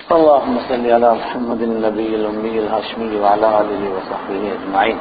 اللهم صل على محمد النبي الأمي الهاشمي وعلى آله وصحبه أجمعين.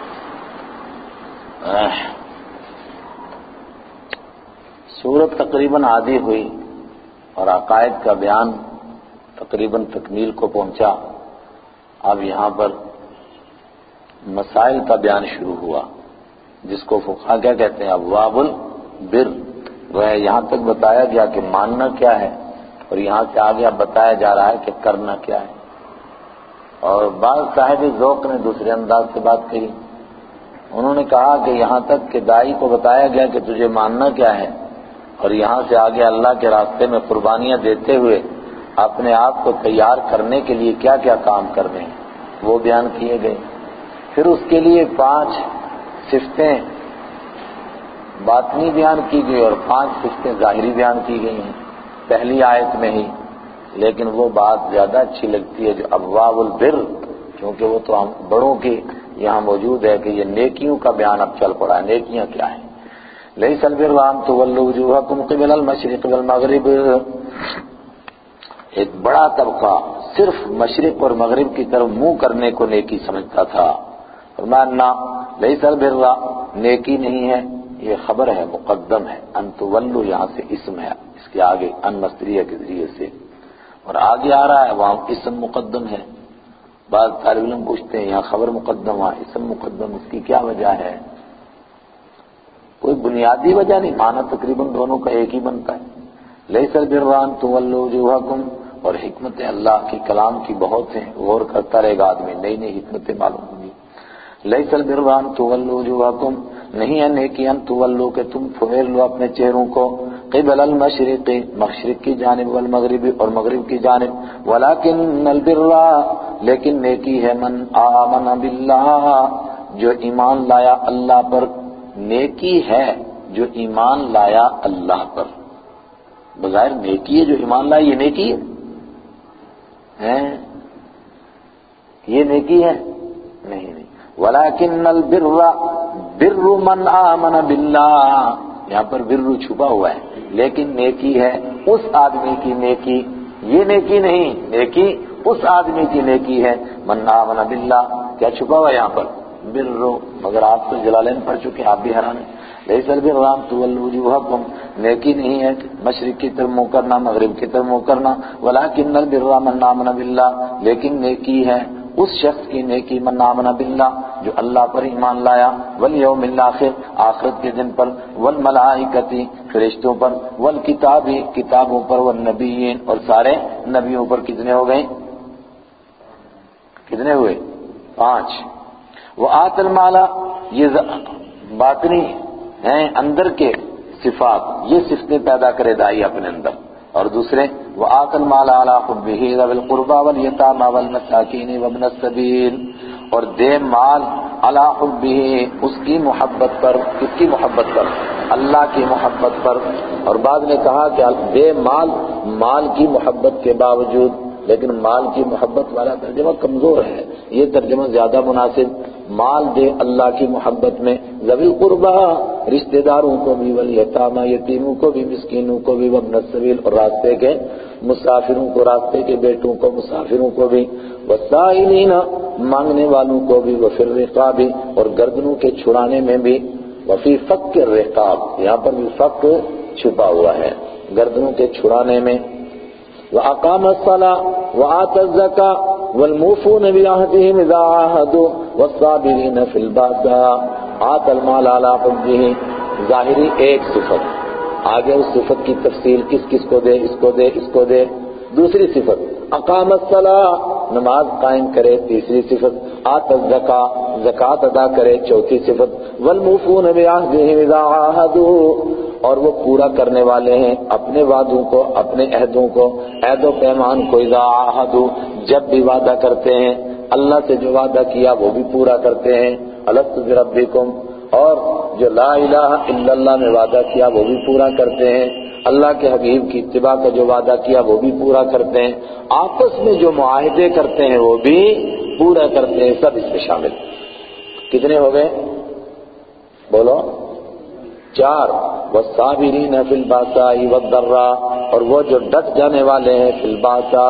سورت تقریباً عادی ہوئی اور عقائد کا بیان تقریباً تکمیل کو پہنچا. اب یہاں پر مسائل کا بیان شروع ہوا جس کو فقہا کیا کہتے ہیں؟ ابواب البر. وہ یہاں تک بتایا گیا کہ ماننا کیا ہے اور یہاں سے آگے اب بتایا جا رہا ہے کہ کرنا کیا ہے. اور بعض صاحب ذوق نے دوسرے انداز سے بات کہی. انہوں نے کہا کہ یہاں تک کہ داعی کو بتایا گیا کہ تجھے ماننا کیا ہے اور یہاں سے آگے اللہ کے راستے میں قربانیاں دیتے ہوئے اپنے آپ کو تیار کرنے کے لیے کیا کیا کام کرنے ہیں وہ بیان کیے گئے. پھر اس کے لیے 5 صفتیں باطنی بیان کی گئی اور 5 صفتیں ظاہری بیان کی گئی ہیں پہلی آیت میں ہی. لیکن وہ بات زیادہ اچھی لگتی ہے جو ابواب البر، کیونکہ وہ تو ہم بڑوں کی یہاں موجود ہے کہ یہ نیکیوں کا بیان اب چل پڑا ہے. نیکیاں کیا ہیں؟ لیس البر ان تولوا وجوہکم قبل المشرق والمغرب. ایک بڑا طبقہ صرف مشرق اور مغرب کی طرف منہ کرنے کو نیکی سمجھتا تھا. فرمایا لیس البر، نیکی نہیں ہے. یہ خبر ہے، مقدم ہے. ان تولوا یہاں سے اسم ہے، اس کے آگے ان مصدریہ کے ذریعے سے، اور آگے آ رہا ہے وہاں اسم مقدم ہے. بعض طالب علم پوچھتے ہیں یہاں خبر مقدم ہوا اسم مقدم، اس کی کیا وجہ ہے؟ کوئی بنیادی وجہ نہیں، معنی تقریباً دونوں کا ایک ہی بنتا ہے. لیس البر ان تولوا وجوہکم. اور حکمت اللہ کی کلام کی بہت ہیں، غور کرتا رہے گا آدمی، نئی نئی حکمتیں معلوم ہوگی. لیس البر ان تولوا وجوہکم، نہیں ہے نیکی ان تولوا کہ تم پھیر لو اپنے چہروں کو قبل المشرق، مشرق کی جانب، والمغرب اور مغرب کی جانب. ولکن البر، لیکن نیکی ہے من آمن باللہ، جو ایمان لایا اللہ پر. نیکی ہے جو ایمان لایا اللہ پر. بظاہر نیکی ہے جو ایمان لایا، یہ نیکی ہے؟ یہ نیکی ہے؟ نہیں. ولیکن البر، بر من آمن باللہ، یہاں پر بر چھپا ہوا ہے. لیکن نیکی ہے اس آدمی کی نیکی، یہ نیکی نہیں. نیکی اس آدمی کی نیکی ہے من آمن باللہ. کیا چھپا ہوا ہے یہاں پر؟ بر. مگر آپ تو جلالین پڑھ چکے ہیں، آپ بھی حیران ہیں. لیس البر ان تولوا وجوہکم، نیکی نہیں ہے مشرق کی طرف منہ کرنا، مغرب کی طرف منہ کرنا. ولکن البر من آمن باللہ، لیکن نیکی ہے اس شخص کی نیکی من آمن باللہ جو اللہ پر ایمان لایا، والیوم الاخر، آخرت کے دن پر، والملائکۃ فرشتوں پر، والکتاب کتابوں پر، والنبیین اور سارے نبیوں پر. کتنے ہو گئے؟ کتنے ہوئے؟ 5. وآت المال، یہ باطنی ہیں اندر کے صفات، یہ صفتیں پیدا کرے دائی اپنے اندر. اور دوسرے وآت المال علی حبہ ذوی القربى والیتامى والمساکین وابن السبیل، اور دے مال علی حبہ، اس کی محبت پر. کس کی محبت پر؟ اللہ کی محبت پر. اور بعد نے کہا کہ دے مال کی محبت کے باوجود، لیکن مال کی محبت والا ترجمہ کمزور ہے، یہ ترجمہ زیادہ مناسب. مال دے اللہ کی محبت میں، ذوی القربى رشتہ داروں کو بھی، والیتامى یتیموں کو بھی، مسکینوں کو بھی، وابن السبیل اور راستے کے مسافروں کو، راستے کے بیٹوں کو، مسافروں کو بھی، والسائلین مانگنے والوں کو بھی، وفی الرقاب اور گردنوں کے چھڑانے میں بھی، وفی فک الرقاب یہاں پر بھی فک چھپا ہوا ہے، گردنوں کے چھڑانے میں. وَأَقَامَ الصَّلَاةَ وَآتَى الزَّكَاةَ وَالْمُوفُونَ بِعَهْدِهِمْ إِذَا عَاهَدُوا وَالصَّابِرِينَ فِي الْبَأْسَاءِ. آتَى الْمَالَ عَلَى حُبِّهِ، ظاہری ایک صفت، آگے اس صفت کی تفصیل کس کس کو دے، اس کو دے، اس کو دے. دوسری صفت اقام الصلاۃ، نماز قائم کرے. تیسری صفت آتى الزکاۃ، زکوٰۃ ادا کرے. چوتھی صفت والموفون بعہدہم اذا عاہدوا، اور وہ پورا کرنے والے ہیں اپنے وعدوں کو، اپنے عہدوں کو، عہد و پیمان کو. اذا عاہدوا، جب بھی وعدہ کرتے ہیں، اللہ سے جو وعدہ کیا وہ بھی پورا کرتے ہیں. الست بربکم، اور جو لا الہ الا اللہ میں وعدہ کیا وہ بھی پورا کرتے ہیں. اللہ کے حبیب کی اتباع کا جو وعدہ کیا وہ بھی پورا کرتے ہیں. آپس میں جو معاہدے کرتے ہیں وہ بھی پورا کرتے ہیں. سب اس میں شامل. کتنے ہو گئے؟ بولو. 4. والصابرین فی الباساء والضراء، اور وہ جو ڈٹ جانے والے ہیں فی الباسا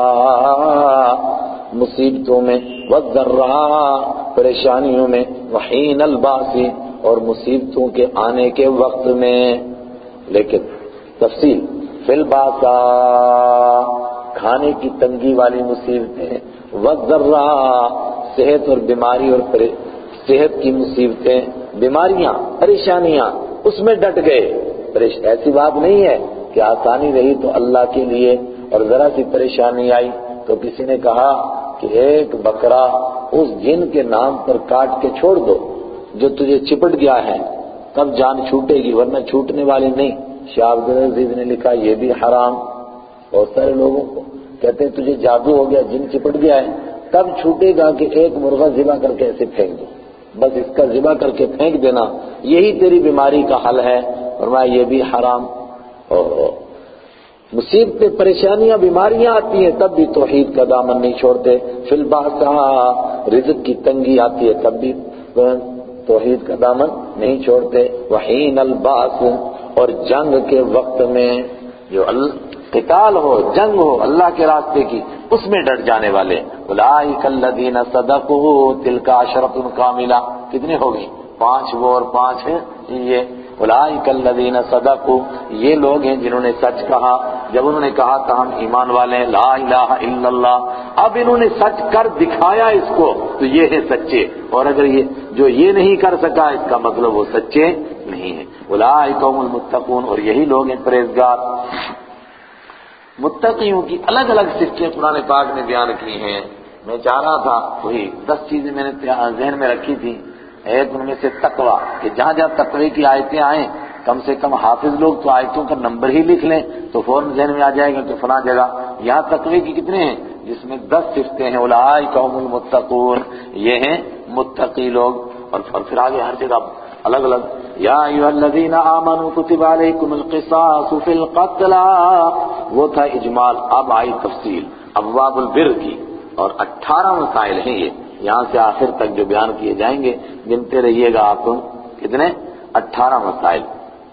مصیبتوں میں، والضراء پریشانیوں میں، وحین الباس اور مصیبتوں کے آنے کے وقت میں. لیکن تفصیل فی الباسا کھانے کی تنگی والی مصیبتیں، والضراء صحت اور بیماری اور صحت کی مصیبتیں، بیماریاں، پریشانیاں، اس میں ڈٹ گئے. ایسی بات نہیں ہے کہ آسانی رہی تو اللہ کے لیے اور ذرا سی پریشانی آئی تو کسی نے کہا کہ ایک بکرا اس جن کے نام پر کاٹ کے چھوڑ دو جو تجھے چپٹ گیا ہے، تب جان چھوٹے گی ورنہ چھوٹنے والی نہیں. شاہ عبدالعزیز نے لکھا یہ بھی حرام. بہت سارے لوگوں کو کہتے ہیں تجھے جادو ہو گیا، جن چپٹ گیا ہے، تب چھوٹے گا کہ ایک مرغا ذبح کر کے ایسے پھینک دو، بس اس کا ذبح کر کے پھینک دینا یہی تیری بیماری کا حل ہے. فرمایا یہ بھی حرام. اور مصیبتیں، پریشانیاں، بیماریاں آتی ہیں تب بھی توحید کا دامن نہیں چھوڑتے. فی الباسا رزق کی تنگی آتی ہے تب بھی توحید کا دامن نہیں چھوڑتے. وحین الباس اور جنگ کے وقت میں جو قتال ہو، جنگ ہو اللہ کے راستے کی، اس میں ڈٹ جانے والے. اولئک الذین صدقوا تلک عشرۃ کاملہ. کتنی ہوگی؟ 5 وہ اور 5 ہیں یہ. اولئک الذین صدقوا یہ لوگ ہیں جنہوں نے سچ کہا جب انہوں نے کہا تھا ہم ایمان والے ہیں لا الہ الا اللہ. اب انہوں نے سچ کر دکھایا اس کو تو یہ ہے سچے. اور اگر یہ جو یہ نہیں کر سکا اس کا مطلب وہ سچے نہیں ہیں. اولئک هم المتقون اور یہی لوگ ہیں پرہیزگار. متقیوں کی الگ الگ صفتیں قرآن پاک نے بیان کی ہیں. میں چاہ رہا تھا وہی 10 چیزیں میں نے ذہن میں رکھی تھی. ایک ان میں سے تقوی کہ جہاں جہاں تقوی کی آیتیں آئیں کم سے کم حافظ لوگ تو آیتوں کا نمبر ہی لکھ لیں تو فوراً ذہن میں آ جائے گا کہ فلاں جگہ. یہاں تقوی کی کتنے ہیں؟ جس میں 10 صفتیں ہیں. اولئک هم المتقون یہ ہیں متقی لوگ. اور پھر آگے ہر جگہ الگ الگ یا ایھا الذین آمنوا کتب علیکم القصاص فی القتلى وہ تھا اجمال. اب آئی تفصیل ابواب البر کی اور 18 مسائل ہیں یہ. یہاں سے آخر تک جو بیان کیے جائیں گے گنتے رہیے گا آپ. کتنے؟ 18 مسائل.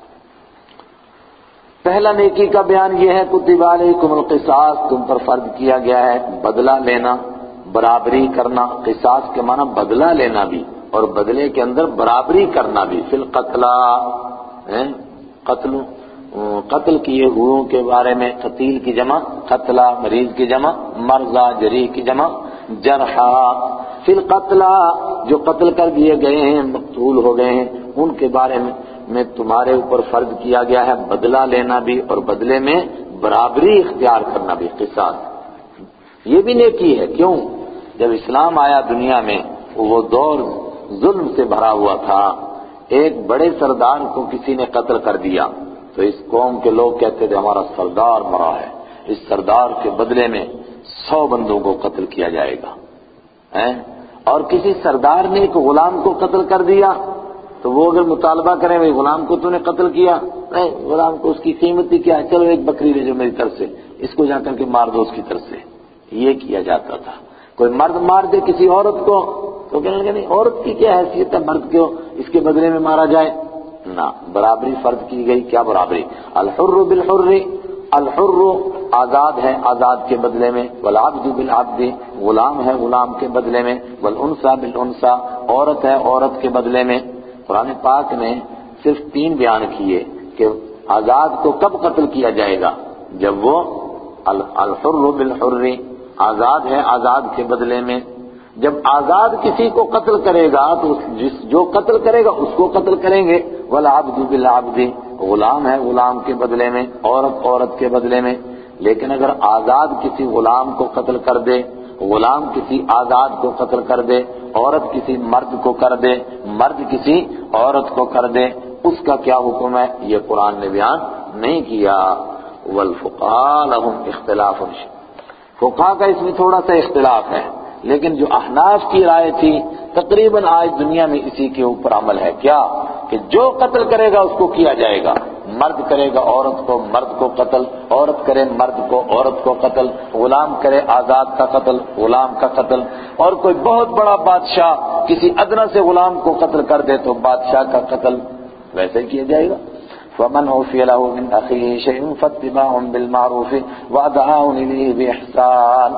پہلا نیکی کا بیان یہ ہے کتب علیکم القصاص تم پر فرض کیا گیا ہے بدلہ لینا، برابری کرنا. قصاص کے معنی بدلہ لینا بھی اور بدلے کے اندر برابری کرنا بھی. فی القتلى قتل کیے ہوئوں کے بارے میں. قتیل کی جمع قتلى، مریض کی جمع مرضى، جریح کی جمع جرحى. فی القتلى جو قتل کر دیے گئے ہیں، مقتول ہو گئے ہیں، ان کے بارے میں تمہارے اوپر فرض کیا گیا ہے بدلہ لینا بھی اور بدلے میں برابری اختیار کرنا بھی. قصاص یہ بھی نیکی ہے. کیوں؟ جب اسلام آیا دنیا میں وہ دور ظلم سے بھرا ہوا تھا. ایک بڑے سردار کو کسی نے قتل کر دیا تو اس قوم کے لوگ کہتے تھے ہمارا سردار مرا ہے، اس سردار کے بدلے میں 100 بندوں کو قتل کیا جائے گا. اور کسی سردار نے ایک غلام کو قتل کر دیا تو وہ اگر مطالبہ کریں بھائی غلام کو تو نے قتل کیا، نہیں غلام کو اس کی قیمت ہی کیا ہے، چلو ایک بکری لے جو میری طرف سے، اس کو جا کر کے مار دو اس کی طرف سے. یہ کیا جاتا تھا. کوئی مرد مار دے کسی عورت کو تو کہنے لگے نہیں عورت کی کیا حیثیت ہے مرد کو اس کے بدلے میں مارا جائے. نہ، برابری فرض کی گئی. کیا برابری؟ الحر بالحر، الحر آزاد ہے آزاد کے بدلے میں، والعبد بالعبد غلام ہے غلام کے بدلے میں، والانثى بالانثى عورت ہے عورت کے بدلے میں. قرآن پاک نے صرف 3 بیان کیے کہ آزاد کو کب قتل کیا جائے گا. جب وہ الحر بالحر آزاد ہے آزاد کے بدلے میں. جب آزاد کسی کو قتل کرے گا تو جو قتل کرے گا اس کو قتل کریں گے. والعبد بالعبد غلام ہے غلام کے بدلے میں، عورت عورت کے بدلے میں. لیکن اگر آزاد کسی غلام کو قتل کر دے، غلام کسی آزاد کو قتل کر دے، عورت کسی مرد کو کر دے، مرد کسی عورت کو کر دے، اس کا کیا حکم ہے یہ قرآن نے بیان نہیں کیا. والفقهاء لهم اختلاف. فقہا کا اس میں تھوڑا سا اختلاف ہے لیکن جو احناف کی رائے تھی تقریباً آج دنیا میں اسی کے اوپر عمل ہے. کیا کہ جو قتل کرے گا اس کو کیا جائے گا. مرد کرے گا عورت کو، مرد کو قتل، عورت کرے مرد کو، عورت کو قتل، غلام کرے آزاد کا قتل، غلام کا قتل. اور کوئی بہت بڑا بادشاہ کسی ادنیٰ سے غلام کو قتل کر دے تو بادشاہ کا قتل ویسے کیا جائے گا. فمن عفي له من أخيه شيء فاتباع بالمعروف وأداء إليه بإحسان.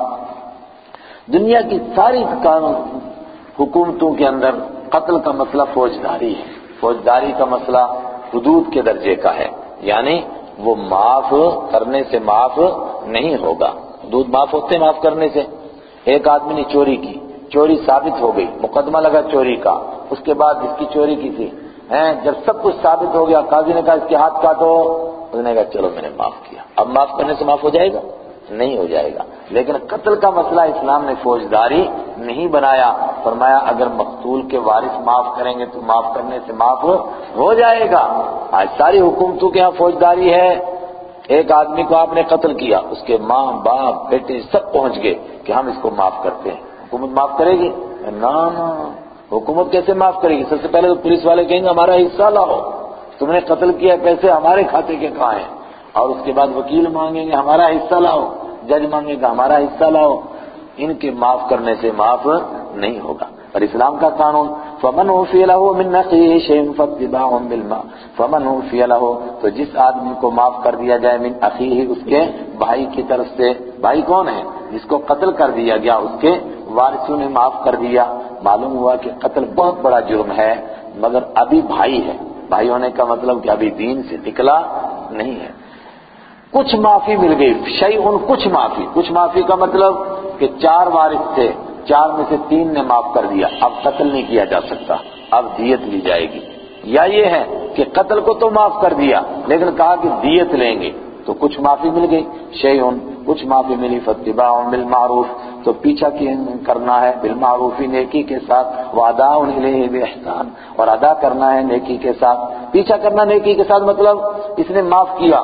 دنیا کی ساری قانون حکومتوں کے اندر قتل کا مسئلہ فوجداری ہے. فوجداری کا مسئلہ حدود کے درجے کا ہے، یعنی وہ معاف کرنے سے معاف نہیں ہوگا. حدود معاف ہوتے ہیں معاف کرنے سے. ایک آدمی نے چوری کی، چوری ثابت ہو گئی، مقدمہ لگا چوری کا، اس کے بعد اس کی چوری کی تھی، جب سب کچھ ثابت ہو گیا قاضی نے کہا اس کے ہاتھ کاٹو، اس نے کہا چلو میں نے معاف کیا. اب معاف کرنے سے معاف ہو جائے گا؟ نہیں ہو جائے گا. لیکن قتل کا مسئلہ اسلام نے فوجداری نہیں بنایا. فرمایا اگر مقتول کے وارث معاف کریں گے تو معاف کرنے سے معاف ہو جائے گا. آج ساری حکومتوں کے ہاں فوجداری ہے. ایک آدمی کو آپ نے قتل کیا، اس کے ماں باپ بیٹے سب پہنچ گئے کہ ہم اس کو معاف کرتے ہیں. حکومت معاف کرے گی؟ نہ، حکومت کیسے معاف کرے گی؟ سب سے پہلے تو پولیس والے کہیں گے ہمارا حصہ لاؤ، تم نے قتل کیا پیسے ہمارے کھاتے کے کہاں ہیں. اور اس کے بعد وکیل مانگیں گے ہمارا حصہ لاؤ، جج مانگے گا ہمارا حصہ لاؤ. ان کے معاف کرنے سے معاف نہیں ہوگا. اور اسلام کا قانون فمن عفی لہ من اخیہ شیء فاتباع بالمعروف. فمن عفی لہ، تو جس آدمی کو معاف کر دیا جائے من اخیہ، اس کے بھائی کی طرف سے. بھائی کون ہے؟ جس کو قتل کر دیا گیا، اس کے وارثوں نے معاف کر دیا. معلوم ہوا کہ قتل بہت بڑا جرم ہے، مگر ابھی بھائی ہے. بھائی ہونے کا مطلب کہ ابھی دین سے نکلا نہیں ہے. کچھ معافی مل گئی، شیئن کچھ معافی. کچھ معافی کا مطلب کہ 4 وارث تھے، 4 میں سے 3 نے معاف کر دیا، اب قتل نہیں کیا جا سکتا، اب دیت لی جائے گی. یا یہ ہے کہ قتل کو تو معاف کر دیا لیکن کہا کہ دیت لیں گے، تو کچھ معافی مل گئی. شیئن کچھ معافی ملی. فاتباع بالمعروف، تو پیچھا کرنا ہے بالمعروف، نیکی کے ساتھ. واداء الیہ باحسان، اور ادا کرنا ہے نیکی کے ساتھ. پیچھا کرنا نیکی کے ساتھ مطلب اس نے معاف کیا،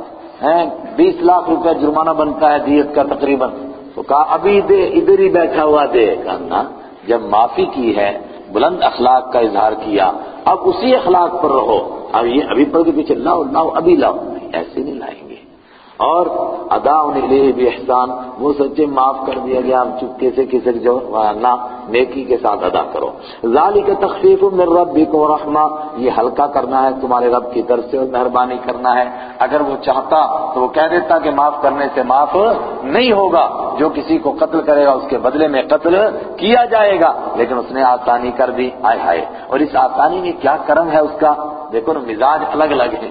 20 لاکھ روپے جرمانہ بنتا ہے دیت کا تقریباً، تو کہا ابھی دے، ادھر ہی بیٹھا ہوا دے. کہا جب معافی کی ہے، بلند اخلاق کا اظہار کیا، اب اسی اخلاق پر رہو. اب یہ ابھی پڑھ کے پیچھے لاؤ ابھی لاؤ، ایسے نہیں لائیں گے. اور ادا الیہ باحسان، وہ سچے معاف کر دیا گیا، اب چپکے سے کھسک جو نہ، نیکی کے ساتھ ادا کرو. ذالک تخفیف من ربکم ورحمہ، یہ ہلکا کرنا ہے تمہارے رب کی طرف سے اور مہربانی کرنا ہے. اگر وہ چاہتا تو وہ کہہ دیتا کہ معاف کرنے سے معاف نہیں ہوگا، جو کسی کو قتل کرے گا اس کے بدلے میں قتل کیا جائے گا. لیکن اس نے آسانی کر دی. آئے ہائے، اور اس آسانی میں کیا کرم ہے اس کا. دیکھو نا، مزاج الگ الگ ہے.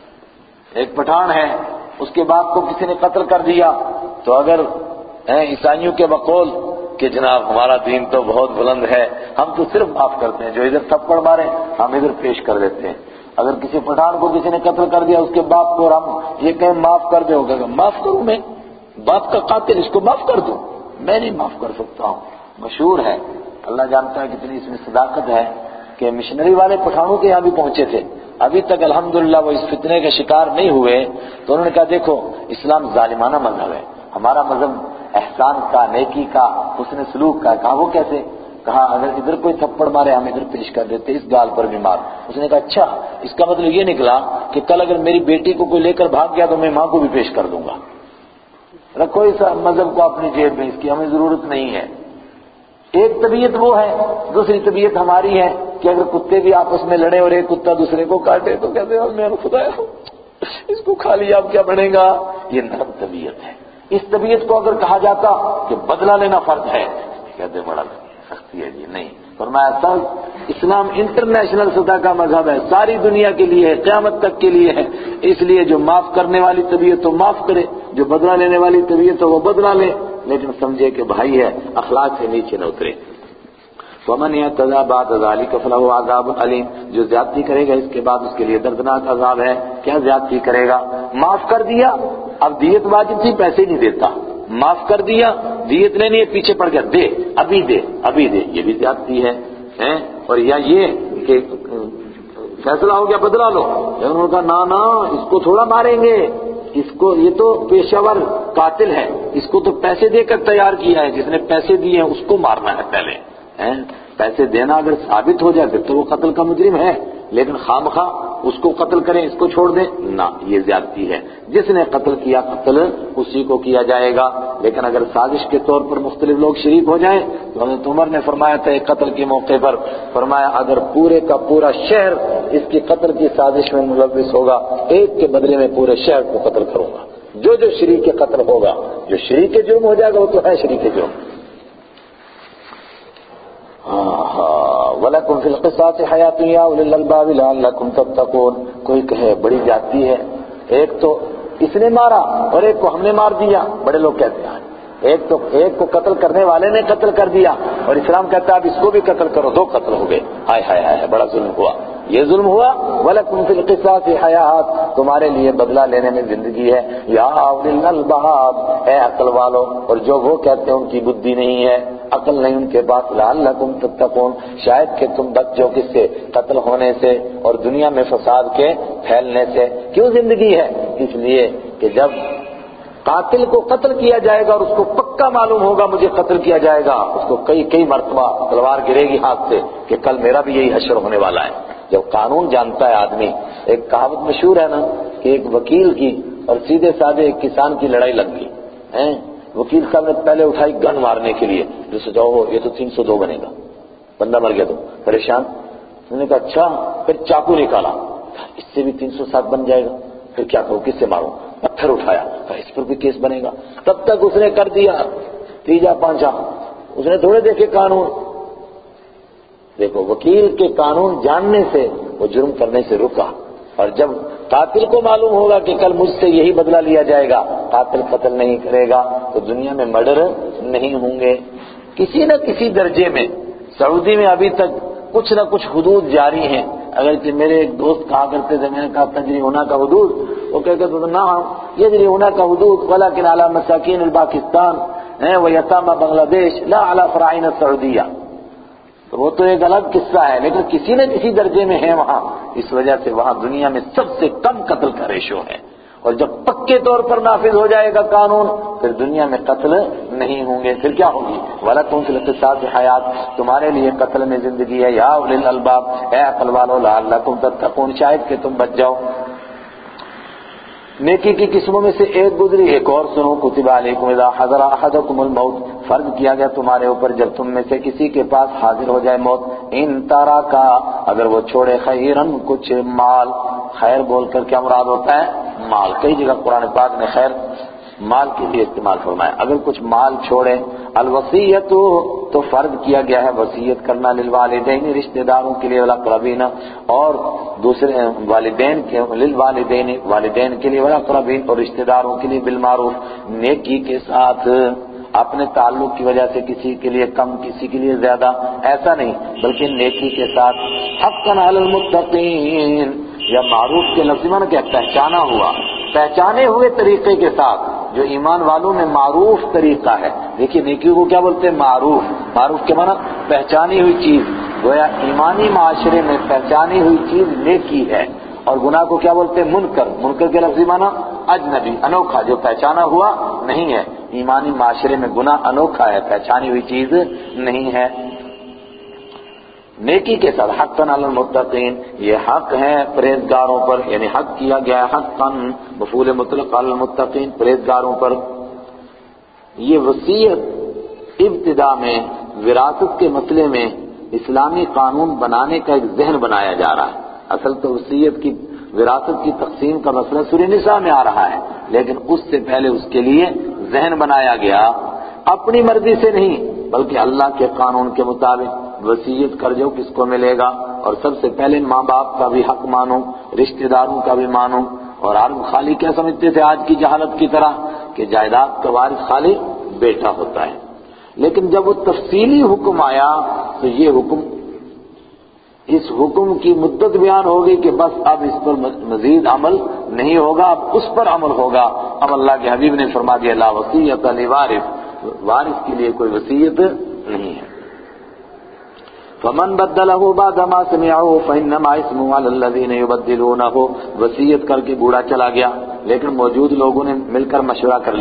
ایک پٹھان ہے، اس کے باپ کو کسی نے قتل کر دیا، تو اگر عیسائیوں کے بقول کہ جناب ہمارا دین تو بہت بلند ہے، ہم تو صرف معاف کرتے ہیں، جو ادھر تھپڑ مارے ہم ادھر پیش کر دیتے ہیں. اگر کسی پٹھان کو کسی نے قتل کر دیا، اس کے باپ کو ہم یہ کہیں معاف کر دے، ہوگا معاف کروں میں، باپ کا قاتل اس کو معاف کر دوں؟ میں نہیں معاف کر سکتا ہوں. مشہور ہے، اللہ جانتا ہے کتنی اس میں صداقت ہے، کہ مشنری والے پٹھانوں کے یہاں بھی پہنچے تھے. ابھی تک الحمدللہ وہ اس فتنے کے شکار نہیں ہوئے. تو انہوں نے کہا دیکھو اسلام ظالمانہ مذہب ہے، ہمارا مذہب احسان کا، نیکی کا، حسن سلوک کا. کہا وہ کیسے؟ کہا اگر ادھر کوئی تھپڑ مارے ہم ادھر پیش کر دیتے، اس گال پر بھی مار. اس نے کہا اچھا، اس کا مطلب یہ نکلا کہ کل اگر میری بیٹی کو کوئی لے کر بھاگ گیا تو میں ماں کو بھی پیش کر دوں گا. رکھو اس مذہب کو اپنی جیب میں، اس کی ہمیں ضرورت نہیں ہے. ایک طبیعت وہ ہے، دوسری طبیعت ہماری ہے کہ اگر کتے بھی آپس میں لڑے اور ایک کتا دوسرے کو کاٹے تو کہتے ہیں میں خدایا اس کو کھا لیا اب کیا بنے گا. یہ نرم طبیعت ہے. اس طبیعت کو اگر کہا جاتا کہ بدلہ لینا فرض ہے، کہتے بڑا سختی ہے جی. نہیں، فرمایا سب اسلام انٹرنیشنل سطح کا مذہب ہے، ساری دنیا کے لیے ہے، قیامت تک کے لیے ہے. اس لیے جو معاف کرنے والی طبیعت تو معاف کرے، جو بدلہ لینے والی طبیعت تو وہ بدلہ لے، لیکن سمجھے کہ بھائی ہے، اخلاق سے نیچے نہ اترے. ومن يعتدى بعد ذلك فله عذاب علیم، جو زیادتی کرے گا اس کے بعد اس کے لیے دردناک عذاب ہے. کیا زیادتی کرے گا؟ معاف کر دیا، اب دیت واجب تھی پیسے نہیں دیتا، معاف کر دیا، دیت لینی ہے پیچھے پڑ گیا دے ابھی دے ابھی دے، یہ بھی زیادتی ہے. اور یا یہ کہ فیصلہ ہو گیا بدلہ لو، لیکن انہوں نے کہا نا اس کو تھوڑا ماریں گے، اس کو، یہ تو پیشہ ور قاتل ہے، اس کو تو پیسے دے کر تیار کیا ہے، جس نے پیسے دیے ہیں اس کو مارنا ہے پہلے. پیسے دینا اگر ثابت ہو جائے پھر تو وہ قتل کا مجرم ہے، لیکن خامخواہ اس کو قتل کریں اس کو چھوڑ دیں، نہ، یہ زیادتی ہے۔ جس نے قتل کیا قتل اسی کو کیا جائے گا۔ لیکن اگر سازش کے طور پر مختلف لوگ شریک ہو جائیں تو حضرت عمر نے فرمایا تھا ایک قتل کے موقع پر، فرمایا اگر پورے کا پورا شہر اس کی قتل کی سازش میں ملوث ہوگا، ایک کے بدلے میں پورے شہر کو قتل کروں گا۔ جو شریک قتل ہوگا، جو شریک جرم ہو جائے گا وہ تو ہے شریک جرم۔ وَلَكُمْ فِي الْقِصَاصِ حَيَاةٌ يَا أُولِي الْأَلْبَابِ لَعَلَّكُمْ تَتَّقُونَ۔ کوئی کہے بڑی جاتی ہے، ایک تو اس نے مارا اور ایک کو ہم نے مار دیا، بڑے لوگ کہتے ہیں ایک کو قتل کرنے والے نے قتل کر دیا اور اسلام کہتا ہے اب اس کو بھی قتل کرو، دو قتل ہو گئے، ہائے ہائے ہائے بڑا ظلم ہوا، یہ ظلم ہوا۔ وَلَكُمْ فِي الْقِصَاصِ حَيَاةٌ، تمہارے لیے بدلہ لینے میں زندگی ہے، یا أُولِي الْأَلْبَابِ، اے عقل والو، اور جو وہ کہتے ہیں ان کی بدھی نہیں ہے، عقل نہیں ان کے پاس، لعلکم تتقون، شاید کہ تم بچ جاؤ کس سے؟ قتل ہونے سے اور دنیا میں فساد کے پھیلنے سے۔ کیوں زندگی ہے؟ اس لیے کہ جب قاتل کو قتل کیا جائے گا اور اس کو پکا معلوم ہوگا مجھے قتل کیا جائے گا، اس کو کئی مرتبہ تلوار گرے گی ہاتھ سے کہ کل میرا بھی یہی حشر ہونے والا ہے۔ جب قانون جانتا ہے آدمی، ایک کہاوت مشہور ہے نا کہ ایک وکیل کی اور سیدھے سادھے ایک کسان کی لڑائی لگ گئی، وکیل صاحب نے پہلے اٹھائی گن مارنے کے لیے، جو سوچاؤ یہ تو 302 بنے گا، بندہ مر گیا تو پریشان، انہوں نے کہا اچھا، پھر چاقو نکالا، اس سے بھی 307 بن جائے گا، پھر کیا کروں کس سے ماروں؟ پتھر اٹھایا، کہا اس پر بھی کیس بنے گا، تب تک اس نے کر دیا تیجا پانچا، اس نے تھوڑے دیکھے قانون۔ دیکھو وکیل کے قانون جاننے سے وہ جرم کرنے سے رکا، اور جب قاتل کو معلوم ہوگا کہ کل مجھ سے یہی بدلہ لیا جائے گا، قاتل قتل نہیں کرے گا تو دنیا میں مرڈر نہیں ہوں گے۔ کسی نہ کسی درجے میں سعودی میں ابھی تک کچھ نہ کچھ حدود جاری ہیں، اگر کہ میرے ایک دوست کہا کرتے تھے، میں نے کہا تجری ہونا کا حدود، وہ کہتے تھے نہ یجری ہونا کا حدود ولکن علی مساکین الپاکستان ویتامى بنگلہ دیش لا علی فرائین السعودیہ، تو وہ تو ایک الگ قصہ ہے، لیکن کسی نہ کسی درجے میں ہے وہاں، اس وجہ سے وہاں دنیا میں سب سے کم قتل کا ریشو ہے، اور جب پکے طور پر نافذ ہو جائے گا قانون پھر دنیا میں قتل نہیں ہوں گے، پھر کیا ہوگی؟ وَلَكُمْ فِي الْقِصَاصِ حَيَاةٌ، تمہارے لیے قتل میں زندگی ہے، یا أُولِي الْأَلْبَابِ، اے عقل والو، لَعَلَّكُمْ تَتَّقُونَ، شاید کہ تم بچ جاؤ۔ نیکی کی قسموں میں سے ایک گزری، ایک اور سنو، کتب علیکم اذا حضر احدکم الموت، فرض کیا گیا تمہارے اوپر جب تم میں سے کسی کے پاس حاضر ہو جائے موت، ان ترکا، اگر وہ چھوڑے خیرن کچھ مال، خیر بول کر کیا مراد ہوتا ہے؟ مال، کئی جگہ قرآن پاک نے خیر مال کے لیے استعمال فرمایا، اگر کچھ مال چھوڑے، الوصیت تو فرض کیا گیا ہے وصیت کرنا، للوالدین رشتہ داروں کے لیے، والاقربین اور دوسرے والدین کے، للوالدین والدین کے لیے، والاقربین اور رشتہ داروں کے لیے، بالمعروف نیکی کے ساتھ، اپنے تعلق کی وجہ سے کسی کے لیے کم کسی کے لیے زیادہ ایسا نہیں، بلکہ نیکی کے ساتھ، حقا علی المتقین، یا معروف کے لفظ میں کیا پہچانا ہوا، پہچانے ہوئے طریقے کے ساتھ، جو ایمان والوں میں معروف طریقہ ہے۔ دیکھیے نیکی کو کیا بولتے ہیں؟ معروف، معروف کے معنی پہچانی ہوئی چیز، گویا ایمانی معاشرے میں پہچانی ہوئی چیز نیکی ہے، اور گناہ کو کیا بولتے ہیں؟ منکر، منکر کے لفظی معنی اجنبی، انوکھا، جو پہچانا ہوا نہیں ہے، ایمانی معاشرے میں گناہ انوکھا ہے، پہچانی ہوئی چیز نہیں ہے۔ نیکی کے ساتھ، حقا علی المتقین، یہ حق ہے پرہیزگاروں پر، یعنی حق کیا گیا ہے حقا، مفعول مطلق علی المتقین، پرہیزگاروں پر۔ یہ وصیت ابتدا میں وراثت کے مسئلے میں اسلامی قانون بنانے کا ایک ذہن بنایا جا رہا ہے، اصل تو وصیت کی وراثت کی تقسیم کا مسئلہ سورہ نساء میں آ رہا ہے، لیکن اس سے پہلے اس کے لیے ذہن بنایا گیا، اپنی مرضی سے نہیں بلکہ اللہ کے قانون کے مطابق وصیت کر جو کس کو ملے گا، اور سب سے پہلے ماں باپ کا بھی حق مانو، رشتہ داروں کا بھی مانو، اور عالم خالی کیا سمجھتے تھے آج کی جہالت کی طرح کہ جائیداد کا وارث خالی بیٹا ہوتا ہے، لیکن جب وہ تفصیلی حکم آیا تو یہ حکم، اس حکم کی مدت بیان ہوگی کہ بس اب اس پر مزید عمل نہیں ہوگا، اب اس پر عمل ہوگا۔ اب اللہ کے حبیب نے فرما دیا لا وصیۃ لوارث، وارث کے لیے کوئی وصیت نہیں ہے۔ فمن بدله بعد ما سمعه فانما اسمه على الذين يبدلونه، وصیت کر کے بوڑھا چلا گیا، لیکن موجود لوگوں نے مل کر مشورہ کر لیا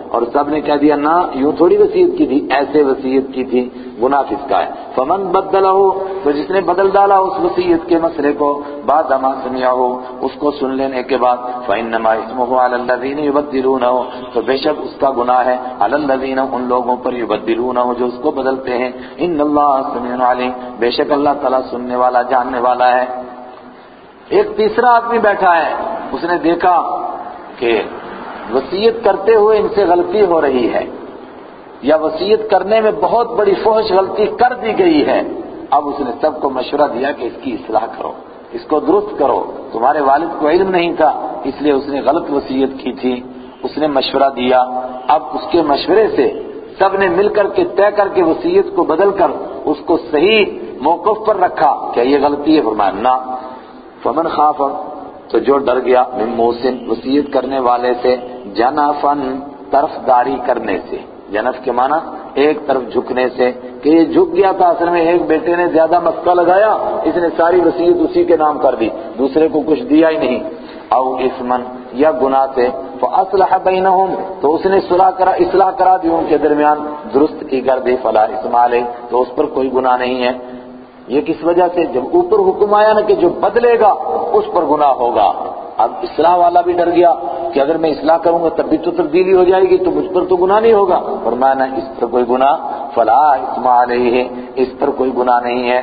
اور سب نے کہہ دیا نہ یوں تھوڑی وصیت کی تھی، ایسے وصیت کی تھی، گناہ کس کا ہے؟ فمن بدلہ، تو جس نے بدل ڈالا اس وصیت کے مسئلے کو بعد ما سمعہ، اس کو سن لینے کے بعد، فإنما اسمہ علی الذین یبدلونہ، تو بے شک اس کا گناہ ہے علی الذین، ان لوگوں پر یبدلونہ جو اس کو بدلتے ہیں، ان اللہ سمیع علیم، بے شک اللہ تعالیٰ سننے والا جاننے والا ہے۔ ایک تیسرا آدمی بیٹھا ہے، اس نے دیکھا کہ وصیت کرتے ہوئے ان سے غلطی ہو رہی ہے، یا وصیت کرنے میں بہت بڑی فحش غلطی کر دی گئی ہے۔ اب اس نے سب کو مشورہ دیا کہ اس کی اصلاح کرو، اس کو درست کرو، تمہارے والد کو علم نہیں تھا اس لیے اس نے غلط وصیت کی تھی، اس نے مشورہ دیا۔ اب اس کے مشورے سے سب نے مل کر کے طے کر کے وصیت کو بدل کر اس کو صحیح موقف پر رکھا، کیا یہ غلطی ہے؟ فرمایا نہ۔ فمن خاف، تو جو ڈر گیا، من موسن، وصیت کرنے والے سے، جنفن، طرف داری کرنے سے، جنف کے معنی ایک طرف جھکنے سے، کہ یہ جھک گیا تھا، اصل میں ایک بیٹے نے زیادہ مسئلہ لگایا، اس نے ساری وصیت اسی کے نام کر دی، دوسرے کو کچھ دیا ہی نہیں، او اثمن، یا گناہ سے، فاصلح بینہم، تو اس نے اصلاح کرا دی ان کے درمیان، درست کی کر دی، فلا اثم علیہ، تو اس پر کوئی گناہ نہیں ہے۔ یہ کس وجہ سے؟ جب اوپر حکم آیا نا کہ جو بدلے گا اس پر گناہ ہوگا، اب اصلاح والا بھی ڈر گیا کہ اگر میں اصلاح کروں گا تب بھی تو تبدیلی ہو جائے گی، تو مجھ پر تو گناہ نہیں ہوگا، فرمایا نہ، اس پر کوئی گناہ، فلا اثم علیہ، اس پر کوئی گناہ نہیں ہے۔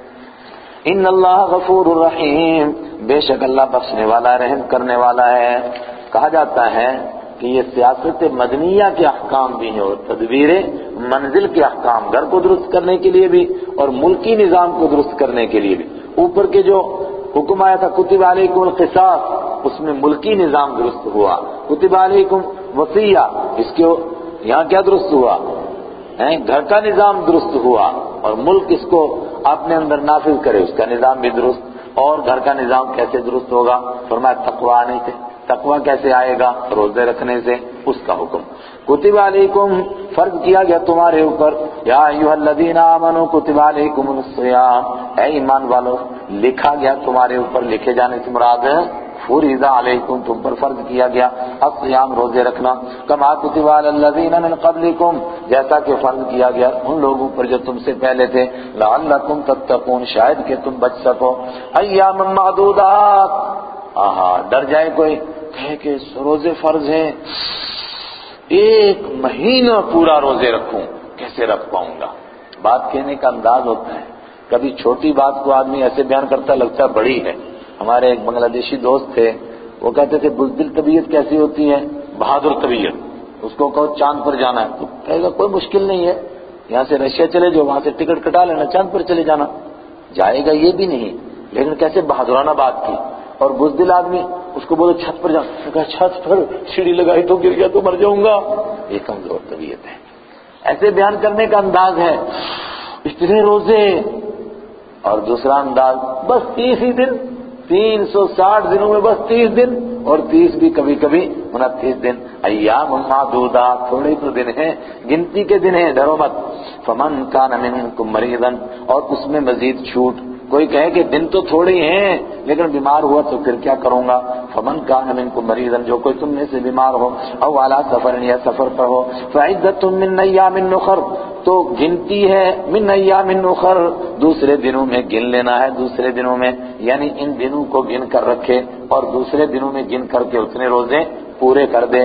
ان اللہ غفور الرحیم، بے شک اللہ بخشنے والا، رحم کرنے والا ہے۔ کہا جاتا ہے کہ یہ سیاست مدنیہ کے احکام بھی ہیں اور تدبیر منزل کے احکام، گھر کو درست کرنے کے لیے بھی اور ملکی نظام کو درست کرنے کے لیے بھی۔ اوپر کے جو حکم آیا تھا کتب علیکم القصاص، اس میں ملکی نظام درست ہوا، کتب علیکم وصیہ، اس کے یہاں کیا درست ہوا؟ گھر کا نظام درست ہوا، اور ملک اس کو اپنے اندر نافذ کرے، اس کا نظام بھی درست۔ اور گھر کا نظام کیسے درست ہوگا؟ فرمایا تقویٰ آنے سے۔ تقویٰ کیسے آئے گا؟ روزے رکھنے سے، اس کا حکم۔ کتب علیکم، فرض کیا گیا تمہارے اوپر، یا ایھا الذین آمنوا کتب علیکم الصیام، اے ایمان والو، لکھا گیا تمہارے اوپر، لکھے جانے سے مراد ہے فرض علیکم، تم پر فرض کیا گیا، الصیام، روزے رکھنا، کما کتب علی الذین من قبلکم، جیسا کہ فرض کیا گیا ان لوگوں پر جو تم سے پہلے تھے، لعلکم تتقون، شاید کہ تم بچ سکو، ایام معدودات، ڈر جائے کوئی کہے کہ روزے فرض ہیں، ایک مہینہ پورا روزے رکھوں، کیسے رکھ پاؤں گا؟ بات کہنے کا انداز ہوتا ہے، کبھی چھوٹی بات کو آدمی ایسے بیان کرتا لگتا ہے بڑی ہے۔ ہمارے ایک بنگلہ دیشی دوست تھے، وہ کہتے تھے بزدل طبیعت کیسی ہوتی ہے؟ بہادر طبیعت۔ اس کو کہو چاند پر جانا ہے تو کہے گا کوئی مشکل نہیں ہے، یہاں سے رشیا چلے جاؤ، وہاں سے ٹکٹ کٹا لینا، چاند پر چلے جانا، جائے گا یہ بھی نہیں، لیکن کیسے بہادرانہ بات کی۔ اور بزدل آدمی اس کو بولو چھت پر جا، کہا چھت پر سیڑھی لگائی تو گر گیا تو مر جاؤں گا، یہ کمزور طبیعت ہے۔ ایسے بیان کرنے کا انداز ہے، اتنے روزے، اور دوسرا انداز بس 30 ہی دن، 360 دنوں میں بس 30 دن، اور 30 بھی کبھی کبھی 29 دن، ایام معدودات، تھوڑے تو دن ہیں، گنتی کے دن ہیں، ڈرو مت۔ فمن کان منکم مریضا، اور اس میں مزید چھوٹ، کوئی کہے کہ دن تو تھوڑے ہیں لیکن بیمار ہوا تو پھر کیا کروں گا؟ فمن کان منکم مریضا، جو کوئی تم میں سے بیمار ہو، او علی سفر، یا سفر پر ہو، فعدۃ من ایام اخر، تو گنتی ہے من ایام اخر، دوسرے دنوں میں گن لینا ہے، دوسرے دنوں میں، یعنی ان دنوں کو گن کر رکھے اور دوسرے دنوں میں گن کر کے اتنے روزے پورے کر دے۔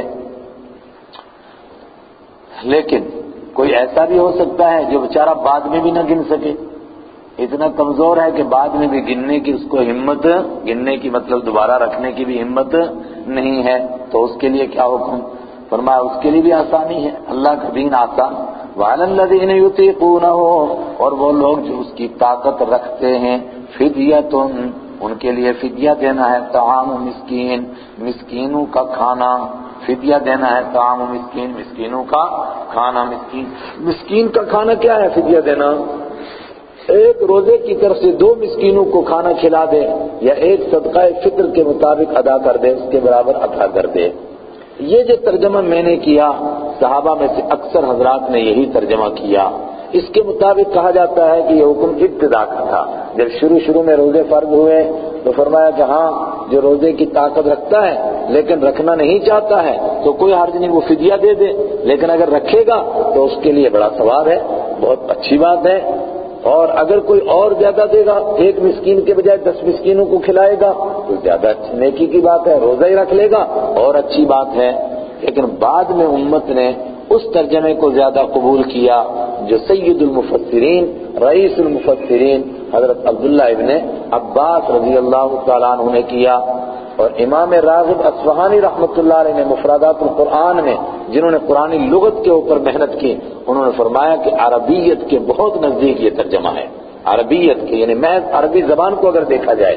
لیکن کوئی ایسا بھی ہو سکتا ہے جو بیچارہ بعد میں بھی نہ گن سکے، اتنا کمزور ہے کہ بعد میں بھی گننے کی اس کو ہمت، گننے کی مطلب دوبارہ رکھنے کی بھی ہمت نہیں ہے، تو اس کے لیے کیا حکم؟ فرمایا اس کے لیے بھی آسانی ہے، اللہ کا دین آسان۔ وعلی الذین یطیقونہ، اور وہ لوگ جو اس کی طاقت رکھتے ہیں، فدیۃ، ان کے لیے فدیہ دینا ہے، طعام مسکین، مسکینوں کا کھانا، فدیہ دینا ہے، طعام مسکین، مسکینوں کا کھانا، مسکین کا کھانا کیا ہے؟ فدیہ دینا، ایک روزے کی طرف سے 2 مسکینوں کو کھانا کھلا دے، یا ایک صدقہ فطر کے مطابق ادا کر دے، اس کے برابر عطا کر دے۔ یہ جو ترجمہ میں نے کیا، صحابہ میں سے اکثر حضرات نے یہی ترجمہ کیا۔ اس کے مطابق کہا جاتا ہے کہ یہ حکم ابتدا کا تھا، جب شروع میں روزے فرض ہوئے تو فرمایا کہ ہاں جو روزے کی طاقت رکھتا ہے لیکن رکھنا نہیں چاہتا ہے تو کوئی حرج نہیں، وہ فدیہ دے دے، لیکن اگر رکھے گا تو اس کے لیے بڑا ثواب ہے، بہت اچھی بات ہے۔ اور اگر کوئی اور زیادہ دے گا، 1 مسکین کے بجائے 10 مسکینوں کو کھلائے گا تو زیادہ نیکی کی بات ہے، روزہ ہی رکھ لے گا اور اچھی بات ہے۔ لیکن بعد میں امت نے اس ترجمے کو زیادہ قبول کیا جو سید المفسرین، رئیس المفسرین حضرت عبداللہ ابن عباس رضی اللہ تعالیٰ عنہ نے کیا، اور امام راغب اصفہانی رحمۃ اللہ علیہ نے مفردات القرآن میں جنہوں نے قرآنی لغت کے اوپر محنت کی، انہوں نے فرمایا کہ عربیت کے بہت نزدیک یہ ترجمہ ہے، عربیت کے، یعنی محض عربی زبان کو اگر دیکھا جائے،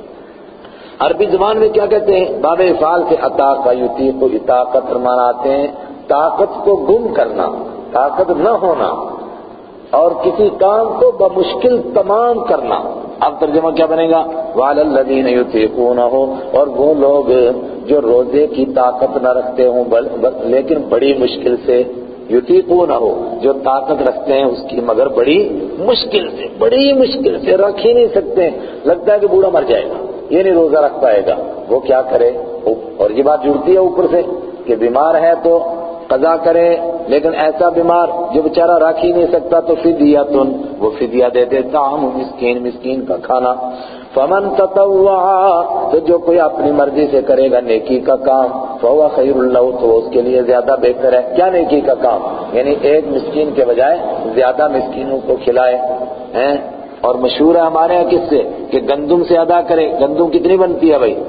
عربی زبان میں کیا کہتے ہیں، باب افعال سے اطاق یطیق اطاقت فرماتے ہیں طاقت کو گم کرنا، طاقت نہ ہونا، اور کسی کام کو بمشکل تمام کرنا۔ اب ترجمہ کیا بنے گا، وعلی الذین یطیقونہ، اور وہ لوگ جو روزے کی طاقت نہ رکھتے ہوں لیکن بڑی مشکل سے، یطیقونہ جو طاقت رکھتے ہیں اس کی مگر بڑی مشکل سے رکھ ہی نہیں سکتے، لگتا ہے کہ بوڑھا مر جائے گا، یہ نہیں روزہ رکھ پائے گا، وہ کیا کرے؟ اور یہ بات جڑتی ہے اوپر سے کہ بیمار ہے تو قضا کرے، لیکن ایسا بیمار جو بیچارہ رکھ ہی نہیں سکتا تو فدیۃ، وہ فدیہ دے دیتا ہم مسکین کا کھانا۔ فمن تطوع، تو جو کوئی اپنی مرضی سے کرے گا نیکی کا کام، فهو خیر له، تو اس کے لیے زیادہ بہتر ہے۔ کیا نیکی کا کام؟ یعنی 1 مسکین کے بجائے زیادہ مسکینوں کو کھلائے ہیں۔ اور مشہور ہے ہمارے یہاں کس سے کہ گندم سے ادا کرے، گندم کتنی بنتی ہے بھائی،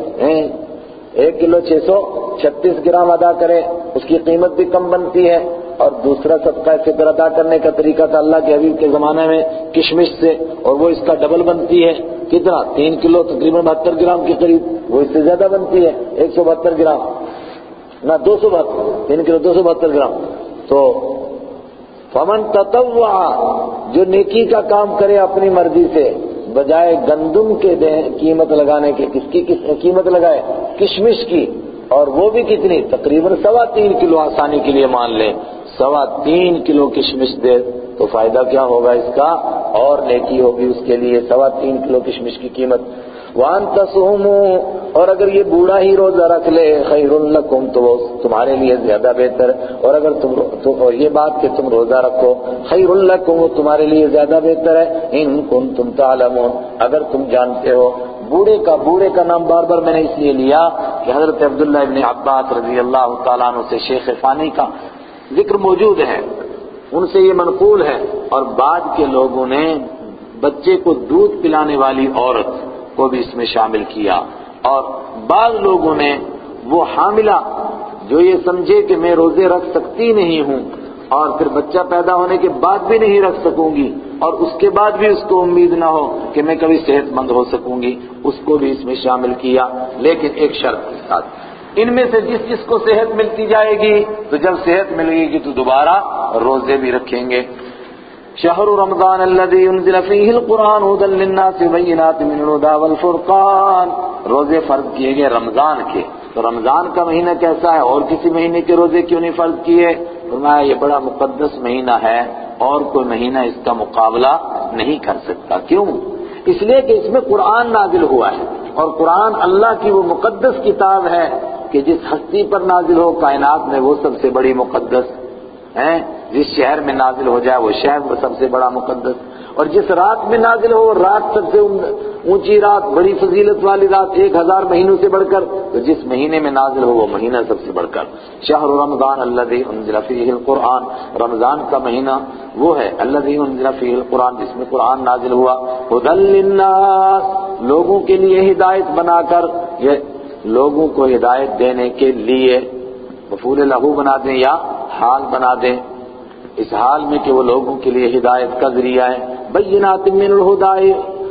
1 کلو 636 گرام ادا کرے، اس کی قیمت بھی کم بنتی ہے۔ اور دوسرا صدقہ فطر ادا کرنے کا طریقہ تھا اللہ کے حبیب کے زمانے میں کشمش سے، اور وہ اس کا ڈبل بنتی ہے، کتنا 3 کلو تقریباً 72 گرام کے قریب، وہ اس سے زیادہ بنتی ہے 172 گرام، نہ 272، 3 کلو 272 گرام۔ تو فمن تطوع، جو نیکی کا کام کرے اپنی مرضی سے، بجائے گندم کے قیمت لگانے کے، کس کی قیمت لگائے؟ کشمش کی، اور وہ بھی کتنی؟ تقریباً 3.25 کلو، آسانی کے لیے مان لیں 3.25 کلو کشمش دے تو فائدہ کیا ہوگا اس کا؟ اور نیکی ہوگی اس کے لیے 3.25 کلو کشمش کی قیمت۔ وَأَن تَصُومُوا، اور اگر یہ بوڑھا ہی روزہ رکھ لے، خیر لکم، تو وہ تمہارے لیے زیادہ بہتر، اور اگر اور یہ بات کہ تم روزہ رکھو خیر لکم، وہ تمہارے لیے زیادہ بہتر ہے، ان کنتم تعلمون، اگر تم جانتے ہو۔ بوڑھے کا نام بار بار میں نے اس لیے لیا کہ حضرت عبداللہ ابن عباس رضی اللہ تعالیٰ عنہ سے شیخ فانی کا ذکر موجود ہے، ان سے یہ منقول ہے، اور بعد کے لوگوں نے بچے کو دودھ پلانے والی عورت کو بھی اس میں شامل کیا، اور بعض لوگوں نے وہ حاملہ جو یہ سمجھے کہ میں روزے رکھ سکتی نہیں ہوں اور پھر بچہ پیدا ہونے کے بعد بھی نہیں رکھ سکوں گی، اور اس کے بعد بھی اس کو امید نہ ہو کہ میں کبھی صحت مند ہو سکوں گی، اس کو بھی اس میں شامل کیا، لیکن ایک شرط کے ساتھ، ان میں سے جس کو صحت ملتی جائے گی تو جب صحت ملے گی تو دوبارہ روزے بھی رکھیں گے۔ شہر رمضان الذي انزل فيه القرآن هدى للناس وبينات من الهدى والفرقان، روزے فرض کیے گئے رمضان کے، تو رمضان کا مہینہ کیسا ہے، اور کسی مہینے کے روزے کیوں نہیں فرض کیے؟ فرمایا یہ بڑا مقدس مہینہ ہے اور کوئی مہینہ اس کا مقابلہ نہیں کر سکتا۔ کیوں؟ اس لیے کہ اس میں قرآن نازل ہوا ہے، اور قرآن اللہ کی وہ مقدس کتاب ہے کہ جس ہستی پر نازل ہو کائنات میں وہ سب سے بڑی مقدس ہے، جس شہر میں نازل ہو جائے وہ شہر میں سب سے بڑا مقدس، اور جس رات میں نازل ہو رات سب سے اونچی رات، بڑی فضیلت والی رات 1000 مہینوں سے بڑھ کر، تو جس مہینے میں نازل ہو وہ مہینہ سب سے بڑھ کر۔ شہر رمضان الذی انزل فیہ القرآن، رمضان کا مہینہ وہ ہے الذی انزل فیہ القرآن جس میں قرآن نازل ہوا، ھدی للناس، لوگوں کے لیے ہدایت بنا کر، یہ لوگوں کو ہدایت دینے کے لیے، مفعول لہو بنا دیں یا حال بنا دیں، اس حال میں کہ وہ لوگوں کے لیے ہدایت کا ذریعہ ہے۔ بینات من الہدی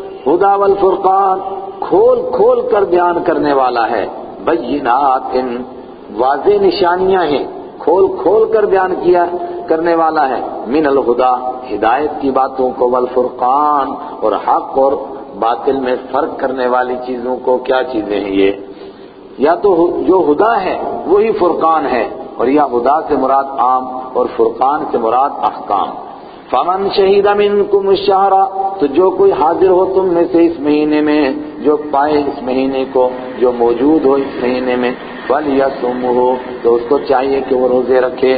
والفرقان، کھول کر بیان کرنے والا ہے، بینات واضح نشانیاں ہیں، کھول کر بیان کیا کرنے والا ہے، من الہدی ہدایت کی باتوں کو، والفرقان اور حق اور باطل میں فرق کرنے والی چیزوں کو۔ کیا چیزیں ہیں یہ؟ یا تو جو ہدا ہے وہی فرقان ہے، اور یا ہدا سے مراد عام اور فرقان سے مراد احکام۔ فمن شہید منکم الشہر، تو جو کوئی حاضر ہو تم میں سے اس مہینے میں، جو پائے اس مہینے کو، جو موجود ہو اس مہینے میں، فلیصمہ، تو اس کو چاہیے کہ وہ روزے رکھے۔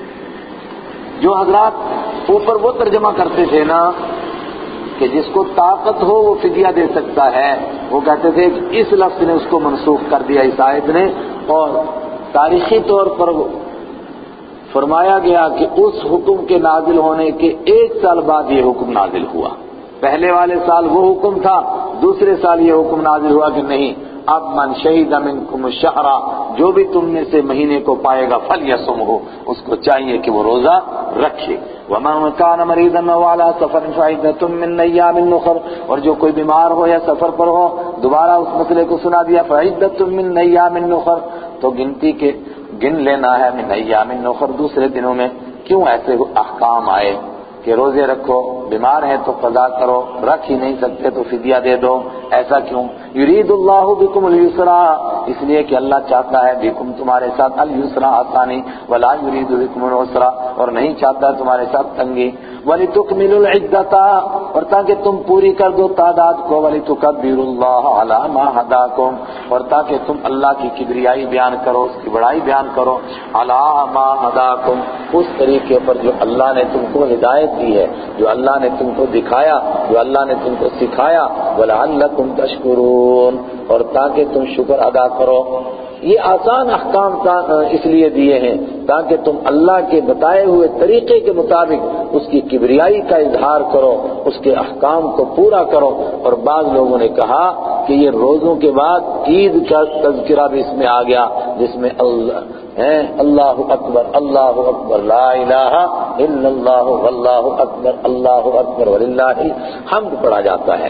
جو حضرات اوپر وہ ترجمہ کرتے تھے نا کہ جس کو طاقت ہو وہ فدیہ دے سکتا ہے، وہ کہتے تھے کہ اس لفظ نے اس کو منسوخ کر دیا اس آیت نے، اور تاریخی طور پر فرمایا گیا کہ اس حکم کے نازل ہونے کے 1 سال بعد یہ حکم نازل ہوا۔ پہلے والے سال وہ حکم تھا، دوسرے سال یہ حکم نازل ہوا کہ نہیں، اب من شہید منکم الشہر، جو بھی تم میں سے مہینے کو پائے گا فلیصمہ، اس کو چاہیے کہ وہ روزہ رکھے۔ ومن کان مریضا او علی سفر فعدۃ من ایام اخر، اور جو کوئی بیمار ہو یا سفر پر ہو، دوبارہ اس مسئلے کو سنا دیا، فعدۃ من ایام اخر، تو گنتی کے گن لینا ہے من ایام اخر، دوسرے دنوں میں۔ کیوں ایسے احکام آئے کہ روزے رکھو، بیمار ہیں تو قضا کرو، رکھ ہی نہیں سکتے تو فدیہ دے دو، ایسا کیوں؟ یرید اللہ بکم اليسرا، اس لیے کہ اللہ چاہتا ہے بکم تمہارے ساتھ اليسرا آسانی، ولا یرید بکم العسرا، اور نہیں چاہتا ہے تمہارے ساتھ تنگی، ولتکملوا العدۃ، اور تاکہ تم پوری کر دو تعداد کو، ولتکبروا اللہ علی ما ہداکم، اور تاکہ تم اللہ کی کبریائی بیان کرو، اس کی بڑائی بیان کرو، علی ما ہداکم، اس طریقے پر جو اللہ نے تم کو ہدایت دی ہے، جو اللہ نے تم کو دکھایا، جو اللہ نے تم کو سکھایا، وَلَعَلَّكُمْ تَشْكُرُونَ، اور تاکہ تم شکر ادا کرو۔ یہ آسان احکام اس لیے دیے ہیں تاکہ تم اللہ کے بتائے ہوئے طریقے کے مطابق اس کی کبریائی کا اظہار کرو، اس کے احکام کو پورا کرو۔ اور بعض لوگوں نے کہا کہ یہ روزوں کے بعد عید کا تذکرہ بھی اس میں آ گیا، جس میں اللہ اکبر اللہ اکبر لا الہ الا اللہ واللہ اکبر اللہ اکبر وللہ الحمد پڑھا جاتا ہے۔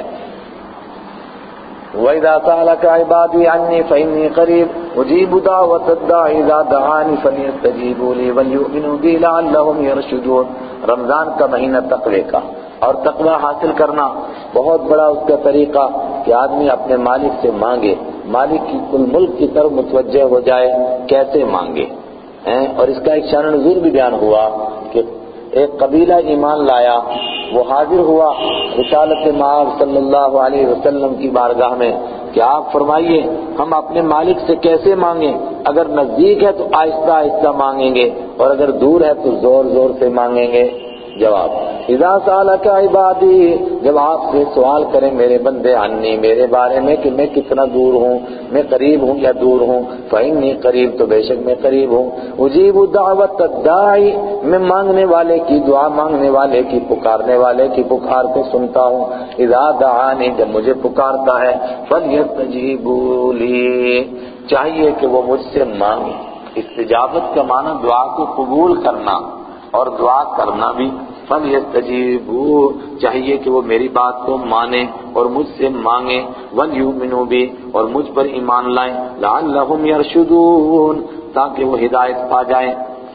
وَإِذَا سَأَلَكَ عِبَادِي عَنِّي فَإِنِّي قَرِيبٌ أُجِيبُ دَعْوَةَ الدَّاعِ إِذَا دَعَانِ فَلْيَسْتَجِيبُوا لِي وَلْيُؤْمِنُوا بِي لَعَلَّهُمْ يَرْشُدُونَ۔ رمضان کا مہینہ تقوی کا، اور تقوی حاصل کرنا بہت بڑا اس کا طریقہ کہ آدمی اپنے مالک سے مانگے، مالک کی کل ملک کی طرف متوجہ ہو جائے، کیسے مانگے، اور اس کا ایک شان نزول بھی بیان ہوا کہ ایک قبیلہ ایمان لایا، وہ حاضر ہوا رسالت مآب صلی اللہ علیہ وسلم کی بارگاہ میں کہ آپ فرمائیے ہم اپنے مالک سے کیسے مانگیں، اگر نزدیک ہے تو آہستہ آہستہ مانگیں گے، اور اگر دور ہے تو زور زور سے مانگیں گے۔ جواب، اذا سالک عبادی، جب آپ سے سوال کریں میرے بندے عنی، میرے بارے میں کہ میں کتنا دور ہوں، میں قریب ہوں یا دور ہوں، فإنی قریب، تو بے شک میں قریب ہوں، اجیب دعوت الداعی، میں مانگنے والے کی دعا، مانگنے والے کی، پکارنے والے کی پکار کو سنتا ہوں، اذا دعانی، جب مجھے پکارتا ہے، فلیستجیبوا لی، چاہیے کہ وہ مجھ سے مانگے۔ استجابت کا معنی دعا کو قبول کرنا اور دعا کرنا بھی، فَلْيَسْتَجِيبُوا، چاہیے کہ وہ میری بات کو مانیں اور مجھ سے مانگیں، وَلْيُؤْمِنُوا بِي، اور مجھ پر ایمان لائیں، لَعَلَّهُمْ يَرْشُدُونَ، تاکہ وہ ہدایت پا جائیں۔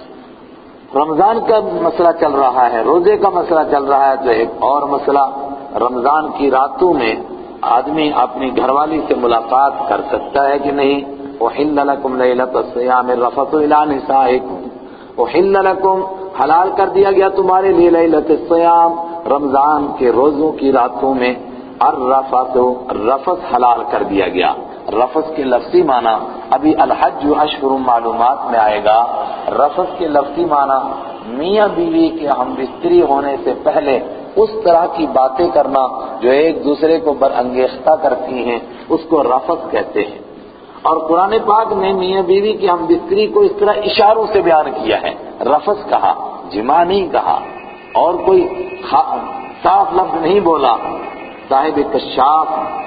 رمضان کا مسئلہ چل رہا ہے، روزے کا مسئلہ چل رہا ہے، تو ایک اور مسئلہ، رمضان کی راتوں میں آدمی اپنی گھر والی سے ملاقات کر سکتا ہے کہ نہیں؟ أُحِلَّ لَكُمْ لَيْلَةَ الصِّيَامِ الرَّفَثُ إِلَىٰ نِسَائِكُمْ، أُحِلَّ لَكُمْ، حلال کر دیا گیا تمہارے لیے، لیلۃ الصیام، رمضان کے روزوں کی راتوں میں، الرفث، رفث حلال کر دیا گیا۔ رفث کے لفظی معنی ابھی الحج اشہر معلومات میں آئے گا۔ رفث کے لفظی معنی میاں بیوی کے ہم بستری ہونے سے پہلے اس طرح کی باتیں کرنا جو ایک دوسرے کو برانگیختہ کرتی ہیں، اس کو رفث کہتے ہیں۔ اور قرآن پاک نے میاں بیوی کی ہم بستری کو اس طرح اشاروں سے بیان کیا ہے، رفث کہا، جماع نہیں کہا، اور کوئی صاف لفظ نہیں بولا۔ صاحب کشاف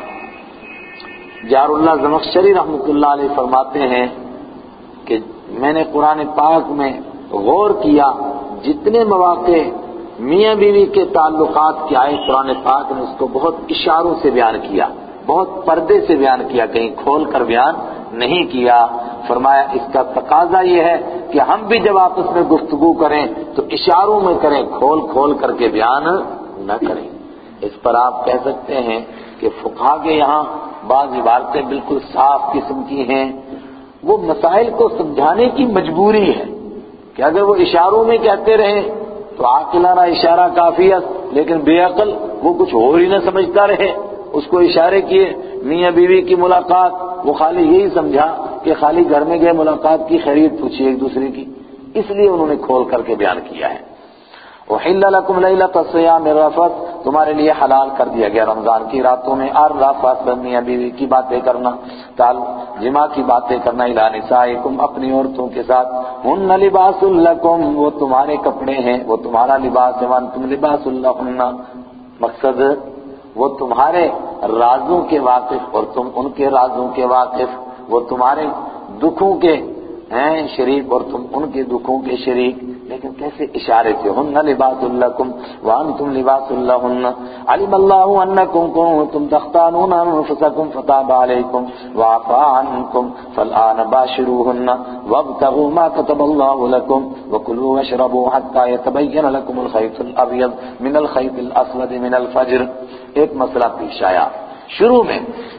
جار اللہ زمخشری رحمۃ اللہ علیہ فرماتے ہیں کہ میں نے قرآن پاک میں غور کیا، جتنے مواقع میاں بیوی کے تعلقات کے آئے قرآن پاک نے اس کو بہت اشاروں سے بیان کیا، بہت پردے سے بیان کیا، کہیں کھول کر بیان نہیں کیا۔ فرمایا اس کا تقاضا یہ ہے کہ ہم بھی جب آپس میں گفتگو کریں تو اشاروں میں کریں، کھول کھول کر کے بیان نہ کریں۔ اس پر آپ کہہ سکتے ہیں کہ فقہا کے یہاں بعض عبارتیں بالکل صاف قسم کی ہیں، وہ مسائل کو سمجھانے کی مجبوری ہے کہ اگر وہ اشاروں میں کہتے رہیں تو تو عاقلانہ اشارہ کافی ہے، لیکن بے عقل وہ کچھ اور ہی نہ سمجھتا رہے، اس کو اشارے کیے میاں بیوی کی ملاقات، وہ خالی یہی سمجھا کہ خالی گھر میں گئے ملاقات کی خیریت پوچھی ایک دوسرے کی، اس لیے انہوں نے کھول کر کے بیان کیا ہے۔ احل لکم لیلۃ الصیام الرفث، تمہارے لیے حلال کر دیا گیا رمضان کی راتوں میں الرفث، میاں بیوی کی باتیں کرنا، جماع کی باتیں کرنا، الی نسائکم، اپنی عورتوں کے ساتھ، ہن لباس لکم، وہ تمہارے کپڑے ہیں، وہ تمہارا لباس ہے، وانتم لباس لہن، مقصد وہ تمہارے رازوں کے واقف اور تم ان کے رازوں کے واقف، وہ تمہارے دکھوں کے ہیں شریک اور تم ان کے دکھوں کے شریک، لیکن کیسے اشارے سے، ہن لباس لکم وانتم لباس لہن، علم اللہ انکم کنتم تختانون انفسکم فتاب علیکم وعفا عنکم فالآن باشروہن وابتغوا ما کتب اللہ لکم وکلوا واشربوا حتی یتبین لکم الخیط الابیض من الخیط الاسود من الفجر۔ ایک مسئلہ پیش آیا شروع میں،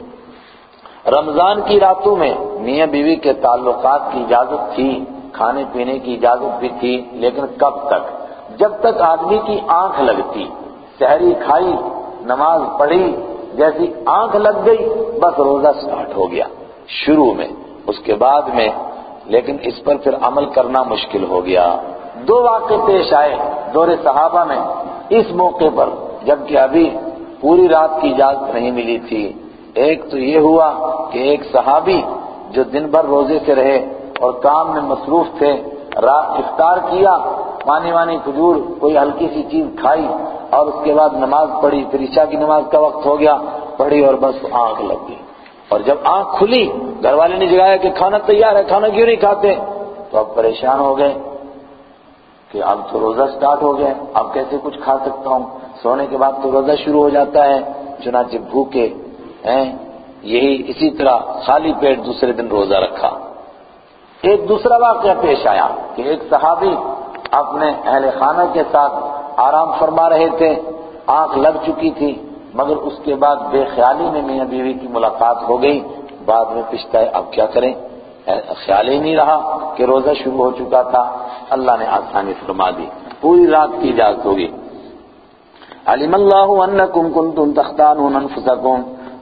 رمضان کی راتوں میں میاں بیوی کے تعلقات کی اجازت تھی، کھانے پینے کی اجازت بھی تھی، لیکن کب تک؟ جب تک آدمی کی آنکھ لگتی، سحری کھائی، نماز پڑھی، جیسی آنکھ لگ گئی بس روزہ سٹارٹ ہو گیا شروع میں، اس کے بعد میں لیکن اس پر پھر عمل کرنا مشکل ہو گیا۔ دو واقعے پیش آئے دور صحابہ میں اس موقع پر، جبکہ ابھی پوری رات کی اجازت نہیں ملی تھی۔ ایک تو یہ ہوا کہ ایک صحابی جو دن بھر روزے سے رہے اور کام میں مصروف تھے، افطار کیا، پانی وانی کھجور کوئی ہلکی سی چیز کھائی اور اس کے بعد نماز پڑھی، پھر عشاء کی نماز کا وقت ہو گیا، پڑھی اور بس آنکھ لگ گئی، اور جب آنکھ کھلی گھر والے نے جگایا کہ کھانا تیار ہے، کھانا کیوں نہیں کھاتے؟ تو اب پریشان ہو گئے کہ اب تو روزہ سٹارٹ ہو گیا، اب کیسے کچھ کھا سکتا ہوں؟ سونے کے بعد تو روزہ شروع ہو جاتا ہے، چنانچہ بھوکے ہیں یہی اسی طرح خالی پیٹ دوسرے دن روزہ رکھا۔ ایک دوسرا واقعہ پیش آیا کہ ایک صحابی اپنے اہل خانہ کے ساتھ آرام فرما رہے تھے، آنکھ لگ چکی تھی، مگر اس کے بعد بے خیالی میں میاں بیوی کی ملاقات ہو گئی، بعد میں پچھتائے اب کیا کریں، خیال ہی نہیں رہا کہ روزہ شروع ہو چکا تھا۔ اللہ نے آسانی فرما دی، پوری رات کی اجازت ہوگی۔ علم اللہ انکم کنتم تختانون انفسکم،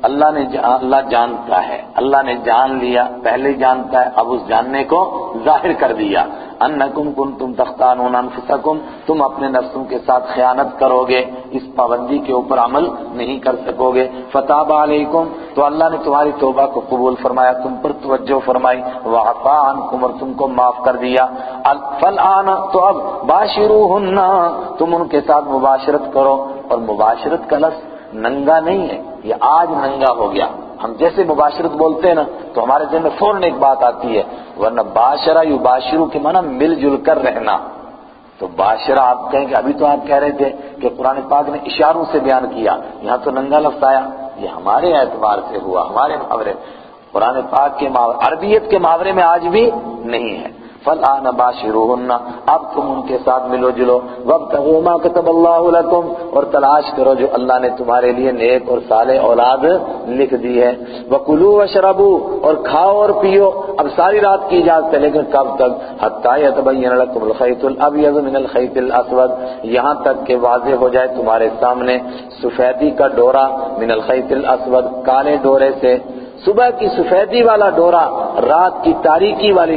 اللہ جانتا ہے، اللہ نے جان لیا، پہلے جانتا ہے، اب اس جاننے کو ظاہر کر دیا، انکم کنتم تختانون انفسکم، تم اپنے نفسوں کے ساتھ خیانت کرو گے، اس پابندی کے اوپر عمل نہیں کر سکو گے، فتاب علیکم، تو اللہ نے تمہاری توبہ کو قبول فرمایا، تم پر توجہ فرمائی، وعفا عنکم، اور تم کو معاف کر دیا، فالآن، تو اب باشروہن، تم ان کے ساتھ مباشرت کرو، اور مباشرت کا لفظ ننگا نہیں ہے، یہ آج ننگا ہو گیا، ہم جیسے مباشرت بولتے ہیں نا تو ہمارے ذہن میں فوراً ایک بات آتی ہے، ورنہ باشرہ یباشرو کے معنی مل جل کر رہنا، تو باشرہ آپ کہیں کہ ابھی تو آپ کہہ رہے تھے کہ قرآن پاک نے اشاروں سے بیان کیا، یہاں تو ننگا لفظ آیا، یہ ہمارے اعتبار سے ہوا، ہمارے محاورے، قرآن پاک کے محاورے، عربیت کے محاورے میں آج بھی نہیں ہے۔ فالآن باشروہن، اب تم ان کے ساتھ ملو جلو، وابتغوا ما کتب اللہ لکم، اور تلاش کرو جو اللہ نے تمہارے لیے نیک اور صالح اولاد لکھ دی ہے، وکلوا واشربوا، اور کھاؤ اور پیو، اب ساری رات کی اجازت ہے، لیکن کب تک؟ حتی یتبین لکم الخیط الابیض من الخیط الاسود، یہاں تک کہ واضح ہو جائے تمہارے سامنے سفیدی کا ڈورا من الخیط الاسود، کالے ڈورے سے، صبح کی سفیدی والا ڈورا رات کی تاریکی والی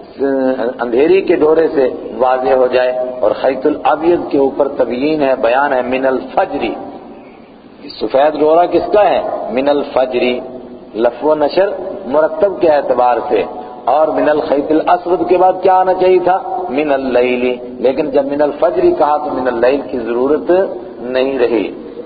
اندھیری کے ڈورے سے واضح ہو جائے، اور خیط الابیض کے اوپر تبیین ہے، بیان ہے، من الفجری، سفید ڈورا کس کا ہے؟ من الفجری، لفظ و نشر مرتب کے اعتبار سے، اور من الخیط الاسود کے بعد کیا آنا چاہیے تھا؟ من اللیل، لیکن جب من الفجری کہا تو من اللیل کی ضرورت نہیں رہی۔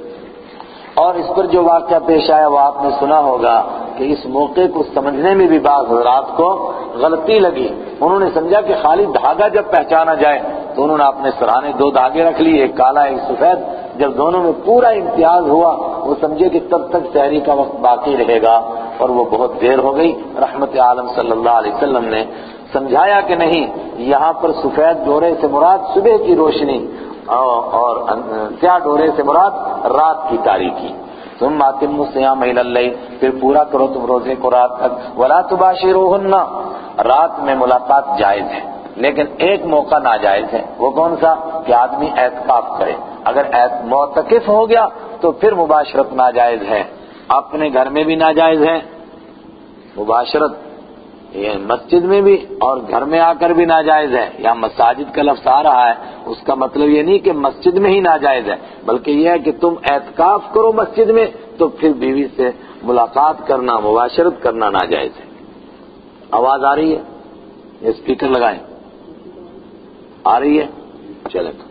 اور اس پر جو واقعہ پیش آیا وہ آپ نے سنا ہوگا کہ اس موقع کو سمجھنے میں بھی بعض حضرات کو غلطی لگی، انہوں نے سمجھا کہ خالی دھاگا جب پہچانا جائے تو انہوں نے اپنے سرانے دو دھاگے رکھ لیے، ایک کالا ایک سفید، جب دونوں میں پورا امتیاز ہوا وہ سمجھے کہ تب تک سحری کا وقت باقی رہے گا، اور وہ بہت دیر ہو گئی۔ رحمت عالم صلی اللہ علیہ وسلم نے سمجھایا کہ نہیں، یہاں پر سفید ڈورے سے مراد صبح کی روشنی اور سیاہ ڈورے سے مراد رات کی تاریکی، ثم اتموا الصیام الی اللیل، پھر پورا کرو تم روزے کو رات تک، ولا تباشروہن، رات میں ملاقات جائز ہے، لیکن ایک موقع ناجائز ہے، وہ کون سا؟ کہ آدمی اعتکاف کرے. اگر معتکف ہو گیا تو پھر مباشرت ناجائز ہے. اپنے گھر میں بھی ناجائز ہے مباشرت، یہ مسجد میں بھی، اور گھر میں آ کر بھی ناجائز ہے. یہاں مساجد کا لفظ آ رہا ہے، اس کا مطلب یہ نہیں کہ مسجد میں ہی ناجائز ہے، بلکہ یہ ہے کہ تم اعتکاف کرو مسجد میں تو پھر بیوی سے ملاقات کرنا، مباشرت کرنا ناجائز ہے. آواز آ رہی ہے؟ یہ اسپیکر لگائیں. آ رہی ہے؟ چلے تو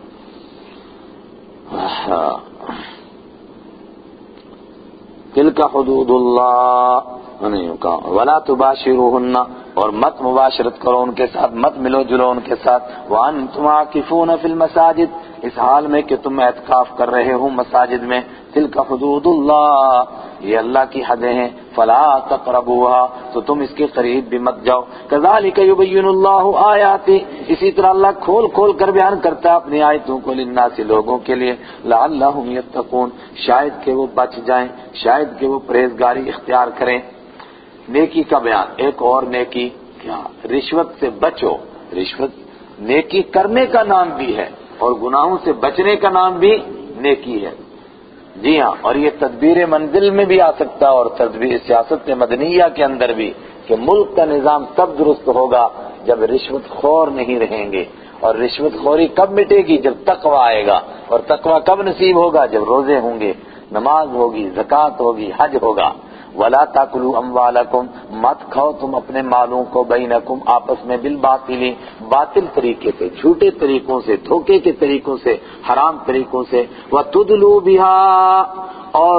تلک حدود اللہ ولا تباشروہن، اور مت مباشرت کرو ان کے ساتھ، مت ملو جلو ان کے ساتھ. وانتم عاکفون فی المساجد، اس حال میں کہ تم اعتکاف کر رہے ہو مساجد میں. تلک حدود اللہ، یہ اللہ کی حدیں ہیں. فلا تقربوها، تو تم اس کے قریب بھی مت جاؤ. کذالک یبین اللہ آیاتی، اسی طرح اللہ کھول کھول کر بیان کرتا ہے اپنی آیتوں کو للناس، لوگوں کے لیے. لعلہم یتقون، شاید کہ وہ بچ جائیں، شاید کہ وہ پرہیزگاری اختیار کریں. نیکی کا بیان، ایک اور نیکی کیا؟ رشوت سے بچو. رشوت نیکی کرنے کا نام بھی ہے اور گناہوں سے بچنے کا نام بھی نیکی ہے. جی ہاں، اور یہ تدبیر منزل میں بھی آ سکتا ہے اور تدبیر سیاست مدنیہ کے اندر بھی، کہ ملک کا نظام تب درست ہوگا جب رشوت خور نہیں رہیں گے. اور رشوت خوری کب مٹے گی؟ جب تقوی آئے گا. اور تقوی کب نصیب ہوگا؟ جب روزے ہوں گے، نماز ہوگی، زکوٰۃ ہوگی، حج ہوگا. وَلَا تَأْكُلُوا أَمْوَالَكُمْ، مت کھاؤ تم اپنے مالوں کو، بینکم، آپس میں، بالباطل، باطل طریقے سے، جھوٹے طریقوں سے، دھوکے کے طریقوں سے، حرام طریقوں سے. وَتُدْلُوا بِهَا، اور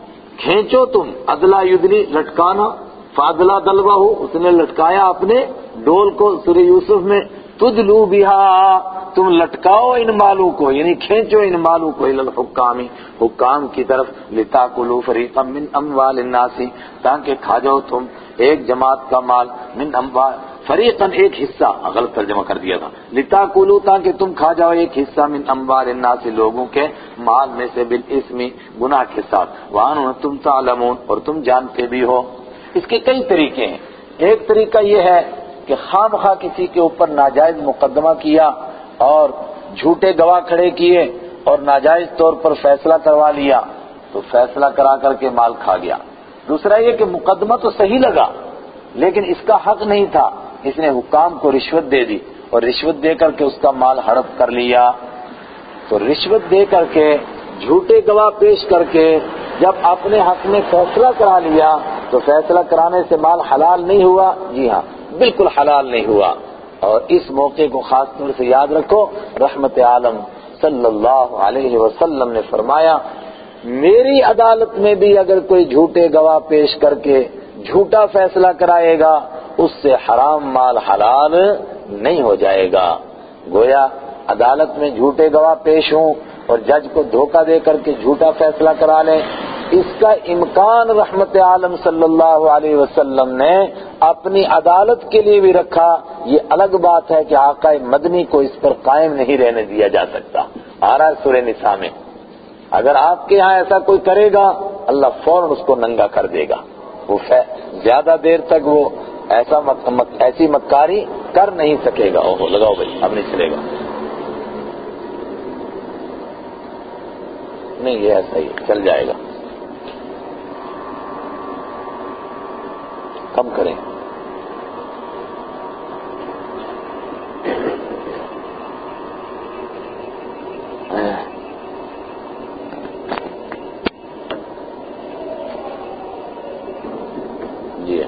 کھینچو تم، ادلا یدلی، لٹکانا، فادلا دلوا ہو، اس نے لٹکایا اپنے ڈول کو سورہ یوسف میں. تدلو بہا، تم لٹکاؤ ان مالوں کو، یعنی کھینچو ان مالوں کو، الحکام، حکام کی طرف. لتاکلوا فریقا من اموال الناس، تاکہ کھا جاؤ تم ایک جماعت کا مال، من اموال، فریقاً ایک حصہ، غلط ترجمہ کر دیا تھا. لتاکلوا، تاکہ تم کھا جاؤ ایک حصہ، من اموال الناس، لوگوں کے مال میں سے، بالاسم، گناہ کے ساتھ. وانتم تعلمون، اور تم جانتے بھی ہو. اس کے کئی طریقے ہیں. ایک طریقہ یہ ہے کہ خام خواہ کسی کے اوپر ناجائز مقدمہ کیا اور جھوٹے گواہ کھڑے کیے اور ناجائز طور پر فیصلہ کروا لیا، تو فیصلہ کرا کر کے مال کھا گیا. دوسرا یہ کہ مقدمہ تو صحیح لگا لیکن اس کا حق نہیں تھا، اس نے حکام کو رشوت دے دی اور رشوت دے کر کے اس کا مال ہڑپ کر لیا. تو رشوت دے کر کے، جھوٹے گواہ پیش کر کے جب اپنے حق میں فیصلہ کرا لیا تو فیصلہ کرانے سے مال حلال نہیں ہوا. جی ہاں، بالکل حلال نہیں ہوا. اور اس موقع کو خاص طور سے یاد رکھو، رحمت عالم صلی اللہ علیہ وسلم نے فرمایا، میری عدالت میں بھی اگر کوئی جھوٹے گواہ پیش کر کے جھوٹا فیصلہ کرائے گا، اس سے حرام مال حلال نہیں ہو جائے گا. گویا عدالت میں جھوٹے گواہ پیش ہوں اور جج کو دھوکہ دے کر کے جھوٹا فیصلہ کرا لیں، اس کا امکان رحمت عالم صلی اللہ علیہ وسلم نے اپنی عدالت کے لیے بھی رکھا. یہ الگ بات ہے کہ آقا مدنی کو اس پر قائم نہیں رہنے دیا جا سکتا. آ رہا ہے سورہ نساء میں، اگر آپ کے ہاں ایسا کوئی کرے گا اللہ فوراً اس کو ننگا کر دے گا. وہ زیادہ دیر تک وہ ایسی مکاری کر نہیں سکے گا. اوہ لگاؤ بھائی، اب نہیں چلے گا. نہیں، یہ ایسا ہی چل جائے گا. کم کریں. جی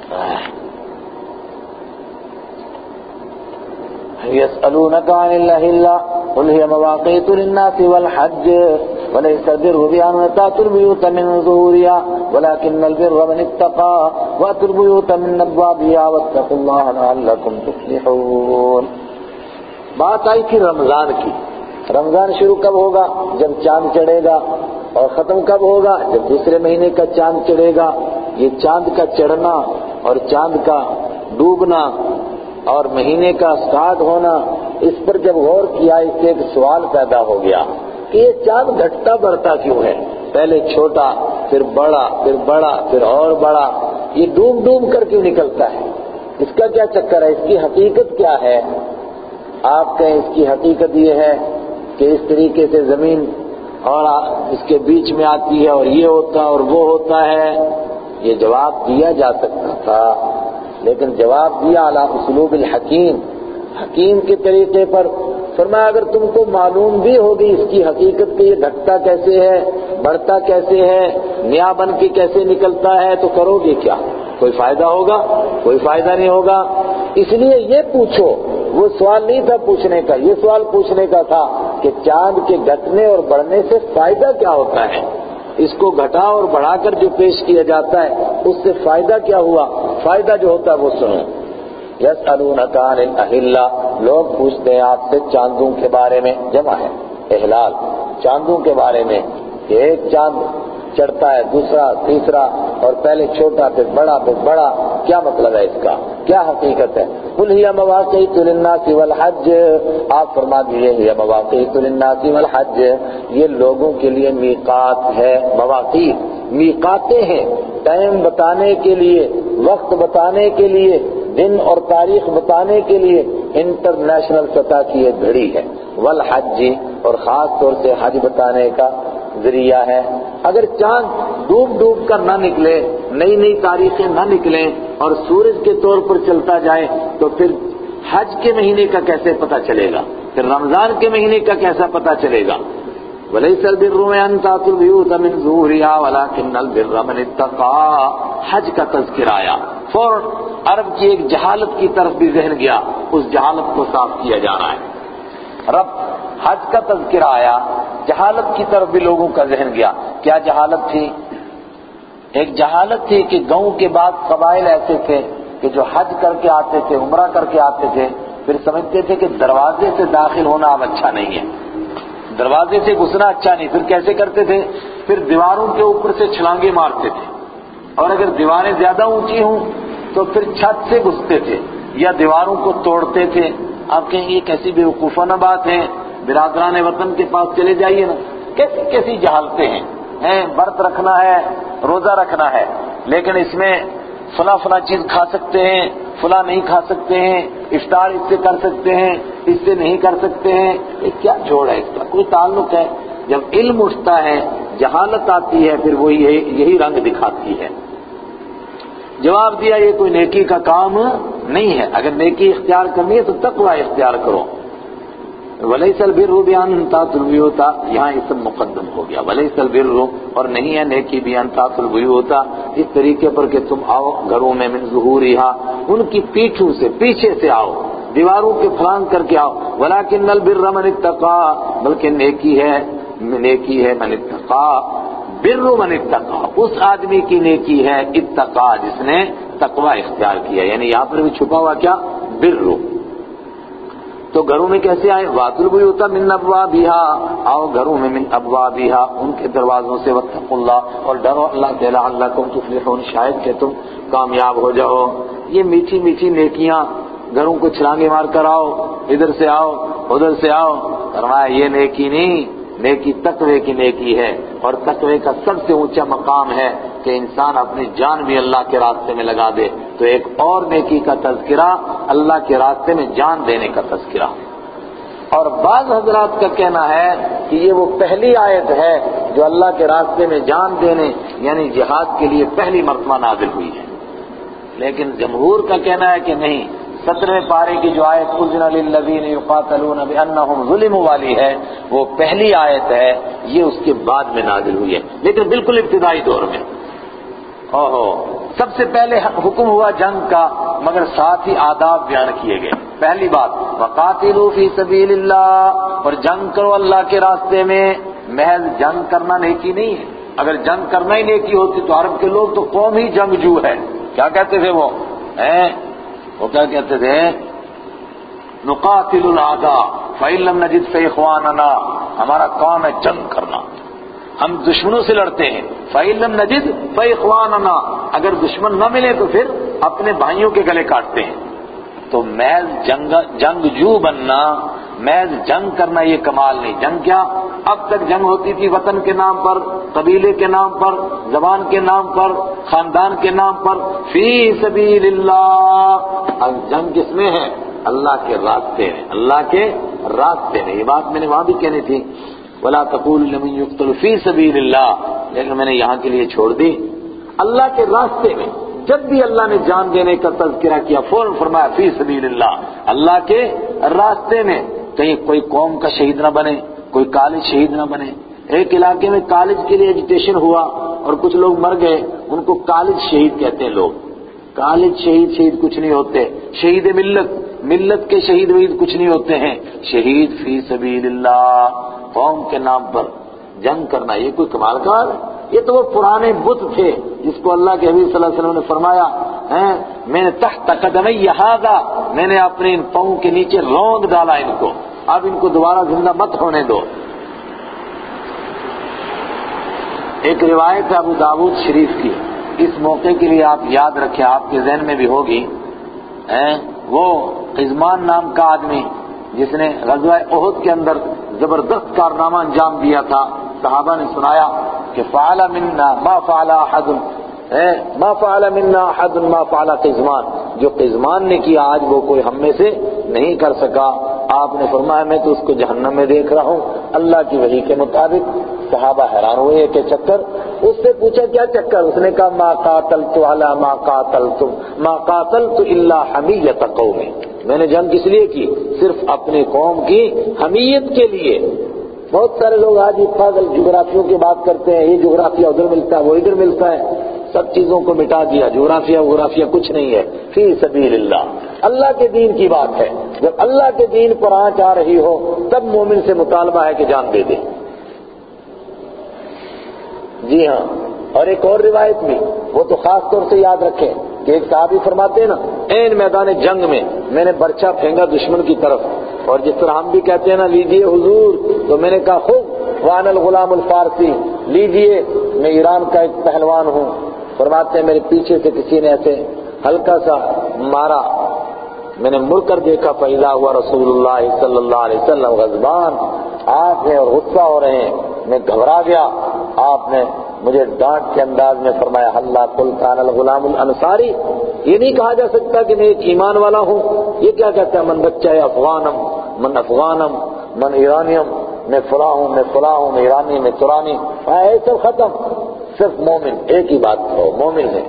يسألونك عن الأهلة قل هي مواقيت للناس والحج وليس البر بأن تأتوا البيوت من ظهورها ولكن البر من اتقى وأتوا البيوت من أبوابها واتقوا الله لعلكم تفلحون. بات آئی تھی رمضان کی. رمضان شروع کب ہوگا؟ جب چاند چڑھے گا. اور ختم کب ہوگا؟ جب دوسرے مہینے کا چاند چڑھے گا. یہ چاند کا چڑھنا اور چاند کا ڈوبنا اور مہینے کا سٹارٹ ہونا، اس پر جب غور کیا اس سے ایک سوال پیدا ہو گیا کہ یہ چاند گھٹتا بڑھتا کیوں ہے؟ پہلے چھوٹا، پھر بڑا، پھر بڑا، پھر اور بڑا، یہ ڈوب ڈوب کر کیوں نکلتا ہے؟ اس کا کیا چکر ہے؟ اس کی حقیقت کیا ہے؟ آپ کہیں اس کی حقیقت یہ ہے کہ اس طریقے سے زمین اور اس کے بیچ میں آتی ہے اور یہ ہوتا ہے اور وہ ہوتا ہے، یہ جواب دیا جا سکتا تھا، لیکن جواب دیا علی اسلوب الحکیم، حکیم کے طریقے پر۔ فرمایا اگر تم کو معلوم بھی ہوگی اس کی حقیقت کہ یہ گھٹتا کیسے ہے، بڑھتا کیسے ہے، نیا بن کے کیسے نکلتا ہے، تو کرو گے کیا؟ کوئی فائدہ ہوگا؟ کوئی فائدہ نہیں ہوگا۔ اس لیے یہ پوچھو، وہ سوال نہیں تھا پوچھنے کا، یہ سوال پوچھنے کا تھا کہ چاند کے گھٹنے اور بڑھنے سے فائدہ کیا ہوتا ہے، اس کو گھٹا اور بڑھا کر جو پیش کیا جاتا ہے اس سے فائدہ کیا ہوا، فائدہ جو ہوتا ہے وہ سنو۔ یسألونک عن الاہلہ، لوگ پوچھتے ہیں آپ سے چاندوں کے بارے میں، جمع ہے احلال، چاندوں کے بارے میں کہ ایک چاند چڑھتا ہے، دوسرا، تیسرا، اور پہلے چھوٹا پھر بڑا پھر بڑا، کیا مطلب ہے اس کا، کیا حقیقت ہے؟ قل ہی مواقیت للناس والحج، آپ فرما دیجیے ہی مواقیت للناس والحج، یہ لوگوں کے لیے میقات ہے، مواقیت میقاتیں ہیں، ٹائم بتانے کے لیے، وقت بتانے کے لیے، دن اور تاریخ بتانے کے لیے انٹرنیشنل سطح کی یہ گھڑی ہے، والحج، اور خاص طور سے حج بتانے کا ذریعہ ہے۔ اگر چاند ڈوب کر نہ نکلے، نئی نئی تاریخیں نہ نکلیں اور سورج کے طور پر چلتا جائے تو پھر حج کے مہینے کا کیسے پتہ چلے گا، پھر رمضان کے مہینے کا کیسا پتہ چلے گا؟ وَلَيْسَ الْبِرُّ أَن تَأْتُوا الْبُيُوتَ مِنْ ظُهُورِهَا وَلَكِنَّ الْبِرَّ مَنِ اتَّقَىٰ، حج کا تذکرہ آیا، فوراً عرب کی ایک جہالت کی طرف بھی ذہن گیا، اس جہالت کو صاف کیا جا رہا ہے۔ رب حج کا تذکرہ آیا، جہالت کی طرف بھی لوگوں کا ذہن گیا۔ کیا جہالت تھی؟ ایک جہالت تھی کہ گاؤں کے بعد قبائل ایسے تھے کہ جو حج کر کے آتے تھے، عمرہ کر کے آتے تھے، پھر سمجھتے تھے کہ دروازے سے داخل ہونا اب اچھا نہیں ہے، دروازے سے گھسنا اچھا نہیں، پھر کیسے کرتے تھے؟ پھر دیواروں کے اوپر سے چھلانگے مارتے تھے، اور اگر دیواریں زیادہ اونچی ہوں تو پھر چھت سے گھستے تھے یا دیواروں کو توڑتے تھے۔ آپ کہیں یہ کیسی بیوقوفانہ بات ہے، برادران وطن کے پاس چلے جائیے نا، کیسی جہالتیں ہیں، برت رکھنا ہے، روزہ رکھنا ہے، لیکن اس میں فلاں چیز کھا سکتے ہیں، فلاں نہیں کھا سکتے ہیں، افطار اس سے کر سکتے ہیں، اس سے نہیں کر سکتے ہیں، یہ کیا جوڑ ہے، اس کا کوئی تعلق ہے؟ جب علم اٹھتا ہے، جہالت آتی ہے، پھر وہ یہی رنگ دکھاتی ہے۔ جواب دیا یہ کوئی نیکی کا کام نہیں ہے، اگر نیکی اختیار کرنی ہے تو تقوی اختیار کرو۔ وَلَيْسَ الْبِرُّ بِأَن تَأْتُوا الْبُيُوتَ، یہاں اسم مقدم ہو گیا، وَلَيْسَ الْبِرُّ، اور نہیں ہے نیکی بھی أَن تَأْتُوا الْبُيُوتَ، اس طریقے پر کہ تم آؤ گھروں میں، مِن ظُهُورِهَا، ان کی پیٹھوں سے، پیچھے سے آؤ، دیواروں کے پھلانگ کر کے آؤ، وَلَكِنَّ الْبِرَّ مَنِ اتَّقَىٰ، بلکہ نیکی ہے من اتقا، بر من اتقا، اس آدمی کی نیکی ہے اتقا جس نے تقوی اختیار کیا، یعنی یہاں پر بھی چھپا ہوا کیا، بر۔ تو گھروں میں کیسے آئے؟ وَأْتُوا الْبُيُوتَ مِنْ أَبْوَابِهَا، آؤ گھروں میں، من ابوابها، ان کے دروازوں سے، واتقوا اللہ، اور ڈرو اللہ سے، لعلکم تفلحون، شاید کہ تم کامیاب ہو جاؤ۔ یہ میٹھی میٹھی نیکیاں، گھروں کو چھلانگے مار کر آؤ، ادھر سے آؤ ادھر سے آؤ، فرمایا یہ نیکی نہیں، نیکی تقوی کی نیکی ہے، اور تقوی کا سب سے اونچا مقام ہے کہ انسان اپنی جان بھی اللہ کے راستے میں لگا دے۔ تو ایک اور نیکی کا تذکرہ، اللہ کے راستے میں جان دینے کا تذکرہ۔ اور بعض حضرات کا کہنا ہے کہ یہ وہ پہلی آیت ہے جو اللہ کے راستے میں جان دینے یعنی جہاد کے لیے پہلی مرتبہ نازل ہوئی ہے، لیکن جمہور کا کہنا ہے کہ نہیں، 17ویں پارے کی جو آیت اذن للذین یقاتلون بانہم ظلموا والی ہے وہ پہلی آیت ہے، یہ اس کے بعد میں نازل ہوئی ہے، لیکن بالکل ابتدائی دور میں۔ سب سے پہلے حکم ہوا جنگ کا، مگر ساتھ ہی آداب بیان کیے گئے۔ پہلی بات وقاتلوا فی سبیل اللہ، اور جنگ کرو اللہ کے راستے میں۔ محض جنگ کرنا نیکی نہیں ہے، اگر جنگ کرنا ہی نیکی ہوتی تو عرب کے لوگ تو قوم ہی جنگجو ہے۔ کیا کہتے تھے وہ کیا کہتے تھے؟ نقاتل الاعداء فإن لم نجد فإخواننا، ہمارا کام ہے جنگ کرنا، ہم دشمنوں سے لڑتے ہیں۔ فإن لم نجد فإخواننا، اگر دشمن نہ ملے تو پھر اپنے بھائیوں کے گلے کاٹتے ہیں۔ تو محض جنگجو بننا، محض جنگ کرنا یہ کمال نہیں۔ جنگ کیا؟ اب تک جنگ ہوتی تھی وطن کے نام پر، قبیلے کے نام پر، زبان کے نام پر، خاندان کے نام پر۔ فی سبیل اللہ، اب جنگ کس میں ہے؟ اللہ کے راستے میں، اللہ کے راستے میں. یہ بات میں نے وہاں بھی کہنی تھی، وَلَا تَقُولُوا لِمَن يُقْتَلُ فِي سَبِيلِ اللَّهِ، لیکن میں نے یہاں کے لیے چھوڑ دی. اللہ کے راستے میں جب بھی اللہ نے جان دینے کا تذکرہ کیا فوراً فرمایا فی سبیل اللہ، اللہ کے راستے میں. کہیں کوئی قوم کا شہید نہ بنے، کوئی کالج شہید نہ بنے. ایک علاقے میں کالج کے لیے ایجیٹیشن ہوا اور کچھ لوگ مر گئے، ان کو کالج شہید کہتے ہیں لوگ. کالج شہید کچھ نہیں ہوتے. شہید ملت کے شہید کچھ نہیں ہوتے ہیں. شہید فی سبیل اللہ، قوم کے نام پر جنگ کرنا، یہ کوئی کمال کا ہے؟ یہ تو وہ پرانے بت تھے جس کو اللہ کے حبیب صلی اللہ علیہ وسلم نے فرمایا میں نے تحت قدمی ھذا، میں نے اپنے ان پاؤں کے نیچے رونگ ڈالا ان کو، اب ان کو دوبارہ زندہ مت ہونے دو. ایک روایت ہے ابو داؤد شریف کی، اس موقع کے لیے آپ یاد رکھیں، آپ کے ذہن میں بھی ہوگی. وہ قزمان نام کا آدمی جس نے غزوہ احد کے اندر زبردست کارنامہ انجام دیا تھا، صحابہ نے سنایا کہ فعل منا ما فعل احد، ما فعل منا احد ما فعل قزمان، جو قزمان نے کیا آج وہ کوئی ہم میں سے نہیں کر سکا. آپ نے فرمایا میں تو اس کو جہنم میں دیکھ رہا ہوں اللہ کی وحی کے مطابق. صحابہ حیران ہوئے کہ چکر. اس سے پوچھا کیا چکر؟ اس نے کہا ما قاتلت علی ما قاتلتم ما قاتلت الا حمیۃ قومی، میں نے جنگ کس لیے کی؟ صرف اپنی قوم کی حمیت کے لیے. بہت سارے لوگ آج یہ پاگل جغرافیوں کی بات کرتے ہیں، یہ جغرافیہ ادھر ملتا ہے وہ ادھر ملتا ہے، سب چیزوں کو مٹا دیا. جغرافیہ کچھ نہیں ہے. فی سبیل اللہ، اللہ کے دین کی بات ہے. جب اللہ کے دین پر آنچ آ رہی ہو تب مومن سے مطالبہ ہے کہ جان دے دے. جی ہاں. اور ایک اور روایت بھی، وہ تو خاص طور سے یاد رکھیں کہ ایک صحابی فرماتے ہیں نا، عین میدان جنگ میں میں نے برچہ پھینکا دشمن کی طرف، اور جس طرح ہم بھی کہتے ہیں نا لیجئے حضور، تو میں نے کہا خود وان الغلام الفارسی، لیجئے میں ایران کا ایک پہلوان ہوں. فرماتے ہیں میرے پیچھے سے کسی نے ایسے ہلکا سا مارا، میں نے مڑ کر دیکھا فیضا ہوا رسول اللہ صلی اللہ علیہ وسلم غضبان، آپ ہیں اور غصہ ہو رہے ہیں. میں گھبرا گیا. آپ نے مجھے ڈانٹ کے انداز میں فرمایا اللہ قل کان الغلام الانصاری، یہ نہیں کہا جا سکتا کہ میں ایک ایمان والا ہوں. یہ کیا کہتا ہے من بچہ ہے افغانم من افغانم من ایرانیم، میں فلاں ہوں میں فلاں ہوں، میں ایرانی میں ترانی. سب ختم. صرف مومن ایک ہی بات ہو، مومن ہے.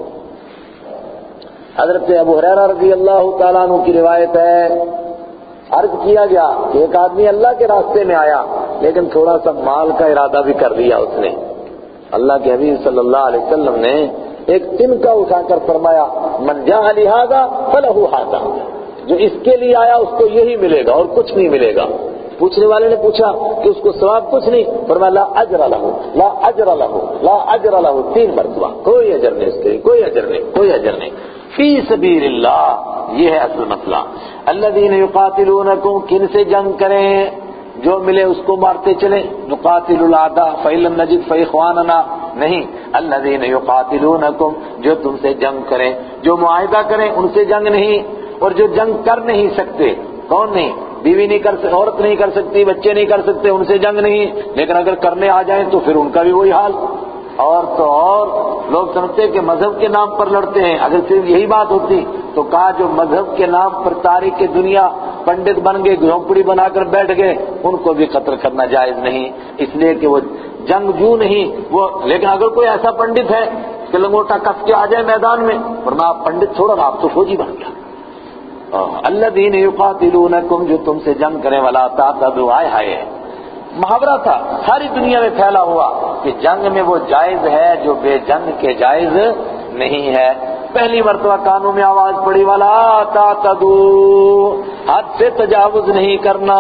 حضرت ابو ہریرہ رضی اللہ تعالیٰ عنہ کی روایت ہے، عرض کیا گیا کہ ایک آدمی اللہ کے راستے میں آیا لیکن تھوڑا سا مال کا ارادہ بھی کر لیا اس نے. اللہ کے حبیب صلی اللہ علیہ وسلم نے ایک تنکا اٹھا کر فرمایا من جاء لہذا فلہ ھذا، جو اس کے لیے آیا اس کو یہی ملے گا اور کچھ نہیں ملے گا. پوچھنے والے نے پوچھا کہ اس کو ثواب کچھ نہیں؟ فرمایا لا اجر لہ لا اجر لہ لا اجر لہ، 3 مرتبہ، کوئی اجر نہیں اس کے لیے، کوئی اجر نہیں، کوئی اجر نہیں. فی سبیل اللہ، یہ ہے اصل مسئلہ. الذین یقاتلونکم، کن سے جنگ کریں؟ جو ملے اس کو مارتے چلیں. نقاتل الاعداء فإن لم نجد فإخواننا، نہیں. الذین یقاتلونکم، جو تم سے جنگ کریں، جو معاہدہ کریں ان سے جنگ نہیں. اور جو جنگ کر نہیں سکتے، کون نہیں؟ بیوی نہیں کر سکتی، عورت نہیں کر سکتی، بچے نہیں کر سکتے، ان سے جنگ نہیں. لیکن اگر کرنے آ جائیں تو پھر ان کا بھی وہی حال. اور تو اور لوگ سمجھتے ہیں کہ مذہب کے نام پر لڑتے ہیں. اگر صرف یہی بات ہوتی تو کہا جو مذہب کے نام پر تاریخ دنیا پنڈت بن گئے، جھونپڑی بنا کر بیٹھ گئے، ان کو بھی قتل کرنا جائز نہیں، اس لیے کہ وہ جنگجو نہیں وہ. لیکن اگر کوئی ایسا پنڈت ہے کہ لنگوٹا کس کے آ جائے میدان میں، ورنہ آپ پنڈت چھوڑو، آپ تو فوجی بن گیا. الذین یقاتلونکم، جو تم سے جنگ کرنے والا تعتدوا، ہائے ہائے محاورہ تھا ساری دنیا میں پھیلا ہوا کہ جنگ میں وہ جائز ہے جو بے جنگ کے جائز نہیں ہے. پہلی مرتبہ کانوں میں آواز پڑی والا تعتدوا، حد سے تجاوز نہیں کرنا،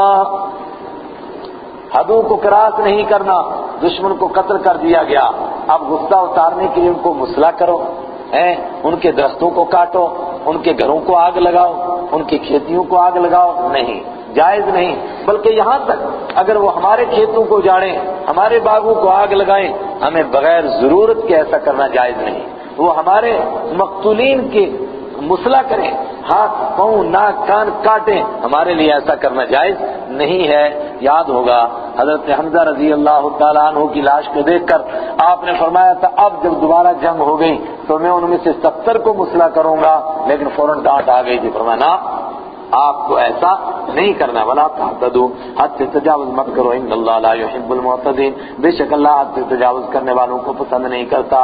حدوں کو کراس نہیں کرنا. دشمن کو قتل کر دیا گیا، اب غصہ اتارنے کے لیے ان کو مسلح کرو، ان کے درختوں کو کاٹو، ان کے گھروں کو آگ لگاؤ، ان کی کھیتیوں کو آگ لگاؤ، نہیں، جائز نہیں. بلکہ یہاں تک اگر وہ ہمارے کھیتوں کو جاڑیں، ہمارے باغوں کو آگ لگائیں، ہمیں بغیر ضرورت کے ایسا کرنا جائز نہیں. وہ ہمارے مقتولین کی مسلح کریں، ہاتھ پاؤں ناک کان کاٹیں، ہمارے لیے ایسا کرنا جائز نہیں ہے. یاد ہوگا حضرت حمزہ رضی اللہ تعالیٰ عنہ کی لاش کو دیکھ کر آپ نے فرمایا تھا اب جب دوبارہ جنگ ہو گئی تو میں ان میں سے 70 کو مسلح کروں گا، لیکن فوراً ڈانٹ آ گئی تھی. فرمایا نا، آپ کو ایسا نہیں کرنا. ولا تعتدوا، حد سے تجاوز مت کرو. ان اللہ لا يحب المعتدین، بے شک اللہ حد سے تجاوز کرنے والوں کو پسند نہیں کرتا.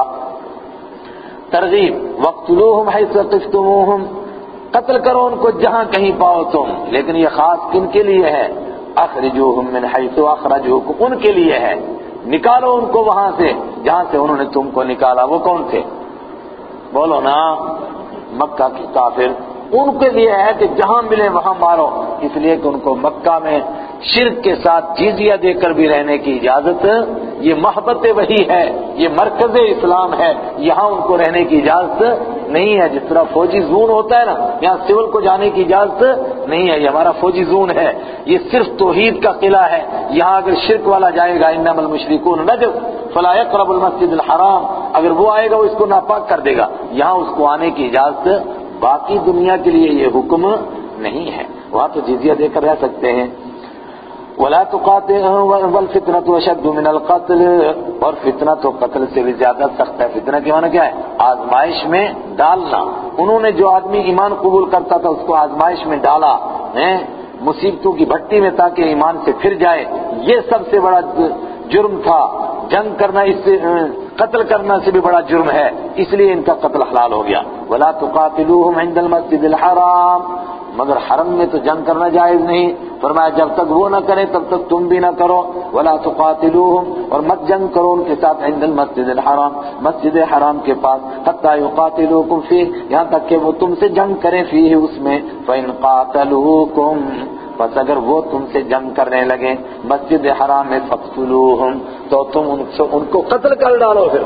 ترغیب، وقتلوہم حیث ثقفتموہم، قتل کرو ان کو جہاں کہیں پاؤ تم. لیکن یہ خاص کن کے لیے ہے؟ اخرجوہم من حیث اخرجوکم، ان کے لیے ہے. نکالو ان کو وہاں سے جہاں سے انہوں نے تم کو نکالا. وہ کون تھے؟ بولو نا. مکہ کے کافر. ان کے لیے ہے کہ جہاں ملے وہاں مارو، اس لیے کہ ان کو مکہ میں شرک کے ساتھ جزیہ دے کر بھی رہنے کی اجازت، یہ محبت وحی ہے، یہ مرکز اسلام ہے، یہاں ان کو رہنے کی اجازت نہیں ہے. جس طرح فوجی زون ہوتا ہے نا، یہاں سول کو جانے کی اجازت نہیں ہے، یہ ہمارا فوجی زون ہے. یہ صرف توحید کا قلعہ ہے. یہاں اگر شرک والا جائے گا، انما المشرکون نجس فلا يقرب المسجد الحرام، اگر وہ آئے گا وہ اس کو ناپاک کر دے گا. یہاں اس کو آنے کی اجازت، باقی دنیا کے لیے یہ حکم نہیں ہے. وہاں تو جزیہ دے کر رہ سکتے ہیں. ولا تقاتلوا والفتنة أشد من القتل، اور فتنہ تو قتل سے بھی زیادہ سخت ہے. فتنہ کے معنی کیا ہے؟ آزمائش میں ڈالنا. انہوں نے جو آدمی ایمان قبول کرتا تھا اس کو آزمائش میں ڈالا مصیبتوں کی بھٹی میں تاکہ ایمان سے پھر جائے. یہ سب سے بڑا جرم تھا. جنگ کرنا اس سے، قتل کرنا سے بھی بڑا جرم ہے، اس لیے ان کا قتل حلال ہو گیا. ولا تقاتلوهم عند المسجد الحرام، مگر حرم میں تو جنگ کرنا جائز نہیں. فرمایا جب تک وہ نہ کریں تب تک تم بھی نہ کرو. ولا تقاتلوهم، اور مت جنگ کرو ان کے ساتھ عند المسجد الحرام، مسجد حرام کے پاس. حتی یقاتلوکم فیہ، یہاں تک کہ وہ تم سے جنگ کریں فیہ، اس میں. فإن قاتلوکم، پس اگر وہ تم سے جنگ کرنے لگیں مسجد حرام میں، فقتلوہم، تو تم ان کو قتل کر ڈالو. پھر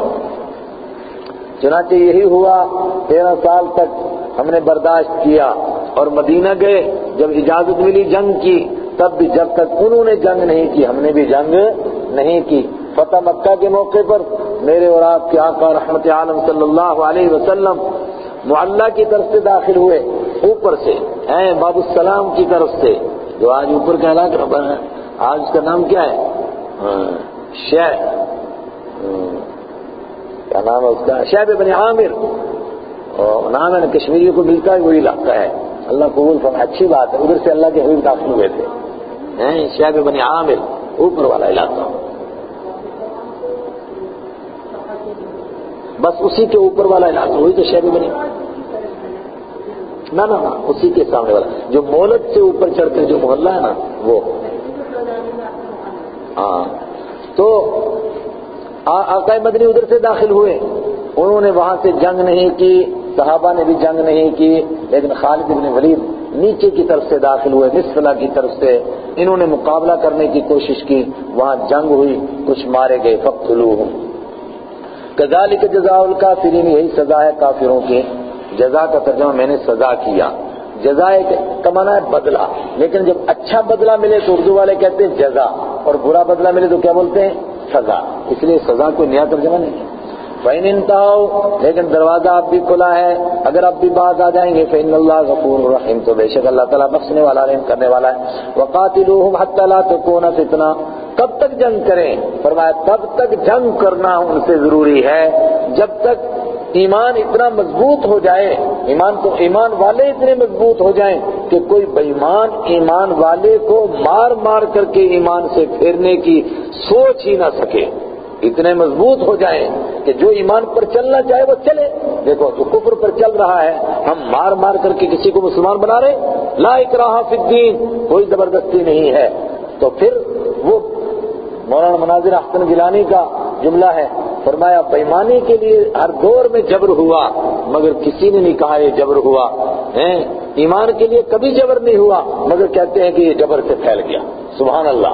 چنانچہ یہی ہوا. 13 سال تک ہم نے برداشت کیا اور مدینہ گئے. جب اجازت ملی جنگ کی تب بھی جب تک انہوں نے جنگ نہیں کی ہم نے بھی جنگ نہیں کی. فتح مکہ کے موقع پر میرے اور آپ کے آقا رحمت عالم صلی اللہ علیہ وسلم معلّہ کی طرف سے داخل ہوئے، اوپر سے باب السلام کی طرف سے، جو آج اوپر کہلا کر آج اس کا نام کیا ہے؟ شیخ، کیا نام ہے اس کا؟ شعب بن عامر. اور نام ہے نا کشمیریوں کو ملتا ہے وہی علاقہ ہے. اللہ قبول فرمائے. اچھی بات ہے، ادھر سے اللہ کے حبیب داخل ہوئے تھے. شعب بن عامر اوپر والا علاقہ، بس اسی کے اوپر والا علاقہ وہی تو شعب بن نہ اسی کے سامنے والا جو مولد سے اوپر چڑھتے جو محلہ ہے نا وہ. ہاں تو آقا مدنی ادھر سے داخل ہوئے. انہوں نے وہاں سے جنگ نہیں کی، صحابہ نے بھی جنگ نہیں کی، لیکن خالد بن ولید نیچے کی طرف سے داخل ہوئے، مسفلہ کی طرف سے. انہوں نے مقابلہ کرنے کی کوشش کی، وہاں جنگ ہوئی، کچھ مارے گئے. فقتلوہم کذالک جزاء الکافرین، یہی سزا ہے کافروں کی. جزا کا ترجمہ میں نے سزا کیا. جزا کا معنی ہے بدلہ، لیکن جب اچھا بدلہ ملے تو اردو والے کہتے ہیں جزا، اور برا بدلہ ملے تو کیا بولتے ہیں؟ سزا. اس لیے سزا کوئی نیا ترجمہ نہیں ہے. فَإِنِ انْتَهَوْا، لیکن دروازہ اب بھی کھلا ہے، اگر اب بھی باز آ جائیں گے. فَإِنَّ اللَّهَ غَفُورٌ رَحِيمٌ، تو بے شک اللہ تعالیٰ بخشنے والا رحم کرنے والا ہے. وَقَاتِلُوهُمْ حَتَّى لَا تَكُونَ فِتْنَةٌ، کب تک جنگ کریں؟ فرمایا تب تک جنگ کرنا ان سے ضروری ہے جب تک ایمان اتنا مضبوط ہو جائے، ایمان والے اتنے مضبوط ہو جائیں کہ کوئی بے ایمان ایمان والے کو مار مار کر کے ایمان سے پھیرنے کی سوچ ہی نہ سکے. اتنے مضبوط ہو جائیں کہ جو ایمان پر چلنا چاہے وہ چلے. دیکھو جو کفر پر چل رہا ہے ہم مار مار کر کے کسی کو مسلمان بنا رہے. لا اکراہ فی الدین، کوئی زبردستی نہیں ہے. تو پھر وہ مولانا مناظر احسن گیلانی کا جملہ ہے، فرمایا بےایمانی کے لیے ہر دور میں جبر ہوا مگر کسی نے نہیں کہا یہ جبر ہوا. ایمان کے لیے کبھی جبر نہیں ہوا مگر کہتے ہیں کہ یہ جبر سے پھیل گیا. سبحان اللہ.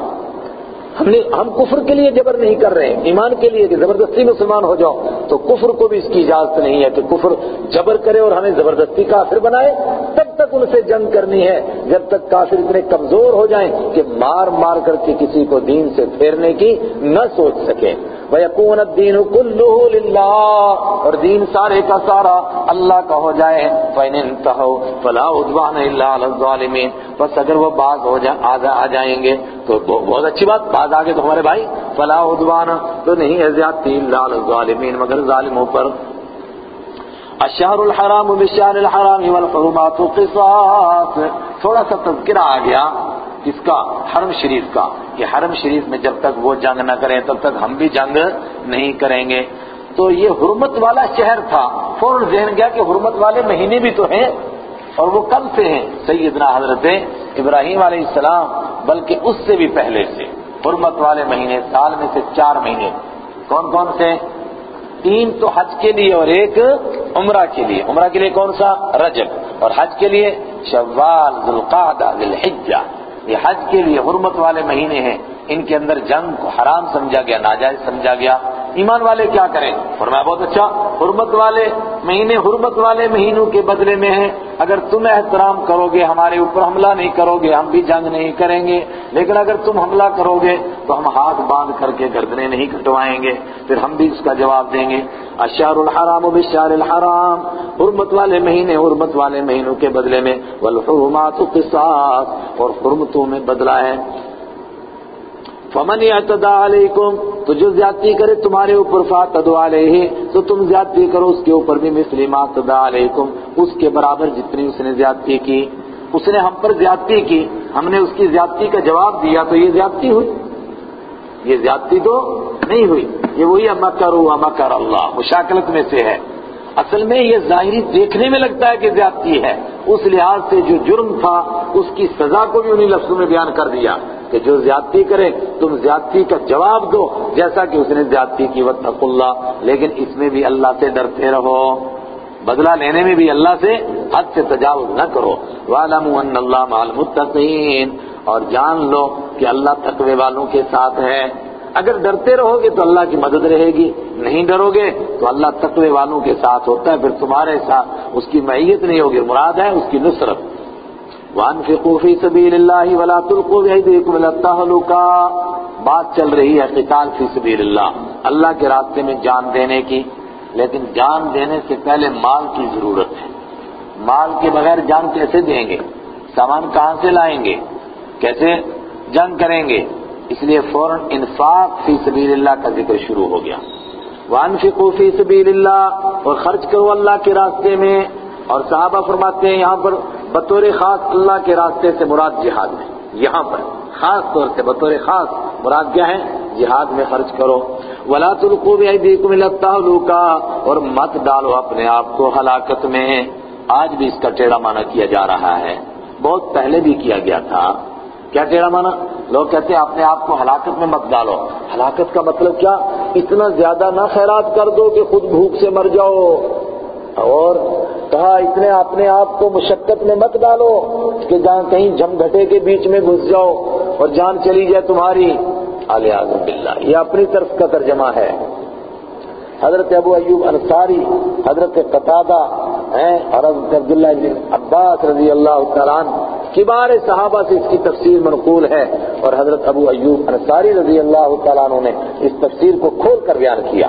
ہم کفر کے لیے جبر نہیں کر رہے ہیں، ایمان کے لیے کہ زبردستی مسلمان ہو جاؤ. تو کفر کو بھی اس کی اجازت نہیں ہے کہ کفر جبر کرے اور ہمیں زبردستی کافر بنائے. تب تک ان سے جنگ کرنی ہے جب تک کافر اتنے کمزور ہو جائیں کہ مار مار کر کے کسی کو دین سے پھیرنے کی نہ سوچ سکیں. وَيَكُونَ الدِّينُ كُلُّهُ لِلَّهِ، اور دین سارے کا سارا اللہ کا ہو جائے. فَإِنِ انْتَهَوْا فَلَا عُدْوَانَ إِلَّا عَلَى الظَّالِمِينَ، بس اگر وہ باز ہو آ جائیں گے تو بہت اچھی بات، باز آگے تو ہمارے بھائی. فَلَا عُدْوَانَ، تو نہیں ہے زیادتی، إِلَّا عَلَى الظَّالِمِينَ، مگر ظالموں پر. الشہر الحرام بالشہر الحرام والحرمات قصاص. تھوڑا سا تذکرہ آ گیا اس کا حرم شریف کا کہ حرم شریف میں جب تک وہ جنگ نہ کریں تب تک ہم بھی جنگ نہیں کریں گے. تو یہ حرمت والا شہر تھا. فوراً ذہن گیا کہ حرمت والے مہینے بھی تو ہیں اور وہ کب سے ہیں؟ سیدنا حضرت ابراہیم علیہ السلام بلکہ اس سے بھی پہلے سے حرمت والے مہینے سال میں سے 4 مہینے کون کون سے؟ 3 تو حج کے لیے اور 1 عمرہ کے لیے. عمرہ کے لیے کون سا؟ رجب. اور حج کے لیے شوال، ذوالقعدہ، ذی الحجہ. یہ حج کے لیے حرمت والے مہینے ہیں. ان کے اندر جنگ کو حرام سمجھا گیا، ناجائز سمجھا گیا. ایمان والے کیا کریں؟ فرمایا بہت اچھا، حرمت والے مہینے حرمت والے مہینوں کے بدلے میں ہیں. اگر تم احترام کرو گے ہمارے اوپر حملہ نہیں کرو گے ہم بھی جنگ نہیں کریں گے، لیکن اگر تم حملہ کرو گے تو ہم ہاتھ باندھ کر کے گردنیں نہیں کٹوائیں گے، پھر ہم بھی اس کا جواب دیں گے. الشہر الحرام بالشہر الحرام، حرمت والے مہینے حرمت والے مہینوں کے بدلے میں، والحرمات قصاص، اور حرمتوں میں بدلہ ہے. فمن اعتدى علیکم، تو جو زیادتی کرے تمہارے اوپر فاعتدوا علیہ، تو تم زیادتی کرو اس کے اوپر بھی مثل ما اعتدى علیکم، اس کے برابر جتنی اس نے زیادتی کی. اس نے ہم پر زیادتی کی، ہم نے اس کی زیادتی کا جواب دیا تو یہ زیادتی ہوئی؟ یہ زیادتی تو نہیں ہوئی. یہ وہی مکروا مکر اللہ مشاکلت میں سے ہے. اصل میں یہ ظاہری دیکھنے میں لگتا ہے کہ زیادتی ہے، اس لحاظ سے جو جرم تھا اس کی سزا کو بھی انہی لفظوں میں بیان کر دیا کہ جو زیادتی کرے تم زیادتی کا جواب دو جیسا کہ اس نے زیادتی کی. واتقوا اللہ، لیکن اس میں بھی اللہ سے ڈرتے رہو، بدلہ لینے میں بھی اللہ سے حد سے تجاوز نہ کرو. وَاعْلَمُوا أَنَّ اللَّهَ مَعَ الْمُتَّقِينَ، اور جان لو کہ اللہ تقوی والوں کے ساتھ ہے. اگر ڈرتے رہو گے تو اللہ کی مدد رہے گی، نہیں ڈرو گے تو اللہ تقوی والوں کے ساتھ ہوتا ہے، پھر تمہارے ساتھ اس کی معیت نہیں ہوگی، مراد ہے اس کی نصرت. وَأَنفِقُوا فِي سَبِيلِ اللَّهِ وَلَا تُلْقُوا بِأَيْدِيكُمْ إِلَى التَّهْلُكَةِ. بات چل رہی ہے قتال فی سبیل اللہ کے راستے میں جان دینے کی، لیکن جان دینے سے پہلے مال کی ضرورت ہے. مال کے بغیر جان کیسے دیں گے؟ سامان کہاں سے لائیں گے؟ کیسے جنگ کریں گے؟ اس لیے فوراً انفاق فی سبیل اللہ کا ذکر شروع ہو گیا. وَأَنفِقُوا فِي سَبِيلِ اللَّهِ، اور خرچ کرو اللہ کے راستے میں. اور صحابہ فرماتے ہیں یہاں پر بطور خاص اللہ کے راستے سے مراد جہاد میں، یہاں پر خاص طور سے بطور خاص مراد کیا ہے؟ جہاد میں خرچ کرو. وَلَا تُلْقُوا بِأَيْدِيكُمْ إِلَى التَّهْلُكَةِ، اور مت ڈالو اپنے آپ کو ہلاکت میں. آج بھی اس کا ٹیڑھا معنی کیا جا رہا ہے، بہت پہلے بھی کیا گیا تھا. کیا ٹیڑھا معنی؟ لوگ کہتے ہیں اپنے آپ کو ہلاکت میں مت ڈالو. ہلاکت کا مطلب کیا؟ اتنا زیادہ نہ خیرات کر دو کہ خود بھوک سے مر جاؤ، اور کہا اتنے اپنے آپ کو مشقت میں مت ڈالو کہ جہاں کہیں جم گھٹے کے بیچ میں گھس جاؤ اور جان چلی جائے تمہاری. اعوذ باللہ، یہ اپنی طرف کا ترجمہ ہے. حضرت ابو ایوب انصاری، حضرت قتادہ اور حضرت عبداللہ بن عباس رضی اللہ تعالیٰ عنہ کبار صحابہ سے اس کی تفسیر منقول ہے، اور حضرت ابو ایوب انصاری رضی اللہ تعالیٰ عنہ نے اس تفسیر کو کھول کر بیان کیا.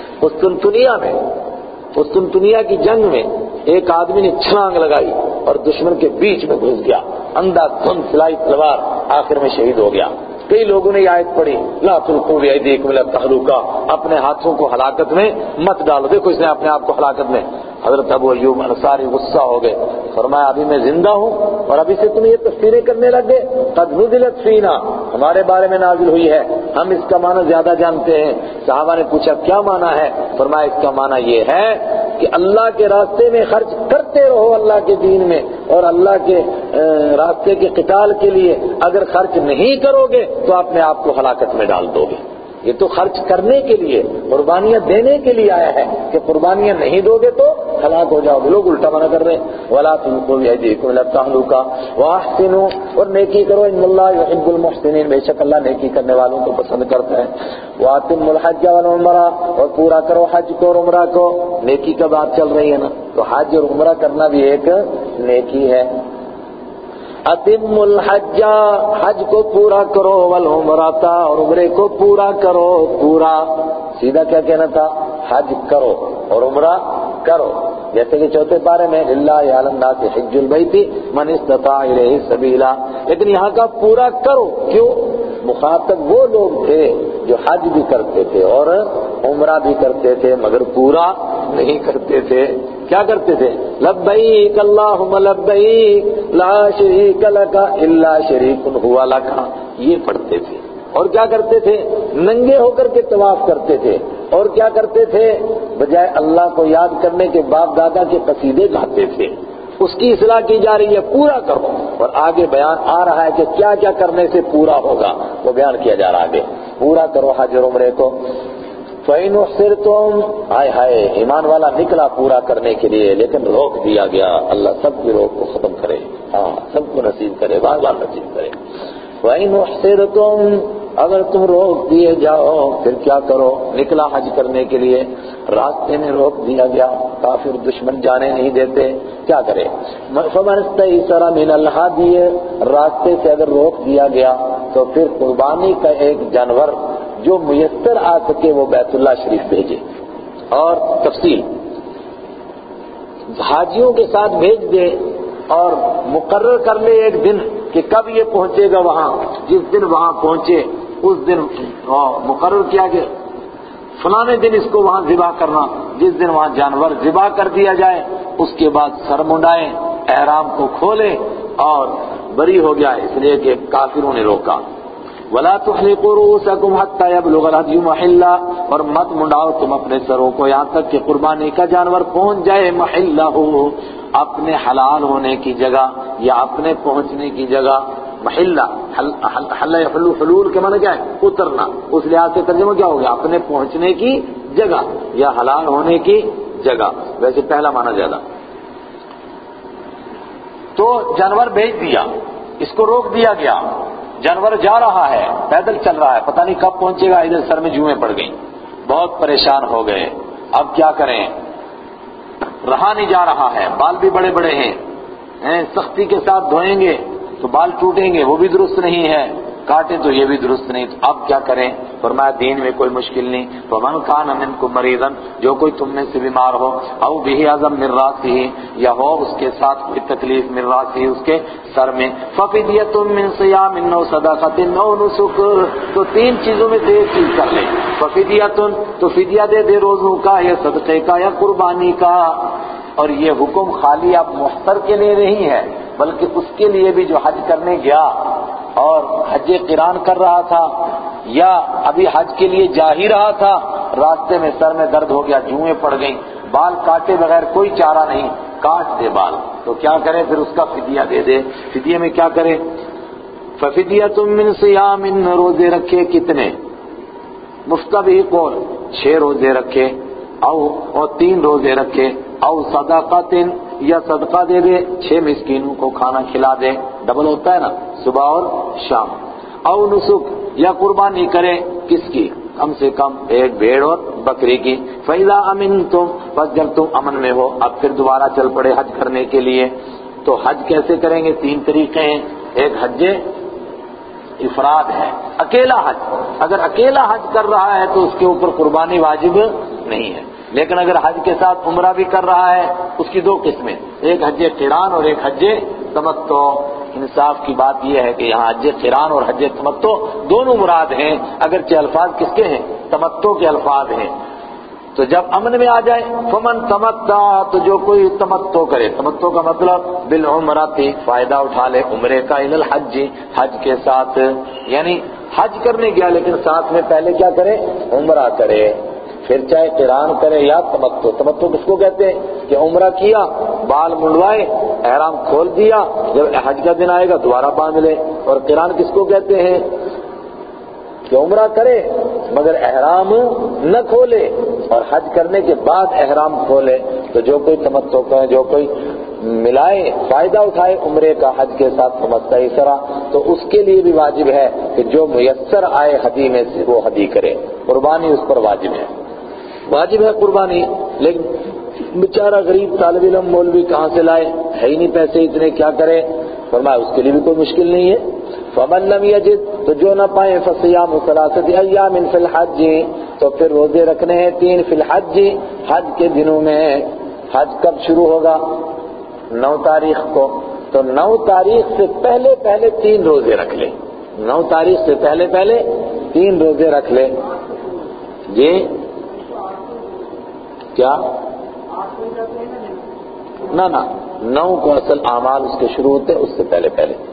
قسطنطنیہ کی جنگ میں ایک آدمی نے چھلانگ لگائی اور دشمن کے بیچ میں گھس گیا، اندھا دھند سلائی تلوار، آخر میں شہید ہو گیا. کئی لوگوں نے یہ آیت پڑھی لا تلقوا بأيديكم إلى التهلكة، اپنے ہاتھوں کو ہلاکت میں مت ڈالو. دیکھو اس نے اپنے آپ کو ہلاکت میں. حضرت ابو ایوب انصاری غصہ ہو گئے، فرمایا ابھی میں زندہ ہوں اور ابھی سے تم یہ تفسیریں کرنے لگ گئے. قد نزلت فینا، ہمارے بارے میں نازل ہوئی ہے، ہم اس کا معنی زیادہ جانتے ہیں. صحابہ نے پوچھا کیا معنی ہے؟ فرمایا اس کا معنی یہ ہے کہ اللہ کے راستے میں خرچ کرتے رہو اللہ کے دین میں، اور اللہ کے راستے کے قتال کے لیے اگر خرچ نہیں کرو گے تو اپنے آپ کو ہلاکت میں ڈال دو گے. یہ تو خرچ کرنے کے لیے، قربانیاں دینے کے لیے آیا ہے کہ قربانیاں نہیں دو گے تو ہلاک ہو جاؤ گے. لوگ الٹا منع کر رہے ہیں. وَلَا تُلْقُوا بِأَيْدِيكُمْ إِلَى التَّهْلُكَةِ وَأَحْسِنُوا، اور نیکی کرو، ان اللہ يحب المحسنین، بے شک اللہ نیکی کرنے والوں کو پسند کرتا ہے. وَأَتِمُّوا الْحَجَّ وَالْعُمْرَةَ، اور پورا کرو حج کو اور عمرہ کو. نیکی کا بات چل رہی ہے نا، تو حج اور عمرہ کرنا بھی ایک نیکی ہے. اتم الحج، حج کو پورا کرو، والعمرۃ، اور عمرے کو پورا کرو. پورا سیدھا کیا کہنا تھا؟ حج کرو اور عمرہ کرو. جیسے کہ چوتھے پارے میں للہ علی الناس حج البیت من استطاع الیہ سبیلا، لیکن یہاں کا پورا کرو. کیوں؟ مخاطب وہ لوگ تھے جو حج بھی کرتے تھے اور عمرہ بھی کرتے تھے مگر پورا نہیں کرتے تھے. کیا کرتے تھے؟ لبیک اللہم لبیک لا شریک لک الا شریک هو لک، یہ پڑھتے تھے۔ اور کیا کرتے تھے؟ ننگے ہو کر کے طواف کرتے تھے۔ اور کیا کرتے تھے؟ بجائے اللہ کو یاد کرنے کے باپ دادا کے قصیدے گاتے تھے۔ اس کی اصلاح کی جا رہی ہے، پورا کرو۔ اور آگے بیان آ رہا ہے کہ کیا کیا کرنے سے پورا ہوگا، وہ بیان کیا جا رہا ہے آگے۔ پورا کرو حج اور عمرے کو۔ فَإِنْ أُحْصِرْتُمْ، ہائے ہائے ایمان والا نکلا پورا کرنے کے لیے، لیکن روک دیا گیا۔ اللہ سب کی روک کو ختم کرے، ہاں سب کو نصیب کرے، بار بار نصیب کرے۔ وَإِنْ أُحْصِرْتُمْ، اگر تم روک دیے جاؤ پھر کیا کرو؟ نکلا حج کرنے کے لیے، راستے میں روک دیا گیا، کافر دشمن جانے نہیں دیتے، کیا کرے؟ فَمَنِ اسْتَيْسَرَ مِنَ الْهَدْيِ، راستے سے اگر روک دیا گیا تو پھر قربانی کا ایک جانور جو میسر آ سکے وہ بیت اللہ شریف بھیجے۔ اور تفصیل حاجیوں کے ساتھ بھیج دے اور مقرر کر لے ایک دن کہ کب یہ پہنچے گا وہاں، جس دن وہاں پہنچے اس دن مقرر کیا کہ فلانے دن اس کو وہاں ذبح کرنا، جس دن وہاں جانور ذبح کر دیا جائے اس کے بعد سر منڈائے، احرام کو کھولے اور بری ہو گیا، اس لیے کہ کافروں نے روکا۔ وَلَا تُحْلِقُوا رُؤُوسَكُمْ حَتَّى يَبْلُغَ الْهَدْيُ مَحِلَّهُ، اور مت منڈاؤ تم اپنے سروں کو یہاں تک کہ قربانی کا جانور پہنچ جائے محلہ، اپنے حلال ہونے کی جگہ یا اپنے پہنچنے کی جگہ۔ محلہ حل یحل حلول کے معنی کیا ہے؟ اترنا، اس لحاظ سے ترجمہ کیا ہو گیا؟ اپنے پہنچنے کی جگہ یا حلال ہونے کی جگہ، ویسے پہلا معنی زیادہ۔ تو جانور بھیج دیا، اس کو روک دیا گیا، جانور جا رہا ہے، پیدل چل رہا ہے، پتہ نہیں کب پہنچے گا، ادھر سر میں جوئیں پڑ گئیں، بہت پریشان ہو گئے۔ اب کیا کریں؟ رہا نہیں جا رہا ہے، بال بھی بڑے بڑے ہیں، سختی کے ساتھ دھوئیں گے تو بال ٹوٹیں گے، وہ بھی درست نہیں ہے، کاٹیں تو یہ بھی درست نہیں، تو اب کیا کریں؟ فرمایا دین میں کوئی مشکل نہیں، فَمَنْ كَانَ مِنْكُمْ مَرِيضًا، جو کوئی تم میں سے بیمار ہو، أَوْ بِهِ أَذًى مِنْ رَأْسِهِ، یا ہو اس کے ساتھ کوئی تکلیف من رأسه، اس کے سر میں، فَفِدْيَةٌ مِنْ صِيَامٍ أَوْ صَدَقَةٍ أَوْ نُسُكٍ، تو تین چیزوں میں سے ایک چیز کر لیں۔ فَفِدْيَةٌ، تو فدیہ دے دے روزوں کا یا صدقے کا یا قربانی کا۔ اور یہ حکم خالی اب محتر کے لیے نہیں ہے، بلکہ اس کے لیے بھی جو حج کرنے گیا اور حج قران کر رہا تھا یا ابھی حج کے لیے جا ہی رہا تھا، راستے میں سر میں درد ہو گیا، جوئیں پڑ گئیں، بال کاٹے بغیر کوئی چارہ نہیں، کاٹ دے بال، تو کیا کرے؟ پھر اس کا فدیہ دے دے۔ فدیہ میں کیا کرے؟ فَفِدْيَةٌ مِّن صِيَامٍ، روزے رکھے کتنے؟ مفتبی قول 6 روزے رکھے، اور 3 روزے رکھے، او صدقۃ، یا صدقہ دے دے، 6 مسکینوں کو کھانا کھلا دے، ڈبل ہوتا ہے نا، صبح اور شام۔ او نسک، یا قربانی کرے، کس کی؟ کم سے کم ایک بھیڑ اور بکری کی۔ فَإِذَا أَمِنْتُمْ، بس جب تم امن میں ہو، اب پھر دوبارہ چل پڑے حج کرنے کے لیے۔ تو حج کیسے کریں گے؟ 3 طریقے ہیں، ایک حج افراد ہے، اکیلا حج، اگر اکیلا حج کر رہا ہے تو اس کے اوپر قربانی واجب نہیں ہے، لیکن اگر حج کے ساتھ عمرہ بھی کر رہا ہے اس کی 2 قسمیں، ایک حج قران اور ایک حج تمتع۔ انصاف کی بات یہ ہے کہ یہاں حج قران اور حج تمتع دونوں مراد ہیں، اگرچہ الفاظ کس کے ہیں؟ تمتع کے الفاظ ہیں۔ تو جب امن میں آ جائے، فمن تمتع، تو جو کوئی تمتع کرے، تمتع کا مطلب بالعمرہ، فائدہ اٹھا لے عمرے کا، الی الحج، حج کے ساتھ، یعنی حج کرنے گیا لیکن ساتھ میں پہلے کیا کرے؟ عمرہ کرے، پھر چاہے قران کرے یا تمتع۔ تمتع کس کو کہتے ہیں؟ کہ عمرہ کیا، بال منڈوائے، احرام کھول دیا، جب حج کا دن آئے گا دوبارہ باندھ لے۔ اور قران کس کو کہتے ہیں؟ کہ عمرہ کرے مگر احرام نہ کھولے اور حج کرنے کے بعد احرام کھولے۔ تو جو کوئی تمتع کرے، جو کوئی ملائے، فائدہ اٹھائے عمرے کا حج کے ساتھ تمتع اس طرح، تو اس کے لیے بھی واجب ہے کہ جو میسر آئے ہدی میں سے وہ ہدی کرے، قربانی اس پر واجب ہے، واجب ہے قربانی۔ لیکن بیچارہ غریب طالب علم مولوی کہاں سے لائے؟ ہے ہی نہیں پیسے اتنے، کیا کرے؟ فرمایا اس کے لیے بھی کوئی مشکل نہیں ہے۔ فَمَن لَّمْ يَجِدْ، تو جو نہ پائے، فَصِيَامُ ثَلَاثَةِ أَيَّامٍ فِي الْحَجِّ، تو پھر روزے رکھنے ہیں 3 فی الحج، حج کے دنوں میں۔ حج کب شروع ہوگا؟ 9 تاریخ کو، تو 9 تاریخ سے پہلے 3 روزے رکھ لے، 9 تاریخ سے پہلے 3 روزے رکھ لے۔ جی کیا نہ 9 کو اصل اعمال اس کے شروع ہوتے ہیں، اس سے پہلے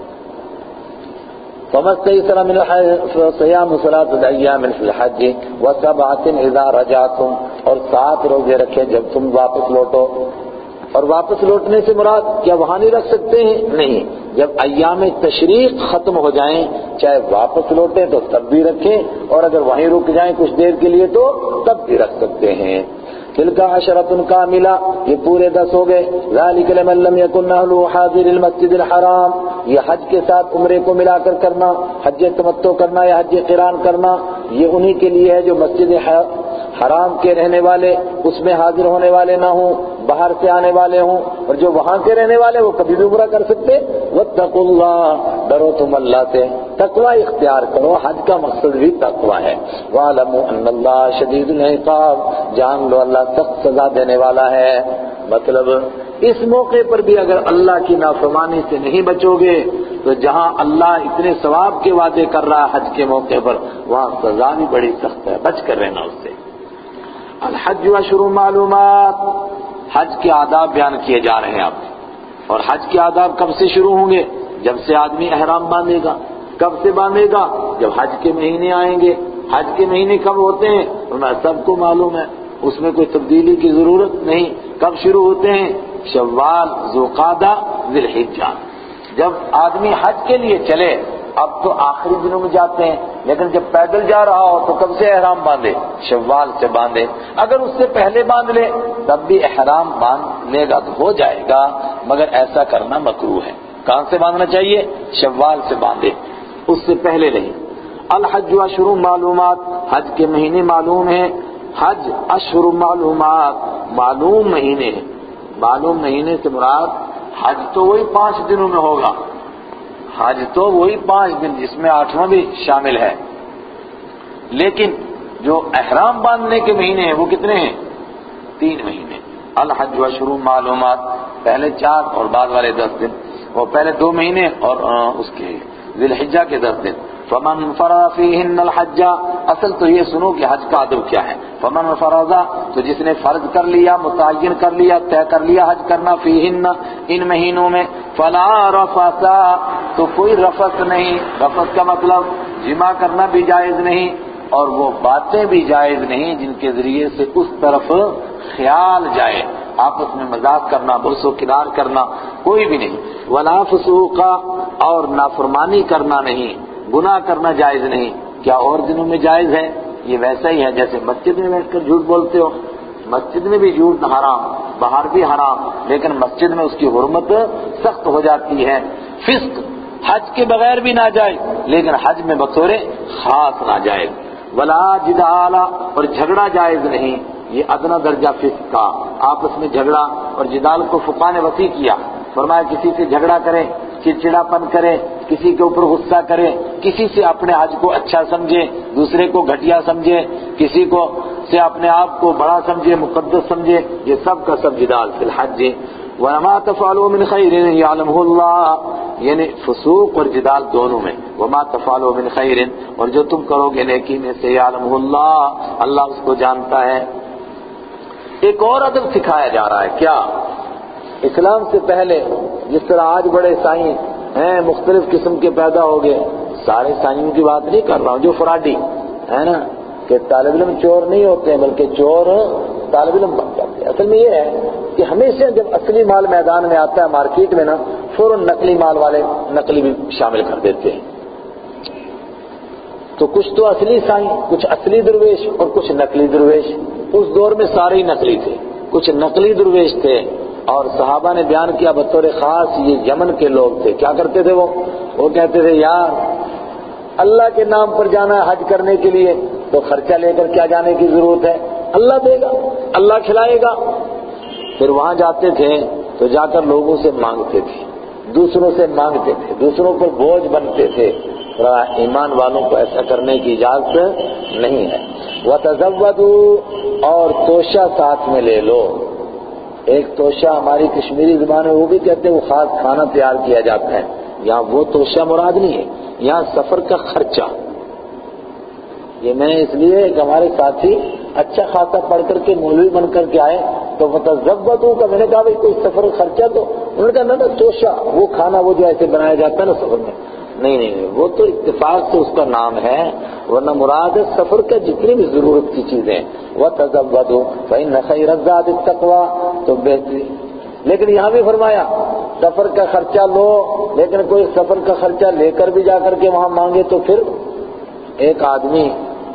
فَمَسْتَيْسَرَ مِنَ صِيَامُ ثَلَاثَةِ أَيَّامٍ فِي الْحَجِّ وَسَبْعَةٍ إِذَا رَجَعْتُمْ، اور 7 روزے رکھے جب تم واپس لوٹو۔ اور واپس لوٹنے سے مراد کیا وہاں نہیں رکھ سکتے ہیں؟ نہیں، جب ایام تشریق ختم ہو جائیں چاہے واپس لوٹیں تو تب بھی رکھیں، اور اگر وہیں رک جائیں کچھ دیر کے لیے تو تب بھی رکھ سکتے ہیں۔ تلک عشرۃ کاملہ، یہ پورے 10 ہو گئے۔ ذالک لمن لم یکن اہلہ حاضر المسجد الحرام، یہ حج کے ساتھ عمرے کو ملا کر کرنا، حج تمتع کرنا یا حج قران کرنا، یہ انہی کے لیے ہے جو مسجد حرام کے رہنے والے، اس میں حاضر ہونے والے نہ ہوں، باہر سے آنے والے ہوں، اور جو وہاں کے رہنے والے وہ کبھی بھی عمرہ کر سکتے۔ واتقوا اللہ، ڈرو تم اللہ سے، تقوی اختیار کرو، حج کا مقصد بھی تقوی ہے۔ وَاعْلَمُوا أَنَّ اللَّهَ شَدِيدُ الْعِقَابِ، جان لو اللہ سخت سزا دینے والا ہے۔ مطلب اس موقع پر بھی اگر اللہ کی نافرمانی سے نہیں بچو گے تو جہاں اللہ اتنے ثواب کے وعدے کر رہا ہے حج کے موقع پر، وہاں سزا بھی بڑی سخت ہے، بچ کر رہنا اس سے۔ الحج اشہر معلومات، حج کے آداب بیان کیے جا رہے ہیں اب، اور حج کے آداب کب سے شروع ہوں گے؟ جب سے آدمی احرام باندھے گا۔ کب سے باندھے گا؟ جب حج کے مہینے آئیں گے۔ حج کے مہینے کب ہوتے ہیں؟ سب کو معلوم ہے، اس میں کوئی تبدیلی کی ضرورت نہیں۔ کب شروع ہوتے ہیں؟ شوال، ذوالقعدہ، ذی الحجہ۔ جب آدمی حج کے لیے چلے، اب تو آخری دنوں میں جاتے ہیں، لیکن جب پیدل جا رہا ہو تو کب سے احرام باندھے؟ شوال سے باندھے۔ اگر اس سے پہلے باندھ لے تب بھی احرام باندھ لے گا تو ہو جائے گا، مگر ایسا کرنا مکروہ ہے۔ کہاں سے باندھنا چاہیے؟ شوال سے باندھے، اس سے پہلے نہیں۔ الحج اشہر معلومات، حج کے مہینے معلوم ہیں۔ حج اشہر معلومات، معلوم مہینے ہیں۔ معلوم مہینے سے مراد حج تو وہی 5 دنوں میں ہوگا، حج تو وہی 5 دن جس میں 8واں بھی شامل ہے، لیکن جو احرام باندھنے کے مہینے ہیں وہ کتنے ہیں؟ 3 مہینے۔ الحج اشہر معلومات، پہلے 4 اور بعد والے 10 دن، وہ پہلے 2 مہینے اور اس کے ذی الحجہ کے 10 دن۔ فمن فرض فیہن الحج، اصل تو یہ سنو کہ حج کا ادب کیا ہے۔ فمن فرض، تو جس نے فرض کر لیا، متعین کر لیا، طے کر لیا حج کرنا، فیہن، ان مہینوں میں، فلا رفث، تو کوئی رفث نہیں۔ رفث کا مطلب جمع کرنا بھی جائز نہیں، اور وہ باتیں بھی جائز نہیں جن کے ذریعے سے اس طرف خیال جائے، آپس میں مذاق کرنا، بحث و کنار کرنا، کوئی بھی نہیں۔ ولا فسوق، اور نافرمانی کرنا نہیں، گناہ کرنا جائز نہیں۔ کیا اور دنوں میں جائز ہے؟ یہ ویسا ہی ہے جیسے مسجد میں بیٹھ کر جھوٹ بولتے ہو، مسجد میں بھی جھوٹ حرام، باہر بھی حرام، لیکن مسجد میں اس کی حرمت سخت ہو جاتی ہے۔ فسق حج کے بغیر بھی ناجائز، لیکن حج میں بطور خاص ناجائز۔ ولا جدال، اور جھگڑا جائز نہیں، یہ ادنا درجہ فسق کا، آپس میں جھگڑا۔ اور جدال کو فقہاء نے وسیع کیا، فرمایا کسی سے جھگڑا کرے، چڑچڑاپن کرے، کسی کے اوپر غصہ کرے، کسی سے اپنے حج کو اچھا سمجھے، دوسرے کو گھٹیا سمجھے، کسی کو سے اپنے آپ کو بڑا سمجھے، مقدس سمجھے، یہ سب کا سب جدال فی الحج۔ وَمَا تَفْعَلُوا مِنْ خَيْرٍ يَعْلَمْهُ اللَّهُ، یعنی فسوق اور جدال دونوں میں، وَمَا تَفْعَلُوا مِنْ خَيْرٍ، اور جو تم کرو گے نیکی میں سے، يَعْلَمْهُ اللَّهُ، اللہ اس کو جانتا ہے۔ ایک اور ادب سکھایا جا رہا ہے، کیا؟ اسلام سے پہلے جس طرح آج بڑے سائیں ہیں مختلف قسم کے پیدا ہو گئے، سارے سائیوں کی بات نہیں کر رہا ہوں، جو فراڈی ہے نا، کہ طالب علم چور نہیں ہوتے ہیں بلکہ چور طالب علم بن جاتے ہیں۔ اصل میں یہ ہے کہ ہمیشہ جب اصلی مال میدان میں آتا ہے مارکیٹ میں نا، فوراً نقلی مال والے نقلی بھی شامل کر دیتے ہیں۔ تو کچھ تو اصلی سائیں، کچھ اصلی درویش اور کچھ نقلی درویش۔ اس دور میں سارے ہی نقلی تھے، کچھ نقلی درویش تھے، اور صحابہ نے بیان کیا بطور خاص یہ یمن کے لوگ تھے۔ کیا کرتے تھے وہ کہتے تھے یار اللہ کے نام پر جانا ہے حج کرنے کے لیے تو خرچہ لے کر کیا جانے کی ضرورت ہے، اللہ دے گا، اللہ کھلائے گا۔ پھر وہاں جاتے تھے تو جا کر لوگوں سے مانگتے تھے، دوسروں سے مانگتے تھے، دوسروں پر بوجھ بنتے تھے۔ ایمان والوں کو ایسا کرنے کی اجازت نہیں ہے۔ وَتَزَوَّدُوا، اور توشہ ساتھ میں لے لو۔ ایک توشہ ہماری کشمیری زبان میں وہ بھی کہتے ہیں، وہ خاص کھانا تیار کیا جاتا ہے، یہاں وہ توشہ مراد نہیں ہے، یہاں سفر کا خرچہ۔ یہ میں اس لیے کہ ہمارے ساتھی اچھا خاصا پڑھ کر کے مولوی بن کر کے آئے تو فتزودوا کا میں نے کہا بھائی کوئی سفر خرچہ تو انہوں نے کہا نہ توشا، وہ کھانا وہ جو ایسے بنایا جاتا ہے نا سفر میں، نہیں وہ تو اتفاق سے اس کا نام ہے، ورنہ مراد ہے سفر کا جتنی بھی ضرورت کی چیزیں وتزودوا فإن خير الزاد التقوى، تو بہترین. لیکن یہاں بھی فرمایا سفر کا خرچہ لو، لیکن کوئی سفر کا خرچہ لے کر بھی جا کر کے وہاں مانگے تو پھر ایک آدمی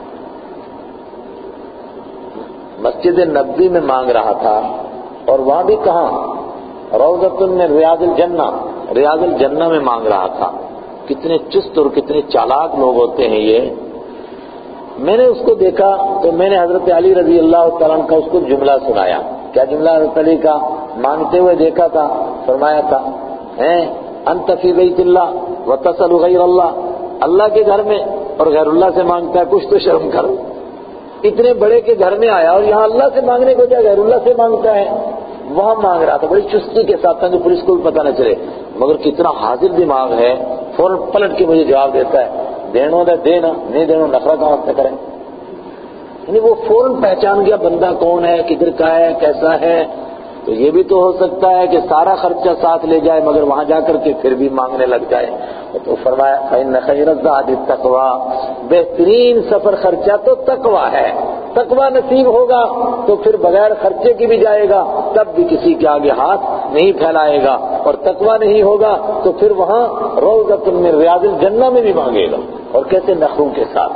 مسجد نبوی میں مانگ رہا تھا، اور وہاں بھی کہاں، روضۃ من ریاض الجنہ، ریاض الجنہ میں مانگ رہا تھا. کتنے چست اور کتنے چالاک لوگ ہوتے ہیں یہ. میں نے اس کو دیکھا تو میں نے حضرت علی رضی اللہ تعالیٰ عنہ کا اس کو جملہ سنایا. کیا جملہ حضرت علی کا مانگتے ہوئے دیکھا تھا؟ فرمایا تھا انت فی بیت اللہ وتسأل غیر اللہ، اللہ کے گھر میں اور غیر اللہ سے مانگتا ہے، کچھ تو شرم کرو. اتنے بڑے کے گھر میں آیا اور یہاں اللہ سے مانگنے کو جائے غیر اللہ سے مانگتا ہے. وہاں مانگ رہا تھا بڑی چستی کے ساتھ تاکہ پولیس کو بھی پتہ نہ چلے، مگر کتنا حاضر دماغ ہے، فوراً پلٹ کے مجھے جواب دیتا ہے دینو دے دینا، نہیں دینو نخرہ کا وقت کریں. یعنی وہ فوراً پہچان گیا بندہ کون ہے، کدھر کا ہے، کیسا ہے. تو یہ بھی تو ہو سکتا ہے کہ سارا خرچہ ساتھ لے جائے مگر وہاں جا کر کے پھر بھی مانگنے لگ جائے. تو فرمایا فإن خیر الزاد التقوی، بہترین سفر خرچہ تو تقوی ہے. تقوی نصیب ہوگا تو پھر بغیر خرچے کی بھی جائے گا، تب بھی کسی کے آگے ہاتھ نہیں پھیلائے گا. اور تقوی نہیں ہوگا تو پھر وہاں روضۃ من ریاض الجنہ میں بھی مانگے گا، اور کیسے نخروں کے ساتھ.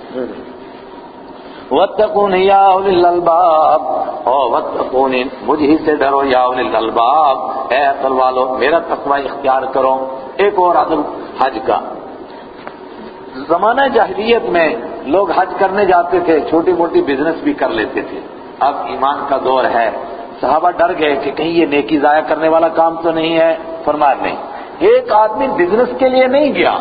وَاتَّقُونِ يَا أُولِي الْأَلْبَابِ، وَاتَّقُونِ، مجھ ہی سے ڈرو، یا اولی الالباب، اے عقل والو میرا تقوی اختیار کرو. ایک اور عدل حج کا. زمانہ جاہلیت میں لوگ حج کرنے جاتے تھے، چھوٹی موٹی بزنس بھی کر لیتے تھے. اب ایمان کا دور ہے، صحابہ ڈر گئے کہ کہیں یہ نیکی ضائع کرنے والا کام تو نہیں ہے. فرمایا نہیں، ایک آدمی بزنس کے لیے نہیں گیا،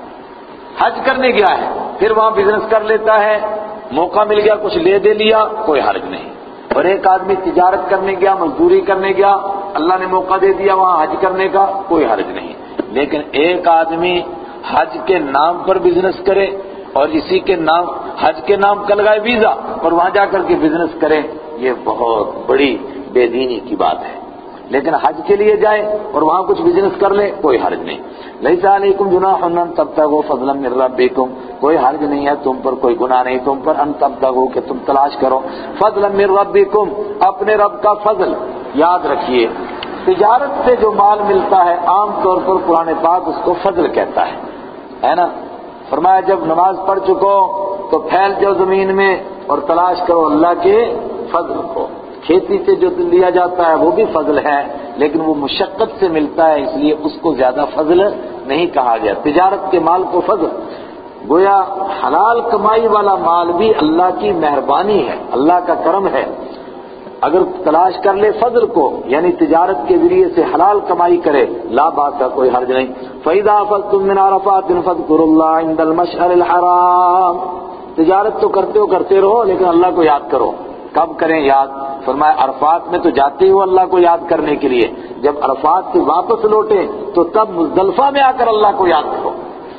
حج کرنے گیا ہے، پھر وہاں بزنس کر لیتا ہے، موقع مل گیا کچھ لے دے لیا، کوئی حرج نہیں. اور ایک آدمی تجارت کرنے گیا، مزدوری کرنے گیا، اللہ نے موقع دے دیا وہاں حج کرنے کا، کوئی حرج نہیں. لیکن ایک آدمی حج کے نام پر بزنس کرے اور اسی کے نام حج کے نام کا لگائے ویزا اور وہاں جا کر کے بزنس کرے، یہ بہت بڑی بے دینی کی بات ہے. لیکن حج کے لیے جائے اور وہاں کچھ بزنس کر لے، کوئی حرج نہیں. لیس علیکم جناح ان تبتغوا فضلا من ربکم، کوئی حرج نہیں ہے تم پر، کوئی گناہ نہیں تم پر، ان تبتغوا کہ تم تلاش کرو، فضلا من ربکم، اپنے رب کا فضل. یاد رکھیے تجارت سے جو مال ملتا ہے عام طور پر قرآن پاک اس کو فضل کہتا ہے نا. فرمایا جب نماز پڑھ چکو تو پھیل جاؤ زمین میں اور تلاش کرو اللہ کے فضل کو. کھیتی سے جو لیا جاتا ہے وہ بھی فضل ہے، لیکن وہ مشقت سے ملتا ہے، اس لیے اس کو زیادہ فضل نہیں کہا گیا. تجارت کے مال کو فضل، گویا حلال کمائی والا مال بھی اللہ کی مہربانی ہے، اللہ کا کرم ہے. اگر تلاش کر لے فضل کو، یعنی تجارت کے ذریعے سے حلال کمائی کرے، لا بات کا کوئی حرج نہیں. فَإِذَا أَفَضْتُم مِّنْ عَرَفَاتٍ فَاذْكُرُوا اللَّهَ عِندَ الْمَشْعَرِ الْحَرَامِ. تجارت تو کرتے رہو لیکن اللہ کو یاد کرو. کب کریں یاد؟ فرمایا عرفات میں تو جاتے ہو اللہ کو یاد کرنے کے لیے، جب عرفات سے واپس لوٹے تو تب مزدلفہ میں آ کر اللہ کو یاد کرو.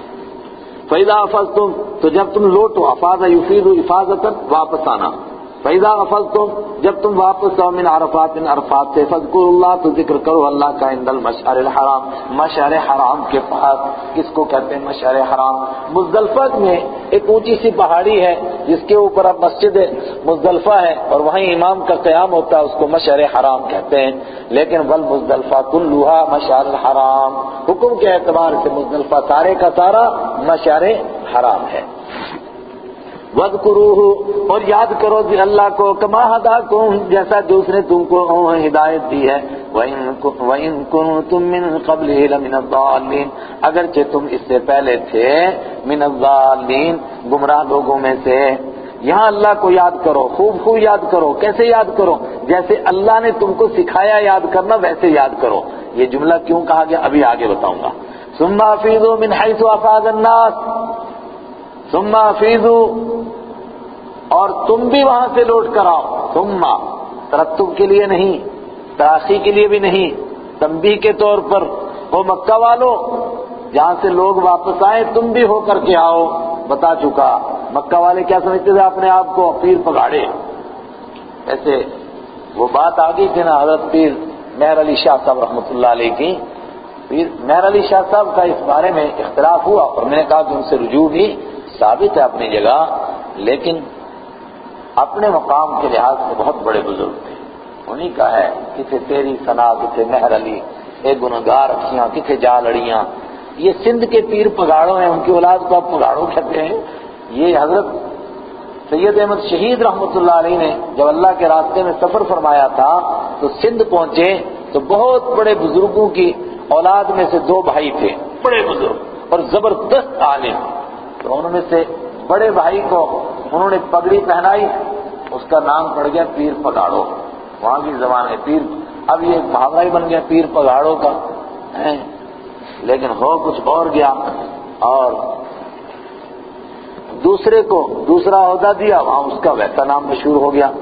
فَإِذَا أَفَضْتُم، تو جب تم لوٹو، افاظ یفیض افاظۃ، واپس آنا. فَإِذَا أَفَضْتُم، جب تم واپس آؤ من عرفات، من عرفات سے، فاذکروا اللہ، تو ذکر کرو اللہ کا عند المشعر الحرام، مشعر حرام کے پاس. کس کو کہتے ہیں مشعر حرام؟ مزدلفہ میں ایک اونچی سی پہاڑی ہے جس کے اوپر اب مسجد مزدلفہ ہے اور وہیں امام کا قیام ہوتا ہے، اس کو مشعر حرام کہتے ہیں. لیکن والمزدلفہ کلھا مشعر الحرام، حکم کے اعتبار سے مزدلفہ سارے کا سارا مشعر حرام ہے. وَاذْكُرُوهُ، اور یاد کرو اللہ کو، کما ہداکم، جیسا جو اس نے تم کو ہدایت دی ہے. وَإِن كُنتُم مِّن قَبْلِهِ لَمِنَ الضَّالِّينَ، اگرچہ تم اس سے پہلے تھے من الضالین، گمراہ لوگوں میں سے. یہاں اللہ کو یاد کرو، خوب یاد کرو. کیسے یاد کرو؟ جیسے اللہ نے تم کو سکھایا یاد کرنا ویسے یاد کرو. یہ جملہ کیوں کہا گیا ابھی آگے بتاؤں گا. ثُمَّ أَفِيضُوا مِنْ حَيْثُ أَفَاضَ النَّاسُ، ثُمَّ أَفِيضُوا، اور تم بھی وہاں سے لوٹ کر آؤ. ثم ترتب کے لیے نہیں، تراخی کے لیے بھی نہیں، تنبیہ کے طور پر. وہ مکہ والو جہاں سے لوگ واپس آئے تم بھی ہو کر کے آؤ. بتا چکا مکہ والے کیا سمجھتے تھے اپنے آپ کو؟ پیر پگاڑے. ایسے وہ بات آ گئی تھی نا حضرت پیر مہر علی شاہ صاحب رحمۃ اللہ علیہ کی. پیر مہر علی شاہ صاحب کا اس بارے میں اختلاف ہوا اور میں نے کہا کہ ان سے رجوع بھی ثابت ہے اپنی جگہ، لیکن اپنے مقام کے لحاظ سے بہت بڑے بزرگ تھے. انہی کا ہے کتنے تیری ثنا کتنے مہر علی اے گنہگار اکھیاں کتنے جا لڑیاں. یہ سندھ کے پیر پگاڑوں ہیں، ان کی اولاد کو آپ پگاڑوں کہتے ہیں. یہ حضرت سید احمد شہید رحمۃ اللہ علیہ نے جب اللہ کے راستے میں سفر فرمایا تھا تو سندھ پہنچے تو بہت بڑے بزرگوں کی اولاد میں سے 2 بھائی تھے، بڑے بزرگ اور زبردست عالم. تو ان میں سے بڑے بھائی کو انہوں نے پگڑی پہنائی، اس کا نام پڑ گیا پیر پگاڑو. وہاں کی زبان ہے پیر. اب یہ محاورہ ہی بن گیا پیر پگاڑو کا، لیکن ہو کچھ اور گیا. اور دوسرے کو دوسرا عہدہ دیا، وہاں اس کا ویسا نام مشہور ہو گیا.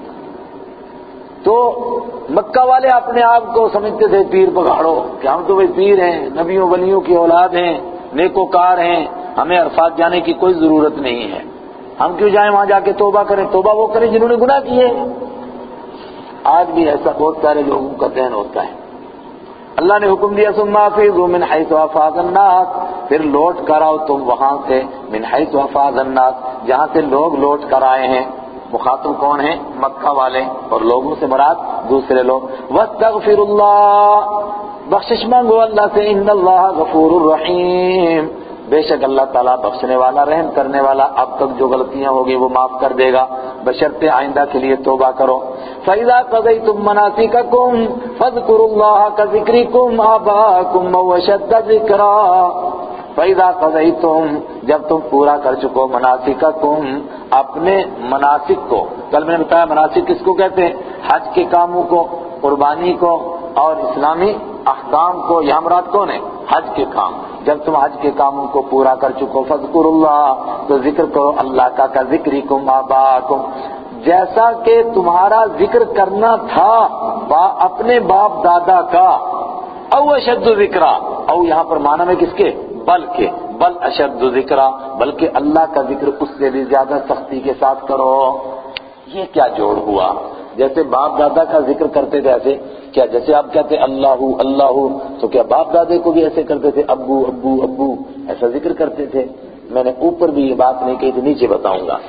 تو مکہ والے اپنے آپ کو سمجھتے تھے پیر پگاڑو کہ ہم تو وہ پیر ہیں، نبیوں ولیوں کی اولاد ہیں، نیکوکار ہیں، ہمیں عرفات جانے کی کوئی ضرورت نہیں ہے. ہم کیوں جائیں وہاں جا کے توبہ کریں؟ توبہ وہ کریں جنہوں نے گناہ کیے. آج بھی ایسا بہت سارے لوگوں کا ذہن ہوتا ہے. اللہ نے حکم دیا ثم افیضوا من حیث افاض الناس، پھر لوٹ کر آؤ تم وہاں سے، من حیث افاض الناس، جہاں سے لوگ لوٹ کر آئے ہیں. مخاطب کون ہیں؟ مکہ والے، اور لوگوں سے مراد دوسرے لوگ. واستغفروا اللہ، بخشش مانگو اللہ سے، ان اللہ غفور الرحیم، بے شک اللہ تعالیٰ بخشنے والا رحم کرنے والا. اب تک جو غلطیاں ہوگی وہ معاف کر دے گا، بشرطے آئندہ کے لیے توبہ کرو. فَإِذَا قَضَيْتُم مَّنَاسِكَكُمْ فَاذْكُرُوا اللَّهَ كَذِكْرِكُمْ آبَاءَكُمْ أَوْ أَشَدَّ ذِكْرًا. فَإِذَا قَضَيْتُم، جب تم پورا کر چکو، مناسککم، اپنے مناسک کو. کل میں نے بتایا مناسک کس کو کہتے ہیں؟ حج کے کاموں کو، قربانی کو اور اسلامی احکام کو. یہاں مراد کون ہے؟ حج کے کام. جب تم حج کے کاموں کو پورا کر چکو، فَاذْكُرُوا اللَّهَ، تو ذکر کرو اللہ کا، كَذِكْرِكُمْ آبَاءَكُمْ، جیسا کہ تمہارا ذکر کرنا تھا اپنے باپ دادا کا. او اشد ذکرا، او یہاں پر معنی میں کس کے؟ بلکہ، بل اشد ذکرا، بلکہ اللہ کا ذکر اس سے بھی زیادہ سختی کے ساتھ کرو. یہ کیا جوڑ ہوا؟ جیسے باپ دادا کا ذکر کرتے تھے ایسے کیا؟ جیسے آپ کہتے اللہ اللہ، تو کیا باپ دادے کو بھی ایسے کرتے تھے؟ ابو ابو ابو ایسا ذکر کرتے تھے؟ میں نے اوپر بھی یہ بات نہیں کہی تھی، نیچے بتاؤں گا.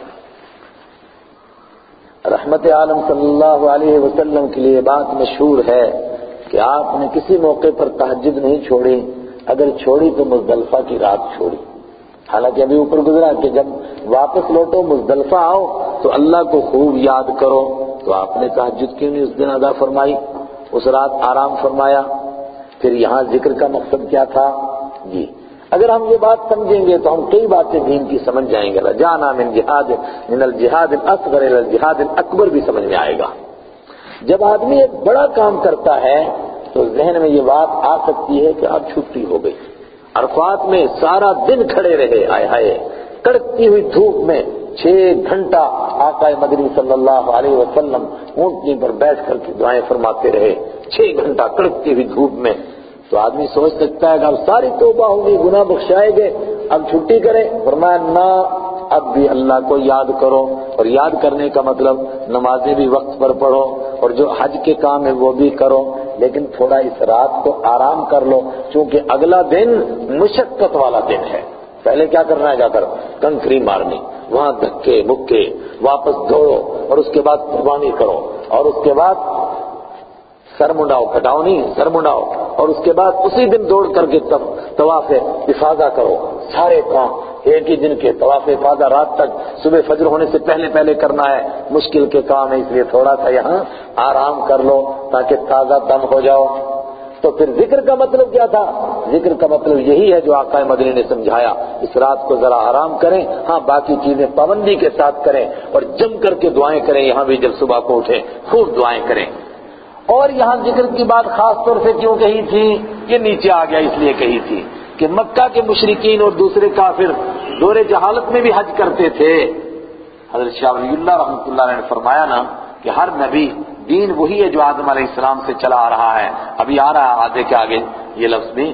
رحمت عالم صلی اللہ علیہ وسلم کے لیے بات مشہور ہے کہ آپ نے کسی موقع پر تہجد نہیں چھوڑی، اگر چھوڑی تو مزدلفہ کی رات چھوڑی. حالانکہ ابھی اوپر گزرا کہ جب واپس لوٹو مزدلفہ آؤ تو اللہ کو خوب یاد کرو. تو آپ نے تہجد کیوں نہیں اس دن ادا فرمائی، اس رات آرام فرمایا؟ پھر یہاں ذکر کا مقصد کیا تھا؟ جی اگر ہم یہ بات سمجھیں گے تو ہم کئی باتیں دین کی سمجھ جائیں گے. رجعنا من الجہاد الاصغر الى الجہاد الاکبر بھی سمجھ میں آئے گا. جب آدمی ایک بڑا کام کرتا ہے تو ذہن میں یہ بات آ سکتی ہے کہ اب چھٹی ہو گئی. عرفات میں سارا دن کھڑے رہے، آئے ہائے کڑکتی ہوئی دھوپ میں 6 گھنٹہ آقا مدنی صلی اللہ علیہ وسلم اونٹنی پر بیٹھ کر کے دعائیں فرماتے رہے، 6 گھنٹہ کڑکتی ہوئی دھوپ میں. تو آدمی سوچ سکتا ہے کہ اب ساری توبہ ہوگی، گناہ بخشائے گئے، اب چھٹی کریں. فرمایا نہ، اب بھی اللہ کو یاد کرو. اور یاد کرنے کا مطلب نمازیں بھی وقت پر پڑھو اور جو حج کے کام ہے وہ بھی کرو، لیکن تھوڑا اس رات کو آرام کر لو چونکہ اگلا دن مشقت والا دن ہے. پہلے کیا کرنا ہے؟ جا کر کنکری مارنی، وہاں دھکے مکے، واپس دوڑو اور اس کے بعد قربانی کرو اور اس کے بعد سر منڈاؤ، کٹاؤ نہیں سر منڈاؤ، اور اس کے بعد اسی دن دوڑ کر کے طواف افاضہ کرو. سارے کام ایک ہی دن کے. طواف افاضہ رات تک صبح فجر ہونے سے پہلے پہلے کرنا ہے. مشکل کے کام ہے، اس لیے تھوڑا سا یہاں آرام کر لو تاکہ تازہ دم ہو جاؤ. تو پھر ذکر کا مطلب کیا تھا؟ ذکر کا مطلب یہی ہے جو آقا مدنی نے سمجھایا، اس رات کو ذرا آرام کریں. ہاں باقی چیزیں پابندی کے ساتھ کریں اور جم کر کے دعائیں کریں. یہاں بھی جب صبح کو اٹھیں خوب دعائیں کریں. اور یہاں ذکر کی بات خاص طور سے کیوں کہی تھی؟ یہ نیچے آ گیا اس لیے کہی تھی کہ مکہ کے مشرکین اور دوسرے کافر دور جہالت میں بھی حج کرتے تھے. حضرت شاہ ولی اللہ رحمۃ اللہ علیہ نے فرمایا نا کہ ہر نبی دین وہی ہے جو آدم علیہ السلام سے چلا آ رہا ہے. ابھی آ رہا ہے آدھے کے آگے یہ لفظ بھی.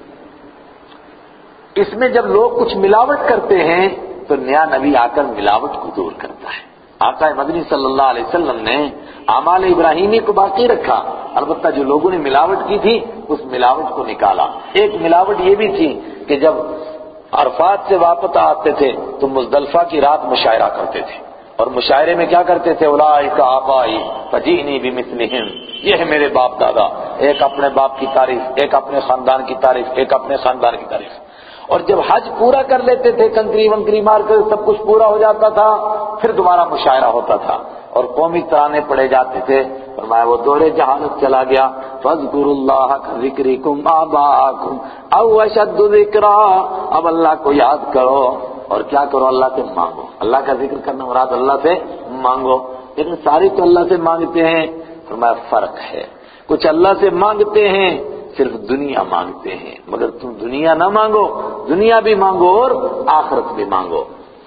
اس میں جب لوگ کچھ ملاوٹ کرتے ہیں تو نیا نبی آ کر ملاوٹ کو دور کرتا ہے. آقا مدنی صلی اللہ علیہ وسلم نے اعمال ابراہیمی کو باقی رکھا، البتہ جو لوگوں نے ملاوٹ کی تھی اس ملاوٹ کو نکالا۔ ایک ملاوٹ یہ بھی تھی کہ جب عرفات سے واپس آتے تھے تو مزدلفہ کی رات مشاعرہ کرتے تھے، اور مشاعرے میں کیا کرتے تھے؟ اولئک آبائی فجئنی بمثلہم، یہ ہے میرے باپ دادا، ایک اپنے باپ کی تعریف، ایک اپنے خاندان کی تعریف، ایک اپنے خاندان کی تعریف۔ اور جب حج پورا کر لیتے تھے، کنکری ونکری مار کر سب کچھ پورا ہو جاتا تھا، پھر دوبارہ مشاعرہ ہوتا تھا اور قومی ترانے پڑے جاتے تھے۔ فرمایا وہ دور جہالت چلا گیا۔ فاذکروا اللہ کذکرکم آباءکم او اشد ذکرا، اب اللہ کو یاد کرو اور کیا کرو؟ اللہ سے مانگو۔ اللہ کا ذکر کرنا مراد اللہ سے مانگو، لیکن ساری تو اللہ سے مانگتے ہیں۔ فرمایا فرق ہے، کچھ اللہ سے مانگتے ہیں، صرف دنیا مانگتے ہیں، مگر تم دنیا نہ مانگو، دنیا بھی مانگو اور آخرت بھی مانگو۔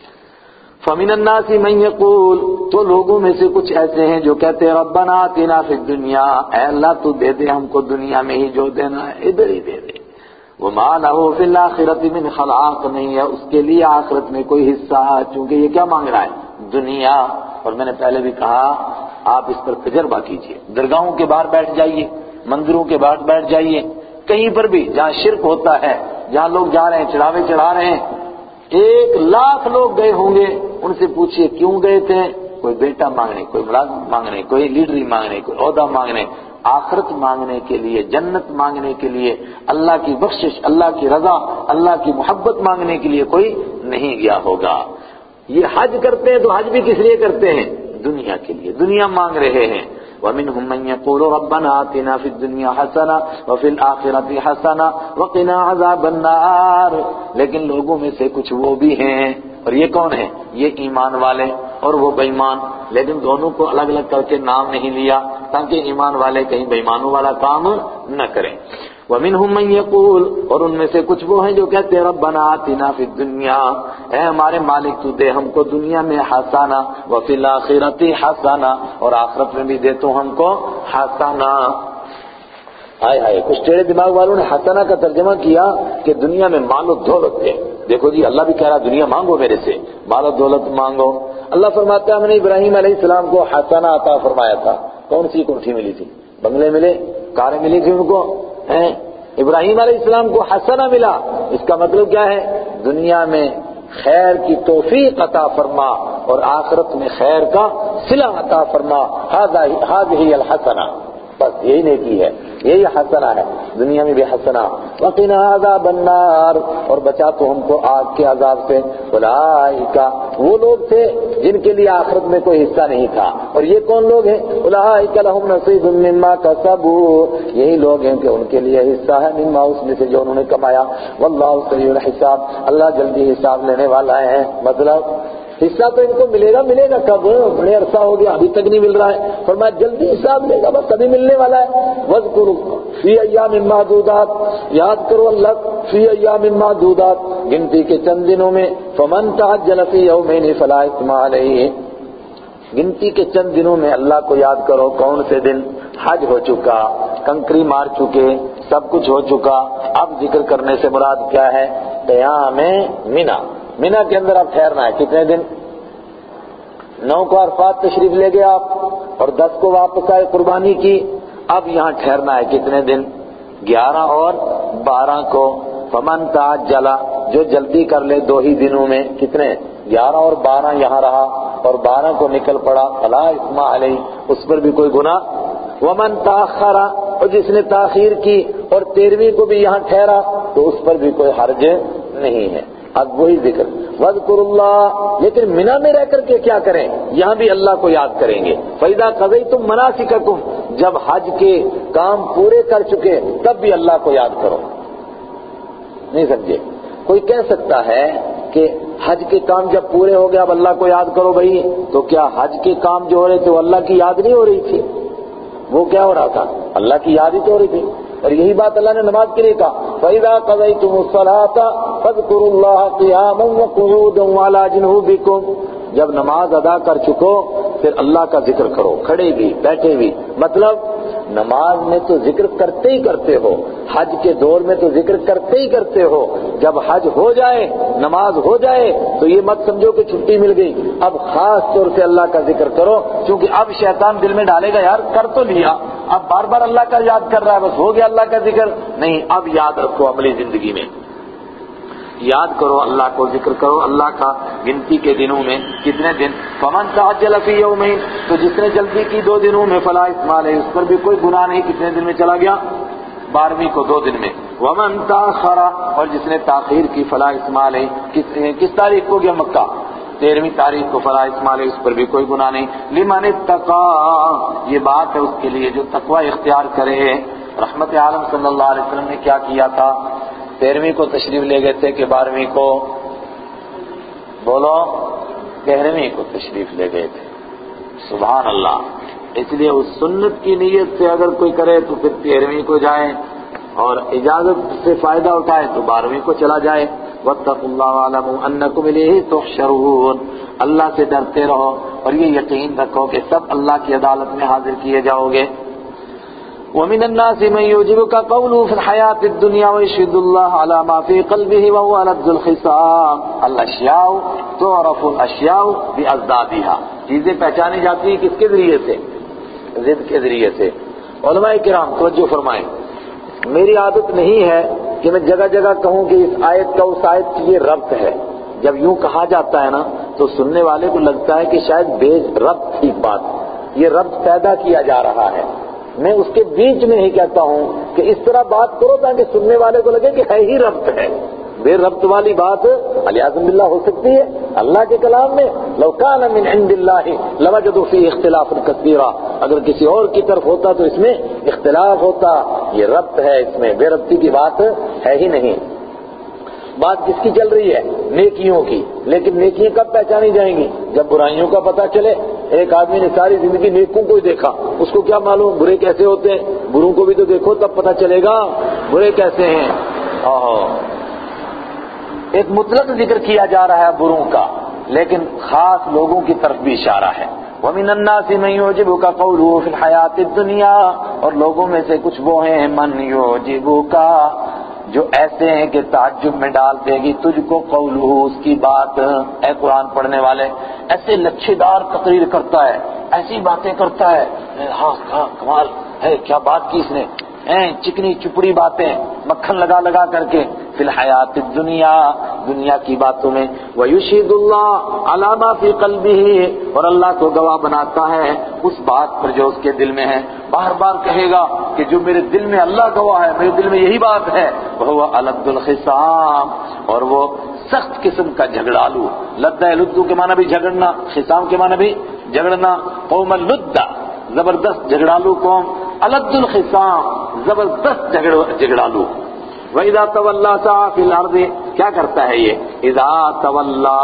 فَمِنَ النَّاسِ مَن يَقُولُ، تو لوگوں میں سے کچھ ایسے ہیں جو کہتے ہیں ربنا آتنا فی الدنیا، اے اللہ تو دے دے ہم کو دنیا میں ہی جو دینا ہے ادھر ہی دے دے۔ وَمَا لَهُ فِي الْآخِرَةِ مِنْ خَلَاقٍ، نہیں ہے اس کے لیے آخرت میں کوئی حصہ، چونکہ یہ کیا مانگ رہا ہے؟ دنیا۔ اور میں نے پہلے بھی کہا آپ اس پر تجربہ کیجئے، درگاہوں کے باہر بیٹھ جائیے، مندروں کے باہر بیٹھ جائیے، کہیں پر بھی جہاں شرک ہوتا ہے، جہاں لوگ جا رہے ہیں چڑھاوے چڑھا رہے ہیں، 1,00,000 لوگ گئے ہوں گے، ان سے پوچھئے کیوں گئے تھے؟ کوئی بیٹا مانگنے، کوئی ملازمت مانگنے، کوئی لیڈری مانگنے، کوئی عہدہ مانگنے، آخرت مانگنے کے لیے، جنت مانگنے کے لیے، اللہ کی بخشش، اللہ کی رضا، اللہ کی محبت مانگنے کے لیے کوئی نہیں گیا ہوگا۔ یہ حج کرتے ہیں تو حج بھی کس لیے کرتے ہیں؟ دنیا کے لیے، دنیا مانگ رہے ہیں۔ وَمِنْهُمْ مَنْ يَقُولُ رَبَّنَا آتِنَا فِي الدُّنْيَا حَسَنَةً وَفِي الْآخِرَةِ حَسَنَةً وَقِنَا عَذَابَ النَّارِ، لیکن لوگوں میں سے کچھ وہ بھی ہیں، اور یہ کون ہیں؟ یہ ایمان والے اور وہ بے ایمان، لیکن دونوں کو الگ الگ کر کے نام نہیں لیا تاکہ ایمان والے کہیں بے ایمانوں والا کام نہ کریں۔ وَمِنْهُمْ مَنْ يَقُولُ، اور ان میں سے کچھ وہ ہیں جو کہتے ہیں ربنا آتنا فی الدنیا، اے ہمارے مالک تو دے ہم کو دنیا میں حسنہ وفی الآخرۃ حسنہ، اور آخرت میں بھی دے تو ہم کو حسنہ۔ ہائے ہائے، کچھ ٹیڑھے دماغ والوں نے حسنہ کا ترجمہ کیا کہ دنیا میں مال و دولت دے۔ دیکھو جی اللہ بھی کہہ رہا دنیا مانگو میرے سے، مال و دولت مانگو۔ اللہ فرماتا ہے ہم نے ابراہیم علیہ السلام کو حسنہ عطا فرمایا تھا۔ کون سی کوٹھی ملی تھی؟ بنگلے ملے، کاریں ملی تھی ان کو؟ ابراہیم علیہ السلام کو حسنہ ملا، اس کا مطلب کیا ہے؟ دنیا میں خیر کی توفیق عطا فرما اور آخرت میں خیر کا صلہ عطا فرما، هذه الحسنہ، بس یہی نیکی ہے، یہی حسنہ ہے، دنیا میں بھی حسنہ۔ وقنا عذاب النار، اور بچا تو ہم کو آگ کے عذاب سے۔ اولئک، وہ لوگ تھے جن کے لیے آخرت میں کوئی حصہ نہیں تھا، اور یہ کون لوگ ہیں؟ اولئک لهم نصیب مما کسبوا، یہی لوگ ہیں کہ ان کے لیے حصہ ہے مما، اس میں سے جو انہوں نے کمایا۔ واللہ سریع الحساب، اللہ جلدی حساب لینے والا ہے۔ مطلب حصہ تو ان کو ملے گا کب؟ بڑے عرصہ ہو گیا ابھی تک نہیں مل رہا ہے، فرمایا جلدی حساب لے گا، بس ابھی ملنے والا ہے۔ وَاذْكُرُوا فِي أَيَّامٍ مَّعْدُودَاتٍ، یاد کرو اللہ فی ایام معدودات، گنتی کے چند دنوں میں۔ فَمَن تَعَجَّلَ فِي يَوْمَيْنِ فَلَا إِثْمَ عَلَيْهِ، گنتی کے چند دنوں میں اللہ کو یاد کرو۔ کون سے دن؟ حج ہو چکا، کنکری مار چکے، سب کچھ ہو چکا، اب ذکر کرنے سے مراد کیا ہے؟ قیام منا، منا کے اندر اب ٹھہرنا ہے۔ کتنے دن؟ 9 کو عرفات تشریف لے گئے آپ، اور 10 کو واپس آئے قربانی کی، اب یہاں ٹھہرنا ہے کتنے دن؟ 11 اور 12 کو۔ فمن تعجل، جو جلدی کر لے 2 ہی دنوں میں، کتنے؟ 11 اور 12 یہاں رہا، اور 12 کو نکل پڑا، فلا اثم علیہ، اس پر بھی کوئی گناہ۔ ومن تاخر، اور جس نے تاخیر کی اور 13ویں کو بھی یہاں ٹھہرا تو اس پر بھی کوئی حرج نہیں ہے۔ اب وہی ذکر وَاذْكُرُوا اللَّهَ، لیکن منا میں رہ کر کے کیا کریں؟ یہاں بھی اللہ کو یاد کریں گے۔ فَإِذَا قَضَيْتُم مَنَاسِكَكُمْ، جب حج کے کام پورے کر چکے تب بھی اللہ کو یاد کرو۔ نہیں سمجھے؟ کوئی کہہ سکتا ہے کہ حج کے کام جب پورے ہو گئے اب اللہ کو یاد کرو بھائی، تو کیا حج کے کام جو ہو رہے تھے وہ اللہ کی یاد نہیں ہو رہی تھی؟ وہ کیا ہو رہا تھا؟ اللہ کی یاد ہی تو ہو رہی تھی۔ اور یہی بات اللہ نے نماز کے لیے کہا فَإِذَا قَضَيْتُمُ الصَّلَاةَ فَاذْكُرُوا اللَّهَ قِيَامًا وَقُعُودًا وَعَلَى جُنُوبِكُمْ، جب نماز ادا کر چکو پھر اللہ کا ذکر کرو، کھڑے بھی بیٹھے بھی۔ مطلب نماز میں تو ذکر کرتے ہی کرتے ہو، حج کے دور میں تو ذکر کرتے ہی کرتے ہو، جب حج ہو جائے، نماز ہو جائے تو یہ مت سمجھو کہ چھٹی مل گئی، اب خاص طور سے اللہ کا ذکر کرو، کیونکہ اب شیطان دل میں ڈالے گا یار کر تو لیا، اب بار بار اللہ کا یاد کر رہا ہے، بس ہو گیا اللہ کا ذکر، نہیں، اب یاد رکھو عملی زندگی میں، یاد کرو اللہ کو، ذکر کرو اللہ کا گنتی کے دنوں میں۔ کتنے دن؟ فمن تعجل فی یومین، تو جس نے جلدی کی 2 دنوں میں فلا اثم علیہ، اس پر بھی کوئی گناہ نہیں، کتنے دن میں چلا گیا؟ 12ویں کو 2 دن میں۔ ومن تاخر، اور جس نے تاخیر کی فلا اثم علیہ، کس تاریخ کو گیا مکہ؟ 13ویں تاریخ کو، فلا اثم علیہ، اس پر بھی کوئی گناہ نہیں۔ لمن اتقى، یہ بات ہے اس کے لیے جو تقوی اختیار کرے۔ رحمت عالم صلی اللہ علیہ وسلم نے کیا کیا تھا؟ 13ویں کو تشریف لے گئے تھے کہ 12ویں کو؟ بولو، 13ویں کو تشریف لے گئے تھے۔ سبحان اللہ، اس لیے اس سنت کی نیت سے اگر کوئی کرے تو پھر 13ویں کو جائے، اور اجازت سے فائدہ اٹھائے تو 12ویں کو چلا جائے۔ واتقوا اللہ واعلموا انکم الیہ تحشرون، اللہ سے ڈرتے رہو اور یہ یقین رکھو کہ سب اللہ کی عدالت میں حاضر کیے جاؤ گے۔ ومن الناس من يعجبك قوله في الحياة الدنيا ويشهد الله على ما في قلبه وهو ألد الخصام الاشیاء تعرف الاشیاء بأضدادها، چیزیں پہچانی جاتی ہیں کس کے ذریعے سے؟ ضد کے ذریعے سے۔ علماء کرام توجہ فرمائیں، میری عادت نہیں ہے کہ میں جگہ جگہ کہوں کہ اس آیت کا اس آیت سے یہ ربط ہے، جب یوں کہا جاتا ہے نا تو سننے والے کو لگتا ہے کہ شاید بے ربط تھی بات، یہ ربط پیدا کیا جا رہا ہے۔ میں اس کے بیچ میں ہی کہتا ہوں کہ اس طرح بات کرو تاکہ سننے والے کو لگے کہ ہے ہی ربط ہے، بے ربط والی بات علیاذ باللہ ہو سکتی ہے اللہ کے کلام میں؟ لو کان من عند اللہ لوجدوا فیہ اختلافا کثیرا، اگر کسی اور کی طرف ہوتا تو اس میں اختلاف ہوتا، یہ ربط ہے، اس میں بے ربطی کی بات ہے ہی نہیں۔ بات کس کی چل رہی ہے؟ نیکیوں کی، لیکن نیکیاں کب پہچانی جائیں گی؟ جب برائیوں کا پتہ چلے۔ ایک آدمی نے ساری زندگی نیکوں کو ہی دیکھا، اس کو کیا معلوم برے کیسے ہوتے ہیں؟ بروں کو بھی تو دیکھو تب پتہ چلے گا برے کیسے ہیں۔ ایک مطلق ذکر کیا جا رہا ہے بروں کا، لیکن خاص لوگوں کی طرف بھی اشارہ ہے۔ وَمِنَ النَّاسِ مَن يُعْجِبُكَ قَوْلُهُ فِي الْحَيَاةِ الدُّنْيَا، اور لوگوں میں سے کچھ وہ ہیں من يُعْجِبُكَ، جو ایسے ہیں کہ تعجب میں ڈال دے گی تجھ کو قولہ، اس کی بات۔ اے قرآن پڑھنے والے، ایسے لچھے دار تقریر کرتا ہے، ایسی باتیں کرتا ہے، ہاں کمال ہے، کیا بات کی اس نے، چکنی چپڑی باتیں مکھن لگا لگا کر کے، فی الحیات الدنیا، دنیا کی باتوں میں، ویشہد اللہ علی ما فی قلبہ، اور اللہ کو گواہ بناتا ہے اس بات پر جو اس کے دل میں ہے۔ بار بار کہے گا کہ جو میرے دل میں اللہ گواہ ہے، میرے دل میں یہی بات ہے۔ وہ الد الخصام، اور وہ سخت قسم کا جھگڑالو۔ لدہ لدو کے معنی بھی جھگڑنا، خصام کے معنی بھی جھگڑنا۔ قوم اللدہ، زبردست جھگڑالو قوم، الد الخصام، زبردست جھگڑالو۔ وَإِذَا تَوَلَّى سَعَى فِي الْأَرْضِ، کیا کرتا ہے یہ؟ اِذَا تَوَلَّى،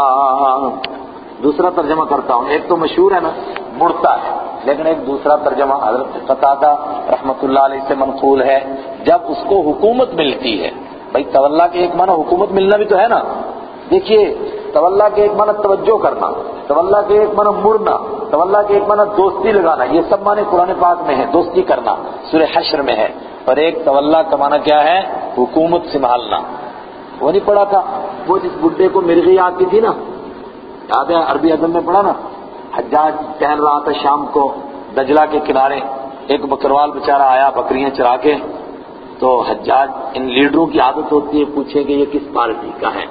دوسرا ترجمہ کرتا ہوں، ایک تو مشہور ہے نا مڑتا ہے، لیکن ایک دوسرا ترجمہ حضرت قتادہ رحمۃ اللہ علیہ سے منقول ہے، جب اس کو حکومت ملتی ہے۔ بھائی تولا کے ایک معنی حکومت ملنا بھی تو ہے نا، دیکھیے تولا کے ایک معنی توجہ کرنا، تولا کے ایک معنی مڑنا، تولا کے ایک معنی دوستی لگانا، یہ سب معنی قرآن پاک میں ہے، دوستی کرنا سورہ حشر میں ہے۔ اور ایک تولا کا معنی کیا ہے؟ حکومت سنبھالنا۔ وہ نہیں پڑھا تھا وہ جس بڈھے کو مرغی آتی تھی نا، یاد ہے عربی ادب میں پڑھا نا، حجاج ٹہل رہا تھا شام کو دجلہ کے کنارے، ایک بکروال بیچارہ آیا بکریاں چرا کے، تو حجاج، ان لیڈروں کی عادت ہوتی ہے پوچھے کہ یہ کس پارٹی کا ہے۔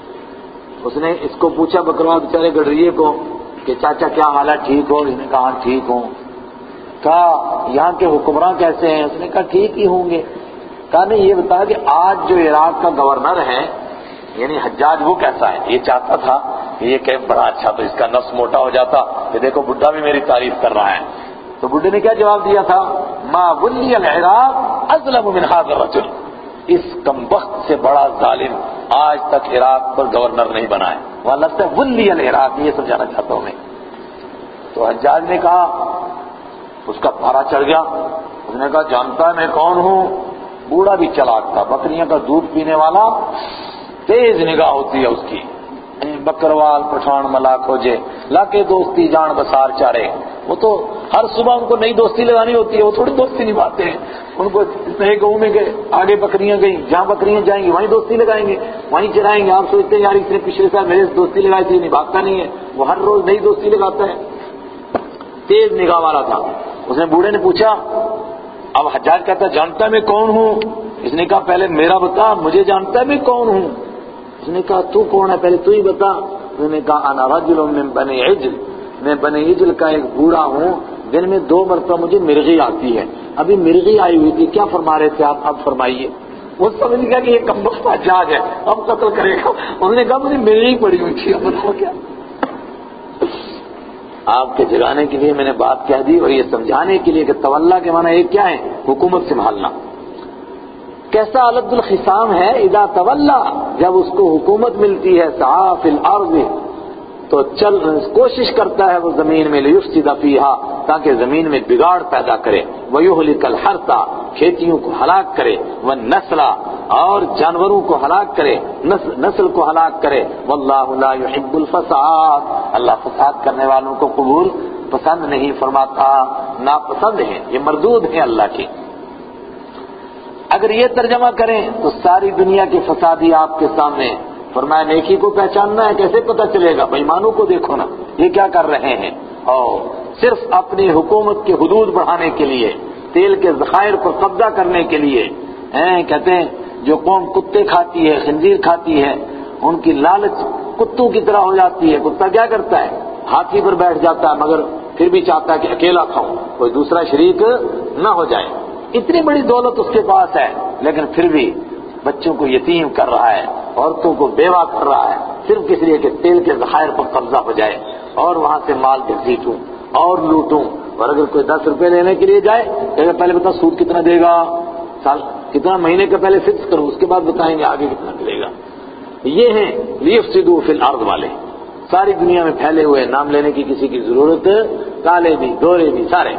اس نے اس کو پوچھا بکروال بیچارے گڈریے کو کہ چاچا کیا حال ہے، ٹھیک ہو؟ اس نے کہا ٹھیک ہوں۔ کہا یہاں کے حکمراں کیسے ہیں؟ اس نے کہا ٹھیک ہی ہوں گے۔ کہا نہیں یہ بتا کہ آج جو عراق کا گورنر ہے یعنی حجاج وہ کیسا ہے؟ یہ چاہتا تھا کہ یہ کہ بڑا اچھا، تو اس کا نفس موٹا ہو جاتا کہ دیکھو بڈھا بھی میری تعریف کر رہا ہے۔ تو بڈھے نے کیا جواب دیا تھا؟ ما ولی العراق اظلم من هذا الرجل، اس کمبخت سے بڑا ظالم آج تک عراق پر گورنر نہیں بنا ہے۔ وہاں لفظ ہے ولی العراق، یہ سمجھانا چاہتا ہوں میں۔ تو حجاج نے کہا، اس کا پارا چڑھ گیا، اس نے کہا جانتا ہے میں کون ہوں؟ بوڑھا بھی چلاک تھا، بکریاں کا دودھ پینے والا، تیز نگاہ ہوتی ہے اس کی، بکروال پٹھان ملا کھوجے لاکے دوستی جان بسار چارے، وہ تو ہر صبح ان کو نئی دوستی لگانی ہوتی ہے، وہ تھوڑی دوستی نبھاتے ہیں. ان کو نئے گاؤں میں گئے، آگے بکریاں گئیں، جہاں بکریاں جائیں گی وہیں دوستی لگائیں گے، وہیں چرائیں گے. آپ سوچتے ہیں یار اس نے پچھلے سال میرے سے دوستی لگائی تھی، نبھاتا نہیں ہے. وہ ہر روز نئی دوستی لگاتا ہے. تیز نگاہ والا تھا. اس نے بوڑھے نے پوچھا، اب حجاج کہتا جانتا ہے میں کون ہوں؟ اس نے کہا پہلے میرا بتا، مجھے جانتا ہے میں کون ہوں؟ اس نے کہا تو کون ہے پہلے تو ہی بتا. اس نے کہا انا رجل من بنی عجل، میں بنی عجل کا ایک بوڑھا ہوں. دن میں 2 مرتبہ مجھے مرغی آتی ہے. ابھی مرغی آئی ہوئی تھی، کیا فرما رہے تھے آپ؟ اب فرمائیے. وہ سمجھ گیا کہ یہ کمبخت حجاج ہے، اب قتل کرے گا. انہوں نے کہا مجھے مرغی پڑی ہوئی تھی، اب بتاؤ کیا. آپ کے جگانے کے لیے میں نے بات کہہ دی، اور یہ سمجھانے کے لیے کہ تولا کے معنی یہ کیا ہے؟ حکومت سنبھالنا. کیسا الد الخصام ہے، اذا تولا، جب اس کو حکومت ملتی ہے، سعی فی الارض، تو کوشش کرتا ہے وہ زمین میں، لیفسد فیہا، تاکہ زمین میں بگاڑ پیدا کرے، ویہلک الحرث، کھیتیوں کو ہلاک کرے، والنسل، اور جانوروں کو ہلاک کرے، نسل کو ہلاک کرے. واللہ لا يحب الفساد، اللہ فساد کرنے والوں کو قبول پسند نہیں فرماتا، ناپسند ہے، یہ مردود ہے اللہ کی. اگر یہ ترجمہ کریں تو ساری دنیا کے فسادی آپ کے سامنے. فرمایا نیکی کو پہچاننا ہے، کیسے پتہ چلے گا؟ بےایمانوں کو دیکھو نا، یہ کیا کر رہے ہیں. اور صرف اپنی حکومت کے حدود بڑھانے کے لیے، تیل کے ذخائر پر قبضہ کرنے کے لیے، کہتے ہیں جو قوم کتے کھاتی ہے، خنزیر کھاتی ہے، ان کی لالچ کتوں کی طرح ہو جاتی ہے. کتا کیا کرتا ہے؟ ہاتھی پر بیٹھ جاتا ہے، مگر پھر بھی چاہتا ہے کہ اکیلا کھاؤں، کوئی دوسرا شریک نہ ہو جائے. اتنی بڑی دولت اس کے پاس ہے، لیکن پھر بھی بچوں کو یتیم کر رہا ہے، عورتوں کو بیوہ کر رہا ہے، صرف اس لیے کہ تیل کے ذخائر پر قبضہ ہو جائے اور وہاں سے مال گھسیٹوں اور لوٹوں. اور اگر کوئی 10 روپے لینے کے لیے جائے کہ پہلے بتا سود کتنا دے گا، سال کتنا، مہینے کا پہلے فکس کرو، اس کے بعد بتائیں گے آگے کتنا ملے گا. یہ ہیں لیفسدوا فی الارض والے، ساری دنیا میں پھیلے ہوئے، نام لینے کی کسی کی ضرورت، کالے بھی گورے بھی سارے.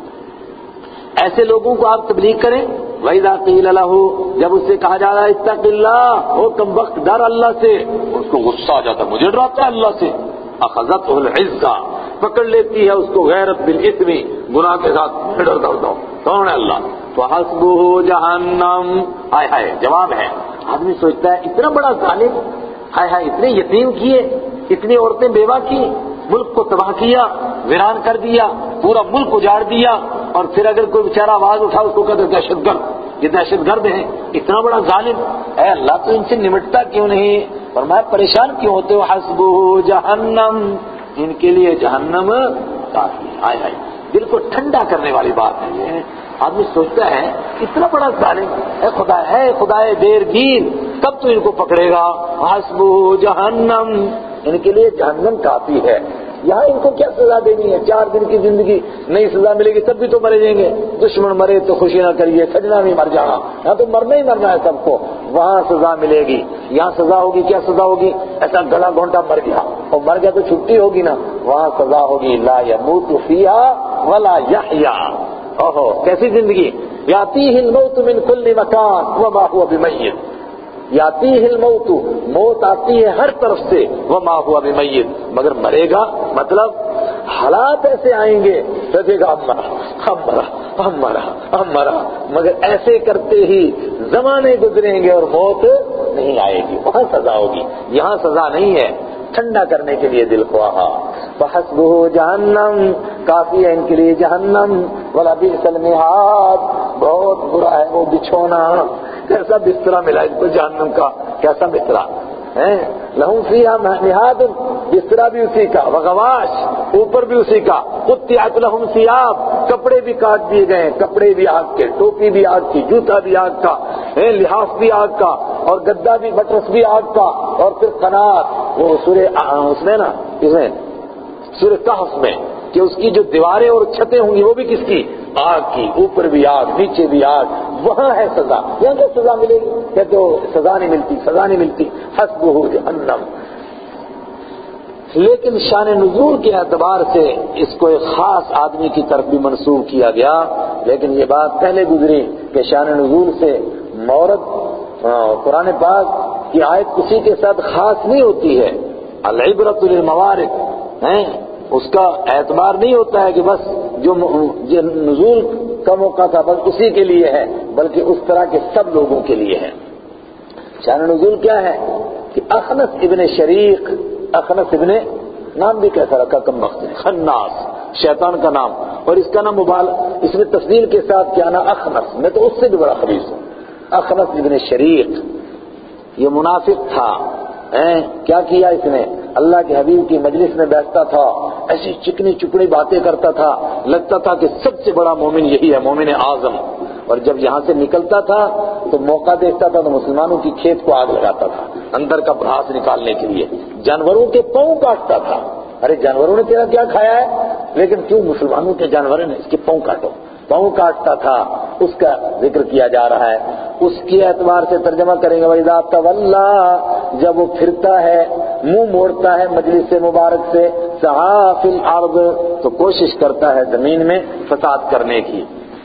ایسے لوگوں کو آپ تبلیغ کریں. وَإِذَا قِيلَ لَهُ، جب اس سے کہا جا رہا ہے اتق اللہ، او کم وقت ڈر اللہ سے، اس کو غصہ آ جاتا ہے، مجھے ڈراتا ہے اللہ سے. اخذتہ العزہ، پکڑ لیتی ہے اس کو غیرت بالاثم، گناہ کے ساتھ. میں ڈرتا ہوں کون ہے اللہ. فحسبہ جہنم، ہائے ہائے، جواب ہے. آدمی سوچتا ہے اتنا بڑا ظالم، ہائے ہائے، اتنے یتیم کیے، اتنی عورتیں بیوہ کی، ملک کو تباہ کیا، ویران کر دیا، پورا ملک اجاڑ دیا، اور پھر اگر کوئی بیچارہ آواز اٹھا اس کو کہتے دہشت گرد، یہ دہشت گرد ہیں. اتنا بڑا ظالم، اے اللہ تو ان سے نمٹتا کیوں نہیں؟ فرمایا پریشان کیوں ہوتے ہو؟ حسبہ جہنم، ان کے لیے جہنم کافی. ہائے ہائے، دل کو ٹھنڈا کرنے والی بات ہے یہ. آدمی سوچتا ہے اتنا بڑا ظالم، اے خدا ہے، خدائے دیرگیر، کب تو ان کو پکڑے گا؟ حسبہ جہنم، ان کے لیے جہنم کافی ہے. یہاں ان کو کیا سزا دینی ہے؟ 4 دن کی زندگی، نئی سزا ملے گی، تب بھی تو مرے جائیں گے. دشمن مرے تو خوشی نہ کریے، سجنا بھی مر جانا، یہاں تو مرنا ہی مرنا ہے سب کو. وہاں سزا ملے گی، یہاں سزا ہوگی. کیا سزا ہوگی؟ ایسا گلا گھونٹا مر گیا، اور مر گیا تو چھٹی ہوگی نا. وہاں سزا ہوگی لا يموت فیہا ولا یحیا. اوہو کیسی زندگی. یاتیہ الموت من کل مکان وما هو بمیت، یاتیہ الموت، موت آتی ہے ہر طرف سے، وما هو بمیت، مگر مرے گا. مطلب حالات ایسے آئیں گے لگے گا ہم مرا ہم مرا ہم مرا ہم مرا، مگر ایسے کرتے ہی زمانے گزریں گے اور موت نہیں آئے گی. وہاں سزا ہوگی، یہاں سزا نہیں ہے. ٹھنڈا کرنے کے لیے دل کو. فحسبہ جہنم، کافی ہے ان کے لیے جہنم. ولبئس المہاد، بہت برا ہے وہ بچھونا. کیسا بسترا ملا ان کو جہنم کا، کیسا بسترا ہے. لہم فیہا مہاد، بسترا بھی اسی کا، وغواش، اوپر بھی اسی کا. قطعت لہم ثیاب، کپڑے بھی کاٹ دیے گئے، کپڑے بھی آگ کے، ٹوپی بھی آگ کی، جوتا بھی آگ کا، لحاف بھی آگ کا، اور گدا بھی، مٹرس بھی آگ کا. اور پھر قنات، وہ سورہ اس میں نا، اس میں سورہ کہف میں، کہ اس کی جو دیواریں اور چھتیں ہوں گی وہ بھی کس کی؟ آگ کی. اوپر بھی آگ، نیچے بھی آگ. وہاں ہے سزا. یہاں کیا سزا ملے گی؟ کہتے ہو سزا نہیں ملتی، سزا نہیں ملتی. حسبہ جہنم. لیکن شان نزول کے اعتبار سے اس کو ایک خاص آدمی کی طرف بھی منسوب کیا گیا. لیکن یہ بات پہلے گزری کہ شان نزول سے مورد قرآن پاک کی آیت کسی کے ساتھ خاص نہیں ہوتی ہے. العبرۃ للموارد، اس کا اعتبار نہیں ہوتا ہے کہ بس جو نزول کا موقع تھا بس اسی کے لیے ہے، بلکہ اس طرح کے سب لوگوں کے لیے ہے۔ شان نزول کیا ہے کہ اخنس ابن شریق، اخنس ابن، نام بھی کیسا رکھا کم وقت، خناس، شیطان کا نام، اور اس کا نام اس میں تفصیل کے ساتھ کیا نا اخنس، میں تو اس سے بھی بڑا خبیث ہوں، اخنس ابن شریق، یہ منافق تھا۔ کیا کیا اس نے؟ اللہ کے حبیب کی مجلس میں بیٹھتا تھا، ایسی چکنی چپڑی باتیں کرتا تھا، لگتا تھا کہ سب سے بڑا مومن یہی ہے، مومن اعظم، اور جب یہاں سے نکلتا تھا تو موقع دیکھتا تھا تو مسلمانوں کی کھیت کو آگ لگاتا تھا اندر کا بھڑاس نکالنے کے لیے، جانوروں کے پاؤں کاٹتا تھا۔ ارے جانوروں نے تیرا کیا کھایا ہے، لیکن کیوں مسلمانوں کے جانوروں نے اس کے پاؤں کاٹو، پاؤں کاٹتا تھا، اس کا ذکر کیا جا رہا ہے۔ اس کے اعتبار سے ترجمہ کریں گے وَإِذَا تَوَلَّى، جب وہ پھرتا ہے، منہ موڑتا ہے مجلس سے مبارک سے، سعى فی الارض، تو کوشش کرتا ہے زمین میں فساد کرنے کی۔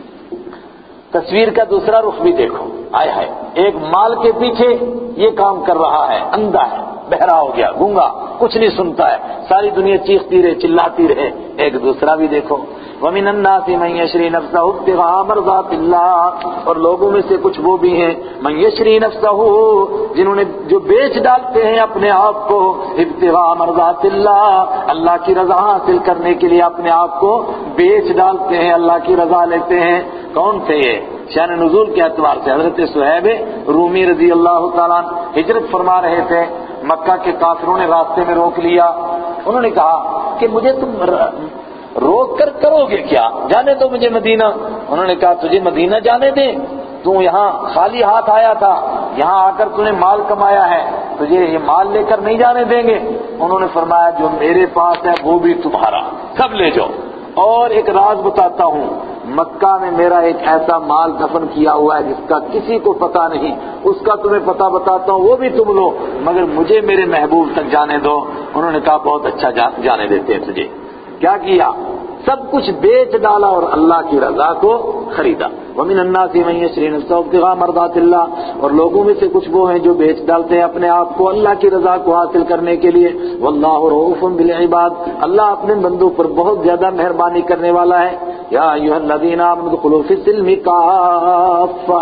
تصویر کا دوسرا رخ بھی دیکھو، آئے ہے ایک مال کے پیچھے یہ کام کر رہا ہے، اندھا ہے، بہرا ہو گیا، گونگا، کچھ نہیں سنتا ہے، ساری دنیا چیختی رہے چلاتی رہے۔ ایک دوسرا بھی دیکھو، وَمِنَ النَّاسِ مَن يَشْرِي نَفْسَهُ ابْتِغَاءَ مَرْضَاتِ اللَّهِ، اور لوگوں میں سے کچھ وہ بھی ہیں مَن يَشْرِي نَفْسَهُ، جنہوں نے جو بیچ ڈالتے ہیں اپنے آپ کو، ابتغاء مرضات اللہ، اللہ کی رضا حاصل کرنے کے لیے اپنے آپ کو بیچ ڈالتے ہیں، اللہ کی رضا لیتے ہیں۔ کون تھے یہ؟ شان نزول کے اعتبار سے حضرت صہیب رومی رضی اللہ تعالیٰ عنہ ہجرت فرما رہے تھے، مکہ کے کافروں نے راستے میں روک لیا، انہوں نے کہا کہ مجھے تم روک کر کرو گے کیا، جانے دو مجھے مدینہ۔ انہوں نے کہا تجھے مدینہ جانے دیں، تو یہاں خالی ہاتھ آیا تھا، یہاں آ کر تو نے مال کمایا ہے، تجھے یہ مال لے کر نہیں جانے دیں گے۔ انہوں نے فرمایا جو میرے پاس ہے وہ بھی تمہارا، سب لے جاؤ، اور ایک راز بتاتا ہوں، مکہ میں میرا ایک ایسا مال دفن کیا ہوا ہے جس کا کسی کو پتہ نہیں، اس کا تمہیں پتہ بتاتا ہوں، وہ بھی تم لو، مگر مجھے میرے محبوب تک جانے دو۔ انہوں نے کہا بہت اچھا، جانے دیتے ہیں تجھے۔ کیا کیا؟ سب کچھ بیچ ڈالا اور اللہ کی رضا کو خریدا۔ وَمِنَ النَّاسِ مَن يَشْرِي نَفْسَهُ ابْتِغَاءَ مَرْضَاتِ اللَّهِ، اور لوگوں میں سے کچھ وہ ہیں جو بیچ ڈالتے ہیں اپنے آپ کو اللہ کی رضا کو حاصل کرنے کے لیے۔ وَاللَّهُ رَءُوفٌ بِالْعِبَادِ، اللہ اپنے بندوں پر بہت زیادہ مہربانی کرنے والا ہے۔ یا ایھا الذین آمنوا ادخلوا فی السلم کافۃ،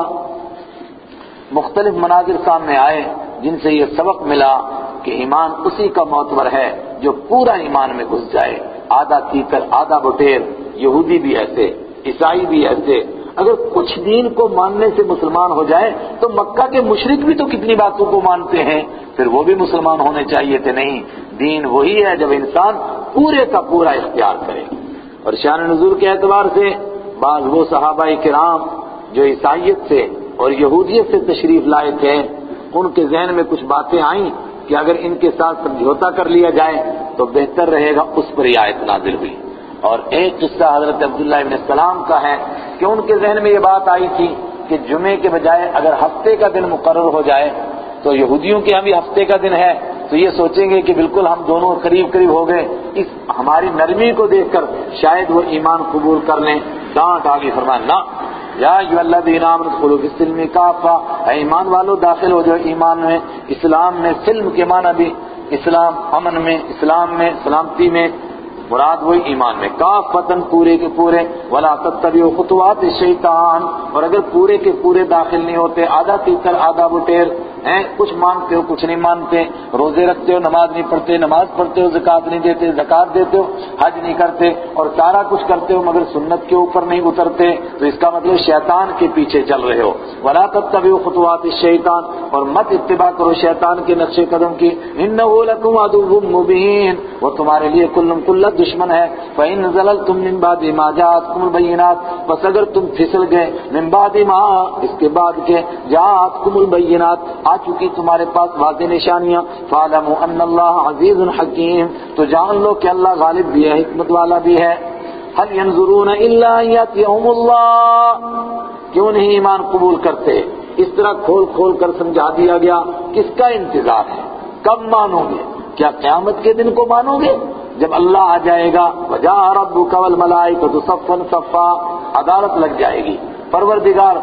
مختلف مناظر سامنے آئے جن سے یہ سبق ملا کہ ایمان اسی کا معتبر ہے جو پورا ایمان میں گھس جائے، آدھا تیتر آدھا بٹیر، یہودی بھی ایسے، عیسائی بھی ایسے۔ اگر کچھ دین کو ماننے سے مسلمان ہو جائے تو مکہ کے مشرک بھی تو کتنی باتوں کو مانتے ہیں، پھر وہ بھی مسلمان ہونے چاہیے تھے۔ نہیں، دین وہی ہے جب انسان پورے کا پورا اختیار کرے۔ اور شان نزول کے اعتبار سے بعض وہ صحابہ کرام جو عیسائیت سے اور یہودیت سے تشریف لائے تھے، ان کے ذہن میں کچھ باتیں آئیں کہ اگر ان کے ساتھ سمجھوتا کر لیا جائے تو بہتر رہے گا، اس پر یہ آیت نازل ہوئی۔ اور ایک قصہ حضرت عبداللہ ابن السلام کا ہے کہ ان کے ذہن میں یہ بات آئی تھی کہ جمعے کے بجائے اگر ہفتے کا دن مقرر ہو جائے تو یہودیوں کے ہم بھی ہفتے کا دن ہے تو یہ سوچیں گے کہ بالکل ہم دونوں قریب قریب ہو گئے، اس ہماری نرمی کو دیکھ کر شاید وہ ایمان قبول کر لیں۔ ڈانٹ آگے فرمایا نہ، یا ایھا الذین آمنوا ادخلوا فی السلم کافۃ، اے ایمان والو داخل ہو جاؤ ایمان میں، اسلام میں۔ سلم کے معنی بھی اسلام، امن میں، اسلام میں، سلامتی میں، مراد وہی ایمان میں، کافتاً پورے کے پورے، ولا تتبعوا خطوات الشیطان، اور اگر پورے کے پورے داخل نہیں ہوتے، آدھا تیتر آدھا بٹیر ہیں، کچھ مانتے ہو کچھ نہیں مانتے، روزے رکھتے ہو نماز نہیں پڑھتے، نماز پڑھتے ہو زکوٰۃ نہیں دیتے، زکوٰۃ دیتے ہو حج نہیں کرتے، اور سارا کچھ کرتے ہو مگر سنت کے اوپر نہیں اترتے، تو اس کا مطلب شیطان کے پیچھے چل رہے ہو۔ ولا تتبعوا خطوات الشیطان، اور مت اتباع کرو شیطان کے نقش قدم کی، انہ لکم عدو مبین، وہ تمہارے لیے کل دشمن ہے۔ فإن زللتم من بعد ما جاءتكم البينات، بس اگر تم پھسل گئے من بعد ما، اس کے بعد کے جاءتكم البينات، آ چکی تمہارے پاس واضح نشانیاں، فاعلموا ان اللہ عزیز حکیم، تو جان لو کہ اللہ غالب بھی ہے، حکمت والا بھی ہے۔ هل ينظرون الا ان ياتيهم الله، کیوں نہیں ایمان قبول کرتے؟ اس طرح کھول کھول کر سمجھا دیا گیا، کس کا انتظار ہے؟ کب مانو گے؟ کیا قیامت کے دن کو مانو گے جب اللہ آ جائے گا؟ وجاء ربک والملائکۃ صفا صفا، عدالت لگ جائے گی، پروردگار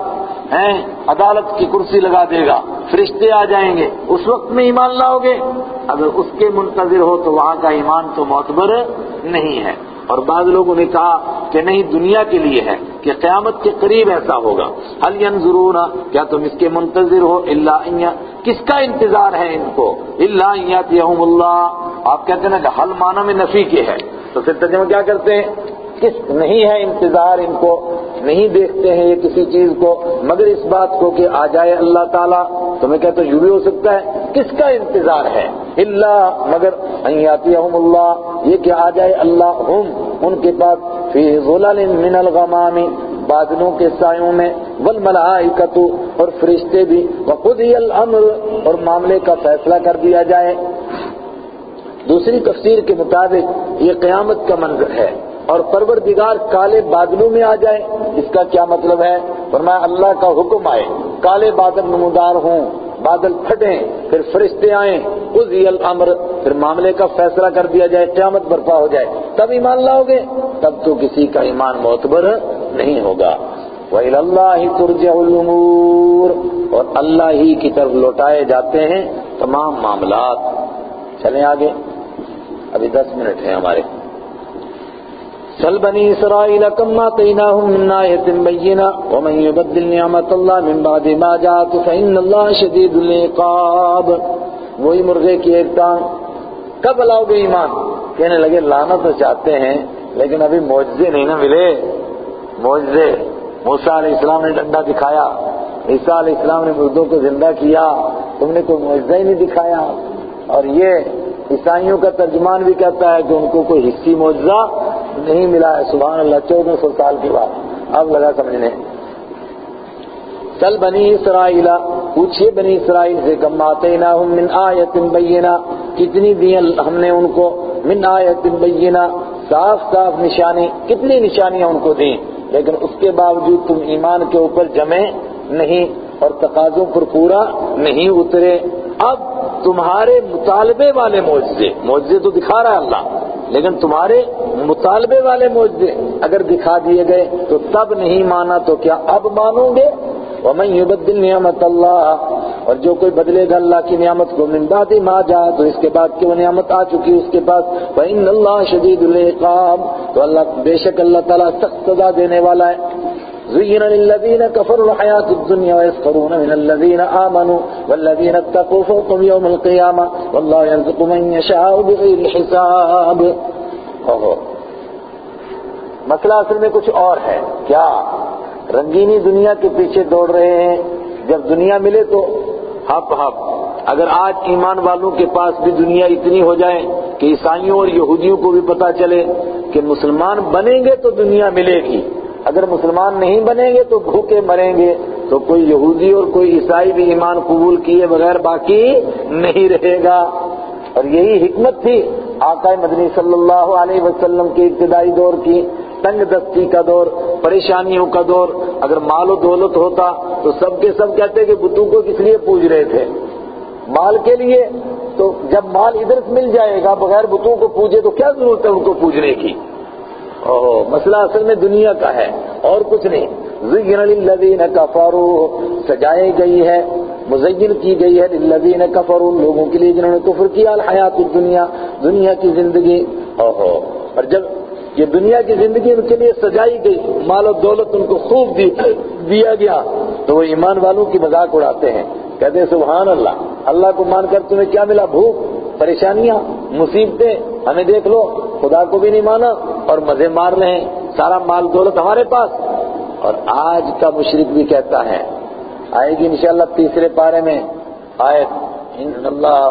ہیں عدالت کی کرسی لگا دے گا، فرشتے آ جائیں گے، اس وقت میں ایمان لاؤ گے؟ اگر اس کے منتظر ہو تو وہاں کا ایمان تو معتبر نہیں ہے۔ اور بعض لوگوں نے کہا کہ نہیں، دنیا کے لیے ہے کہ قیامت کے قریب ایسا ہوگا۔ هل ينظرون، کیا تم اس کے منتظر ہو؟ الا ان، کس کا انتظار ہے ان کو؟ الا ان یاتیہم اللہ۔ آپ کہتے ہیں نا کہ حل معنی میں نفی کے ہے، تو پھر ترجمہ کیا کرتے ہیں؟ کس نہیں ہے انتظار ان کو، نہیں دیکھتے ہیں یہ کسی چیز کو مگر اس بات کو کہ آ جائے اللہ تعالیٰ۔ تو میں کہتا ہوں یہ بھی ہو سکتا ہے، کس کا انتظار ہے؟ اللہ، مگر ان یاتیہم اللہ، یہ کہ آ جائے اللہ، ہم ان کے پاس، فی ظلل من الغمام، بادلوں کے سایوں میں، والملائکۃ، اور فرشتے بھی، وقضی الامر، اور معاملے کا فیصلہ کر دیا جائے۔ دوسری تفسیر کے مطابق یہ قیامت کا منظر ہے، اور پروردگار کالے بادلوں میں آ جائے۔ اس کا کیا مطلب ہے؟ فرمایا اللہ کا حکم آئے، کالے بادل نمودار ہوں، بادل پھٹیں، پھر فرشتے آئیں، قضی الامر، پھر معاملے کا فیصلہ کر دیا جائے، قیامت برپا ہو جائے، تب ایمان لاؤ گے؟ تب تو کسی کا ایمان معتبر نہیں ہوگا۔ وَإِلَى اللَّهِ تُرْجَعُ الْأُمُورُ، اور اللہ ہی کی طرف لوٹائے جاتے ہیں تمام معاملات۔ چلیں آگے، ابھی 10 منٹ ہیں ہمارے۔ سل بنی اسرائیل کم آتیناہم من آیۃ بینہ ومن یبدل نعمت اللہ من بعد ما جاءته فإن اللہ شدید العقاب۔ وہی مرغے کی ایک ٹانگ، کب لاؤ گے ایمان؟ کہنے لگے لانا تو چاہتے ہیں لیکن ابھی معجزے نہیں نا ملے۔ معجزے، موسیٰ علیہ السلام نے ڈنڈا دکھایا، عیسیٰ علیہ السلام نے مردوں کو زندہ کیا، تم نے کوئی معجزہ ہی نہیں دکھایا۔ اور یہ عیسائیوں کا ترجمان بھی کہتا ہے کہ ان کو کوئی حصی معجزہ نہیں ملا ہے۔ سبحان اللہ، 1400 سال کے بعد اب لگا سمجھنے۔ چل بنی اسرائیل، پوچھئے بنی اسرائیل سے، کم آتیناہم من آیۃ بینہ، کتنی دی ہم نے ان کو، من آیۃ بینہ، صاف صاف نشانی، کتنی نشانیاں ان کو دیں، لیکن اس کے باوجود تم ایمان کے اوپر جمے نہیں اور تقاضوں پر پورا نہیں اترے۔ اب تمہارے مطالبے والے معجزے تو دکھا رہا ہے اللہ، لیکن تمہارے مطالبے والے معجزے اگر دکھا دیے گئے تو تب نہیں مانا، تو کیا اب مانو گے؟ وَمَن يُبَدِّلْ نِعْمَتَ اللَّهِ، اور جو کوئی بدلے گا اللہ کی نعمت کو، من بعد ما جاء، تو اس کے بعد کہ وہ نعمت آ چکی اس کے پاس، فَإِنَّ اللَّهَ شَدِيدُ الْعِقَابِ، تو بے شک اللہ تعالیٰ سخت سزا دینے والا ہے۔ زُيِّنَ لِلَّذِينَ كَفَرُوا الْحَيَاةُ الدُّنْيَا وَيَسْخَرُونَ مِنَ الَّذِينَ آمَنُوا وَالَّذِينَ اتَّقُوا فَوْقَهُمْ يَوْمَ الْقِيَامَةِ وَاللَّهُ يَرْزُقُ مَن يَشَاءُ بِغَيْرِ حِسَابٍ۔ مسئلہ اصل میں کچھ اور ہے، کیا؟ رنگینی دنیا کے پیچھے دوڑ رہے ہیں، جب دنیا ملے تو ہپ ہپ۔ اگر آج ایمان والوں کے پاس بھی دنیا اتنی ہو جائے کہ عیسائیوں اور یہودیوں کو بھی پتا چلے کہ مسلمان بنیں گے تو دنیا ملے گی، اگر مسلمان نہیں بنیں گے تو بھوکے مریں گے، تو کوئی یہودی اور کوئی عیسائی بھی ایمان قبول کیے بغیر باقی نہیں رہے گا۔ اور یہی حکمت تھی آقا مدنی صلی اللہ علیہ وسلم کے ابتدائی دور کی، تنگ دستی کا دور، پریشانیوں کا دور۔ اگر مال و دولت ہوتا تو سب کے سب کہتے کہ بتوں کو کس لیے پوج رہے تھے؟ مال کے لیے۔ تو جب مال ادھر سے مل جائے گا بغیر بتوں کو پوجے تو کیا ضرورت ہے ان کو پوجنے کی؟ مسئلہ اصل میں دنیا کا ہے اور کچھ نہیں۔ زُيِّنَ لِلَّذِينَ كَفَرُوا، سجائی گئی ہے، مزین کی گئی ہے، لِلَّذِينَ كَفَرُوا، لوگوں کے لیے جنہوں نے کفر کیا، الحیات الدنیا، دنیا کی زندگی۔ اور جب یہ دنیا کی زندگی ان کے لیے سجائی گئی، مال و دولت ان کو خوب دیا گیا، تو وہ ایمان والوں کی مذاق اڑاتے ہیں، کہتے ہیں سبحان اللہ، اللہ کو مان کر تمہیں کیا ملا؟ بھوک، پریشانیاں، مصیبتیں، ہمیں دیکھ لو، خدا کو بھی نہیں مانا اور مزے مار رہے ہیں، سارا مال دولت ہمارے پاس۔ اور آج کا مشرک بھی کہتا ہے، آئے گی انشاءاللہ 3 پارے میں آیت، ان اللہ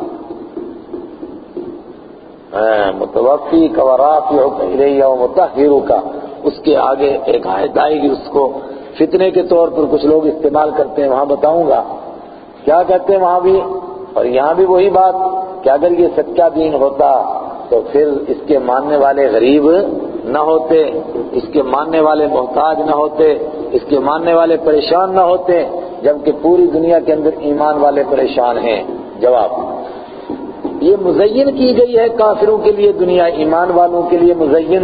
متوفی کا ورافعک الیہ ومطہرک، اس کے آگے ایک آیت آئے گی، اس کو فتنے کے طور پر کچھ لوگ استعمال کرتے ہیں، وہاں بتاؤں گا کیا کہتے ہیں وہاں بھی اور یہاں بھی وہی بات کہ اگر یہ سچا دین ہوتا تو پھر اس کے ماننے والے غریب نہ ہوتے، اس کے ماننے والے محتاج نہ ہوتے، اس کے ماننے والے پریشان نہ ہوتے، جبکہ پوری دنیا کے اندر ایمان والے پریشان ہیں۔ جواب، یہ مزین کی گئی ہے کافروں کے لیے دنیا، ایمان والوں کے لیے مزین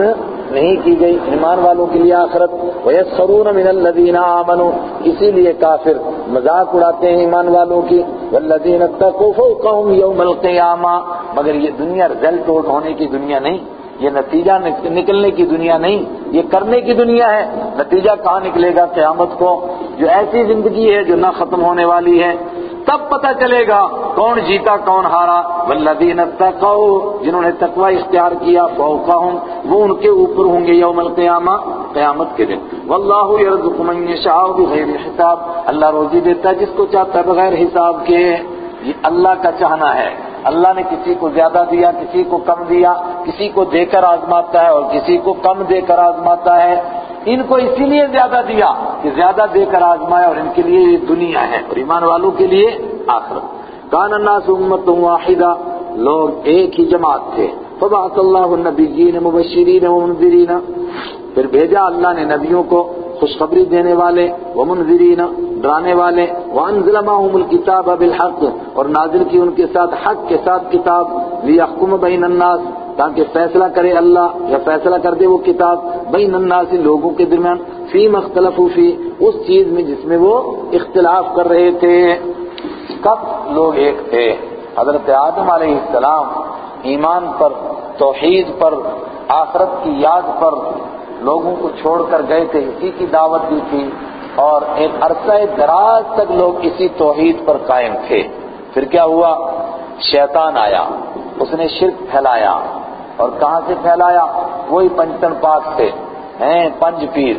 نہیں کی گئی ایمان والوں کے لیے آخرت. وَيَسْخَرُونَ مِنَ الَّذِينَ آمَنُوا اسی لیے کافر مذاق اڑاتے ہیں ایمان والوں کی. وَالَّذِينَ اتَّقُوا فَوْقَهُمْ يَوْمَ الْقِيَامَةِ مگر یہ دنیا رزلٹ آؤٹ ہونے کی دنیا نہیں، یہ نتیجہ نکلنے کی دنیا نہیں، یہ کرنے کی دنیا ہے. نتیجہ کہاں نکلے گا؟ قیامت کو. جو ایسی زندگی ہے جو نہ ختم ہونے والی ہے، تب پتہ چلے گا کون جیتا کون ہارا. والذین اتقوا جنہوں نے تقوی اختیار کیا فوقہم وہ ان کے اوپر ہوں گے یوم القیامہ قیامت کے دن. واللہ یرزق من یشاء بغیر حساب اللہ روزی دیتا ہے جس کو چاہتا ہے بغیر حساب کے. یہ اللہ کا چاہنا ہے. اللہ نے کسی کو زیادہ دیا، کسی کو کم دیا، کسی کو دے کر آزماتا ہے اور کسی کو کم دے کر آزماتا ہے. ان کو اسی لیے زیادہ دیا کہ زیادہ دے کر آزمایا اور ان کے لیے یہ دنیا ہے اور ایمان والوں کے لیے آخرت. کان الناس امۃ واحدہ لوگ ایک ہی جماعت تھے. فبعث اللہ النبیین مبشرین ومنذرین پھر بھیجا اللہ نے نبیوں کو خوشخبری دینے والے ومنذرین ڈرانے والے. وانزل معهم الکتاب بالحق اور نازل کی ان کے ساتھ حق کے ساتھ کتاب. لیحکم بین الناس تاکہ فیصلہ کرے اللہ یا فیصلہ کر دے وہ کتاب بین الناس لوگوں کے درمیان فیما اختلفوا فی اس چیز میں جس میں وہ اختلاف کر رہے تھے. کب لوگ ایک تھے؟ حضرت آدم علیہ السلام ایمان پر، توحید پر، آخرت کی یاد پر لوگوں کو چھوڑ کر گئے تھے، اسی کی دعوت دی تھی اور ایک عرصہ دراز تک لوگ اسی توحید پر قائم تھے. پھر کیا ہوا؟ شیطان آیا، اس نے شرک پھیلایا. اور کہاں سے پھیلایا؟ وہی پنجتن پاک سے ہیں پنج پیر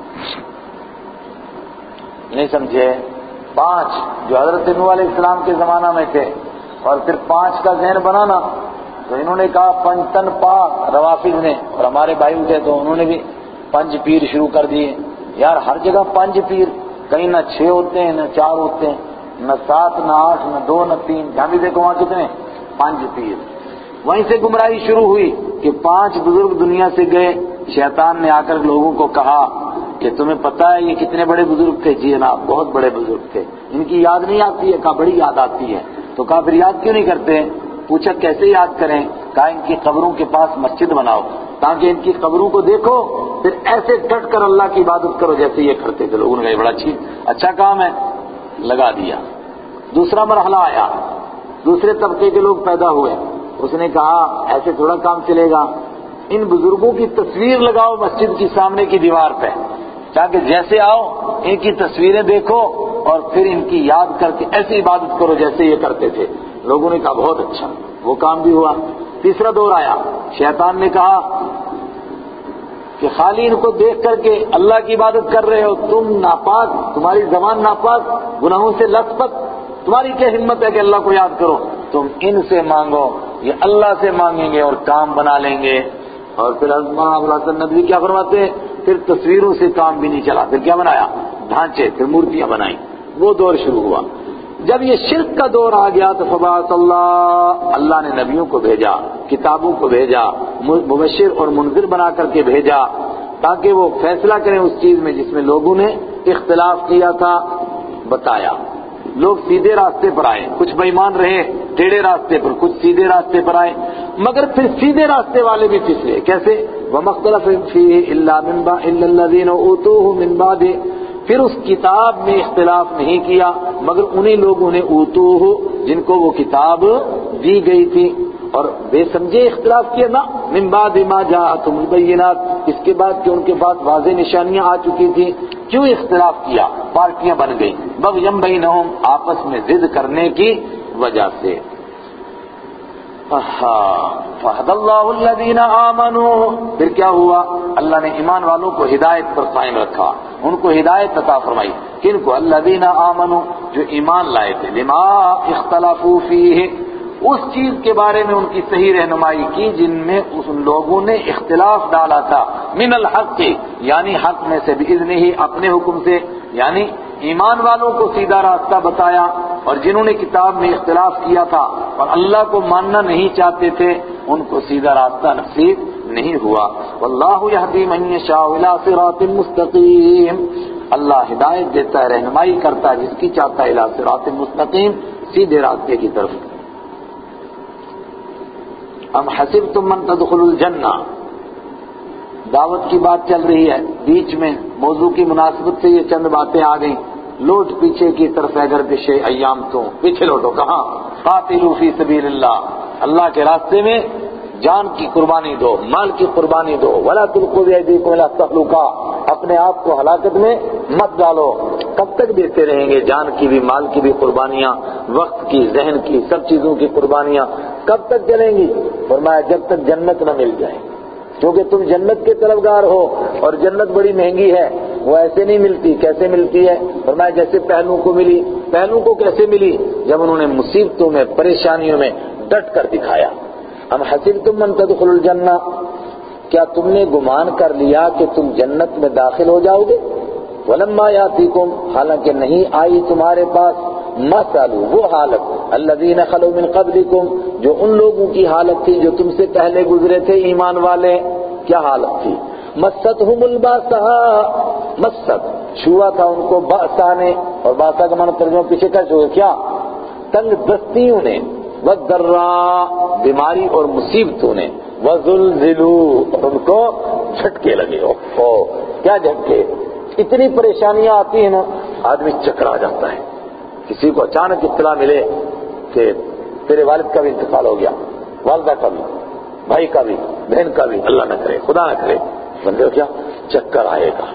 نہیں سمجھے؟ 5 جو حضرت نوح علیہ السلام کے زمانہ میں تھے اور پھر 5 کا ذہن بنانا تو انہوں نے کہا پنجتن پاک روافض نے، اور ہمارے بھائی تھے تو انہوں نے بھی 5 پیر شروع کر دیے. یار ہر جگہ 5 پیر، کہیں نہ 6 ہوتے ہیں نہ 4 ہوتے ہیں نہ 7 نہ 8 نہ 2 نہ 3. جہاں بھی دیکھو وہاں کتنے 5 پیر. وہیں سے گمراہی شروع ہوئی کہ 5 بزرگ دنیا سے گئے. شیطان نے آ کر لوگوں کو کہا کہ تمہیں پتہ ہے یہ کتنے بڑے بزرگ تھے؟ جی جناب بہت بڑے بزرگ تھے. ان کی یاد نہیں آتی ہے؟ کہا بڑی یاد آتی ہے. تو کہا پھر یاد کیوں نہیں کرتے؟ پوچھا کیسے یاد کریں؟ کہا ان کی قبروں کے پاس مسجد بناؤ تاکہ ان کی قبروں کو دیکھو پھر ایسے ڈٹ کر اللہ کی عبادت کرو جیسے یہ کرتے تھے. لوگوں نے کہا بڑا اچھا کام ہے، لگا دیا. دوسرا مرحلہ آیا، دوسرے طبقے کے لوگ پیدا ہوئے. اس نے کہا ایسے تھوڑا کام چلے گا، ان بزرگوں کی تصویر لگاؤ مسجد کی سامنے کی دیوار پہ تاکہ جیسے آؤ ان کی تصویریں دیکھو اور پھر ان کی یاد کر کے ایسی عبادت کرو جیسے یہ کرتے تھے. لوگوں نے کہا بہت اچھا، وہ کام بھی ہوا. تیسرا دور آیا، شیطان نے کہا کہ خالی ان کو دیکھ کر کے اللہ کی عبادت کر رہے ہو، تم ناپاک، تمہاری زبان ناپاک، گناہوں سے لت پت، تمہاری کیا ہمت ہے کہ اللہ کو یاد کرو؟ تم ان سے مانگو، یہ اللہ سے مانگیں گے اور کام بنا لیں گے. اور پھر حضرت ندوی کیا فرماتے ہیں؟ پھر تصویروں سے کام بھی نہیں چلا. پھر کیا بنایا؟ ڈھانچے، پھر مورتیاں بنائیں. وہ دور شروع ہوا. جب یہ شرک کا دور آ گیا تو فبعث اللہ نے نبیوں کو بھیجا، کتابوں کو بھیجا، مبشر اور منذر بنا کر کے بھیجا تاکہ وہ فیصلہ کریں اس چیز میں جس میں لوگوں نے اختلاف کیا تھا. بتایا لوگ سیدھے راستے پر آئے، کچھ بے ایمان رہے ٹیڑھے راستے پر، کچھ سیدھے راستے پر آئے. مگر پھر سیدھے راستے والے بھی پھسلے. کیسے؟ وَمَا اخْتَلَفَ فِيهِ إِلَّا الَّذِينَ أُوتُوهُ مِن بَعْدِ پھر اس کتاب میں اختلاف نہیں کیا مگر انہی لوگوں نے اوتوہ جن کو وہ کتاب دی گئی تھی اور بے سمجھے اختلاف کیا نا. من بعد ما جاءتهم البینات اس کے بعد کہ ان کے پاس واضح نشانیاں آ چکی تھی. کیوں اختلاف کیا؟ پارٹیاں بن گئی، بغیم بینہم آپس میں ضد کرنے کی وجہ سے. فہد اللہ الذین آمنوا پھر کیا ہوا؟ اللہ نے ایمان والوں کو ہدایت پر قائم رکھا، ان کو ہدایت عطا فرمائی. کن کو؟ الذین آمنوا جو ایمان لائے تھے. لما اختلفوا فیہ اس چیز کے بارے میں ان کی صحیح رہنمائی کی جن میں ان لوگوں نے اختلاف ڈالا تھا. من الحق یعنی حق میں سے، باذنہ ہی اپنے حکم سے، یعنی ایمان والوں کو سیدھا راستہ بتایا اور جنہوں نے کتاب میں اختلاف کیا تھا اور اللہ کو ماننا نہیں چاہتے تھے ان کو سیدھا راستہ نصیب نہیں ہوا. واللہ یہدی من یشاء الی صراط مستقیم اللہ ہدایت دیتا ہے، رہنمائی کرتا ہے جس کی چاہتا ہے الی صراط مستقیم سیدھے راستے کی طرف. ام حسبتم من تدخلوا الجنہ دعوت کی بات چل رہی ہے، بیچ میں موضوع کی مناسبت سے یہ چند باتیں آ گئیں، لوٹ پیچھے کی طرف اگر پیچھے ایام تو پیچھے لوٹو، کہاں؟ قاتلوا فی سبیل اللہ، اللہ کے راستے میں جان کی قربانی دو، مال کی قربانی دو، ولا تلقوا بأیدیکم الی التہلکہ، اپنے آپ کو ہلاکت میں مت ڈالو۔ کب تک دیتے رہیں گے جان کی بھی، مال کی بھی قربانیاں، وقت کی، ذہن کی، سب چیزوں کی قربانیاں کب تک چلیں گی؟ فرمایا جب تک جنت نہ مل جائے، کیونکہ تم جنت کے طلبگار ہو اور جنت بڑی مہنگی ہے، وہ ایسے نہیں ملتی۔ کیسے ملتی ہے؟ فرمایا جیسے پہلو کو ملی۔ پہلو کو کیسے ملی؟ جب انہوں نے مصیبتوں میں، پریشانیوں میں ڈٹ کر دکھایا۔ ام حسبتم ان تدخلوا الجنہ، کیا تم نے گمان کر لیا کہ تم جنت میں داخل ہو جاؤ گے؟ ولما یاتیکم، حالانکہ نہیں آئی تمہارے پاس، مثل، وہ حالت، الذین خلو من قبلکم، جو ان لوگوں کی حالت تھی جو تم سے پہلے گزرے تھے ایمان والے۔ کیا حالت تھی؟ مستہم الباساء، مست چھوا تھا ان کو باسا نے، اور باسا کا معنی ترجمہ پیچھے کر چکے، کیا؟ تنگ دستیوں نے، والضراء، بیماری اور مصیبتوں نے، وزلزلوا، اور ان کو جھٹکے لگے۔ کیا جھٹکے؟ اتنی پریشانیاں آتی ہیں نا، آدمی چکرا جاتا ہے۔ کسی کو اچانک اطلاع ملے کہ تیرے والد کا بھی انتقال ہو گیا، والدہ کا بھی، بھائی کا بھی، بہن کا بھی، اللہ نہ کرے، خدا نہ کرے، بندے کو کیا چکر آئے گا۔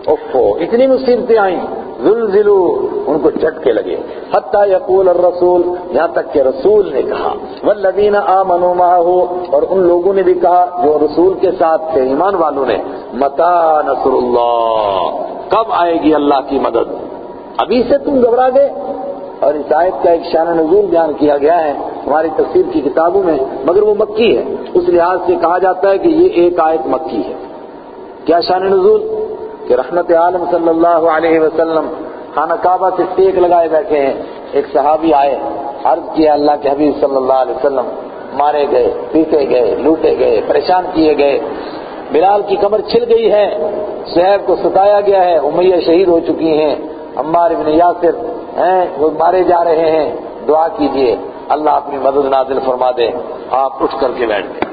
اتنی مصیبتیں آئیں، زلزلوا، ان کو جھٹکے لگے، حتی یقول الرسول، یہاں تک کہ رسول نے کہا، والذین آمنوا معہ، اور ان لوگوں نے بھی کہا جو رسول کے ساتھ تھے، ایمان والوں نے، متی نصر اللہ، کب آئے گی اللہ کی مدد؟ ابھی سے تم گھبرا گئے۔ اور اس آیت کا ایک شان نزول بیان کیا گیا ہے ہماری تفسیر کی کتابوں میں، مگر وہ مکی ہے، اس لحاظ سے کہا جاتا ہے کہ یہ ایک آیت مکی ہے۔ کیا شان نزول؟ کہ رحمت عالم صلی اللہ علیہ وسلم خانہ کعبہ سے ٹیک لگائے بیٹھے ہیں، ایک صحابی آئے، عرض کیا اللہ کے حبیب صلی اللہ علیہ وسلم مارے گئے، پیٹے گئے، لوٹے گئے، پریشان کیے گئے، بلال کی کمر چھل گئی ہے، صہیب کو ستایا گیا ہے، امیہ شہید ہو چکی ہیں، عمار بن یاسر ہیں وہ مارے جا رہے ہیں، دعا کیجئے اللہ اپنی مدد نازل فرما دے۔ آپ اٹھ کر کے بیٹھ گئے۔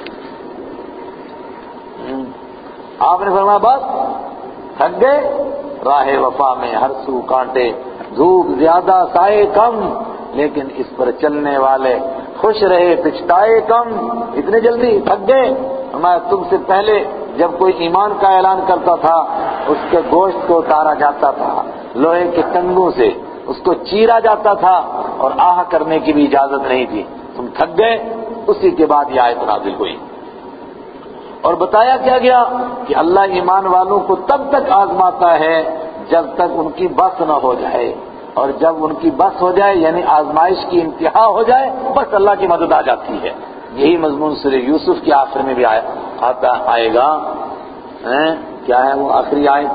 آپ نے فرمایا بس تھک گئے، راہ وفا میں ہر سو کانٹے، دھوپ زیادہ سائے کم، لیکن اس پر چلنے والے خوش رہے پچھتائے کم۔ اتنے جلدی تھک گئے؟ ہمارا تم سے پہلے جب کوئی ایمان کا اعلان کرتا تھا اس کے گوشت کو اتارا جاتا تھا، لوہے کے ٹنگوں سے اس کو چیرا جاتا تھا اور آہ کرنے کی بھی اجازت نہیں تھی۔ تم تھک گئے، اسی کے بعد یہ آیت نازل ہوئی۔ اور بتایا کیا گیا کہ اللہ ایمان والوں کو تب تک آزماتا ہے جب تک ان کی بس نہ ہو جائے، اور جب ان کی بس ہو جائے یعنی آزمائش کی انتہا ہو جائے، بس اللہ کی مدد آ جاتی ہے۔ یہی مضمون سورہ یوسف کے آخر میں بھی آئے گا۔ کیا ہے وہ آخری آیت؟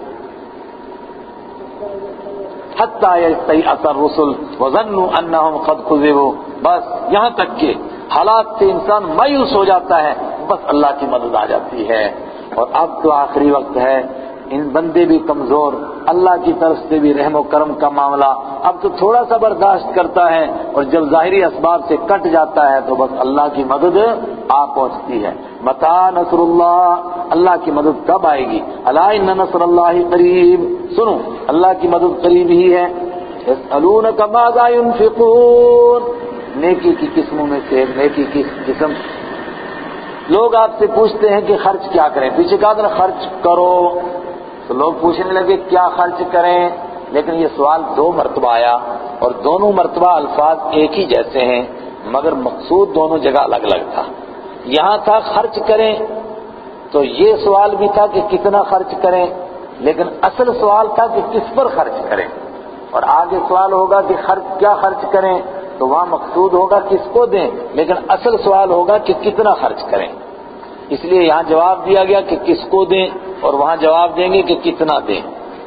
حتی یستیأس الرسل وظنوا انہم قد کذبوا، بس یہاں تک کہ حالات سے انسان مایوس ہو جاتا ہے، بس اللہ کی مدد آ جاتی ہے۔ اور اب تو آخری وقت ہے، ان بندے بھی کمزور، اللہ کی طرف سے بھی رحم و کرم کا معاملہ، اب تو تھوڑا سا برداشت کرتا ہے، اور جب ظاہری اسباب سے کٹ جاتا ہے تو بس اللہ کی مدد آ پہنچتی ہے۔ متی نصر اللہ، اللہ کی مدد کب آئے گی؟ الا ان نصر اللہ قریب، سنو اللہ کی مدد قریب ہی ہے۔ یسألونک ماذا ينفقون، نیکی کی قسموں میں سے نیکی کی قسم، لوگ آپ سے پوچھتے ہیں کہ خرچ کیا کریں، پیچھے کہا تھا نا خرچ کرو، تو لوگ پوچھنے لگے کیا خرچ کریں، لیکن یہ سوال دو مرتبہ آیا اور دونوں مرتبہ الفاظ ایک ہی جیسے ہیں مگر مقصود دونوں جگہ الگ الگ تھا۔ یہاں تھا خرچ کریں تو یہ سوال بھی تھا کہ کتنا خرچ کریں، لیکن اصل سوال تھا کہ کس پر خرچ کریں، اور آگے سوال ہوگا کہ کیا خرچ کریں، تو وہاں مقصود ہوگا کس کو دیں، لیکن اصل سوال ہوگا کہ کتنا خرچ کریں۔ اس لیے یہاں جواب دیا گیا کہ کس کو دیں، اور وہاں جواب دیں گے کہ کتنا دیں۔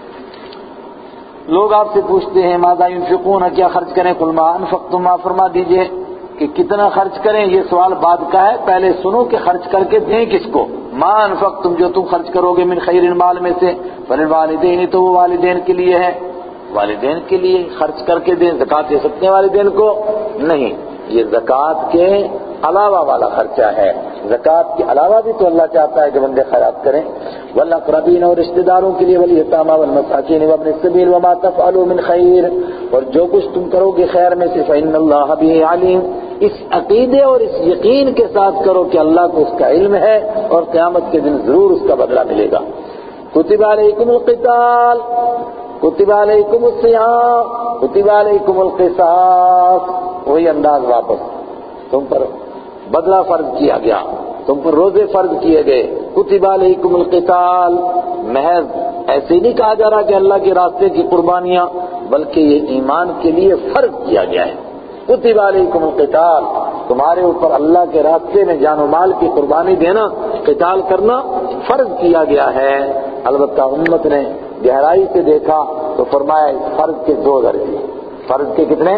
لوگ آپ سے پوچھتے ہیں ماذا ينفقون، کیا خرچ کریں، قل ما انفقتم، آپ فرما دیجئے کہ کتنا خرچ کریں۔ یہ سوال بعد کا ہے، پہلے سنو کہ خرچ کر کے دیں کس کو۔ ما انفقتم، جو تم خرچ کرو گے، من خیر مال میں سے، فللوالدین، تو وہ والدین کے لیے ہے، والدین کے لیے خرچ کر کے دیں۔ زکوٰۃ دے سکتے ہیں والدین کو؟ نہیں، یہ زکوٰۃ کے علاوہ والا خرچہ ہے۔ زکوٰۃ کے علاوہ بھی تو اللہ چاہتا ہے کہ بندے خیرات کریں. والاقربین اور رشتہ داروں کے لیے والیتامى والمساکین وابن السبیل وما تفعلوا من خیر، اور جو کچھ تم کرو گے خیر میں سے فإن اللہ به علیم، اس عقیدے اور اس یقین کے ساتھ کرو کہ اللہ کو اس کا علم ہے اور قیامت کے دن ضرور اس کا بدلہ ملے گا. کتب علیکم القتال، کتب علیکم الصیام، کتب علیکم القصاص، وہی انداز واپس. تم پر بدلہ فرض کیا گیا، تم پر روزے فرض کیے گئے. کتب علیکم القتال، محض ایسے نہیں کہا جا رہا کہ اللہ کے راستے کی قربانیاں، بلکہ یہ ایمان کے لیے فرض کیا گیا ہے. کتب علیکم القتال، تمہارے اوپر اللہ کے راستے میں جان و مال کی قربانی دینا، قتال کرنا فرض کیا گیا ہے. البتہ امت نے گہرائی سے دیکھا تو فرمایا اس فرض کے دو درجے. فرض کے کتنے؟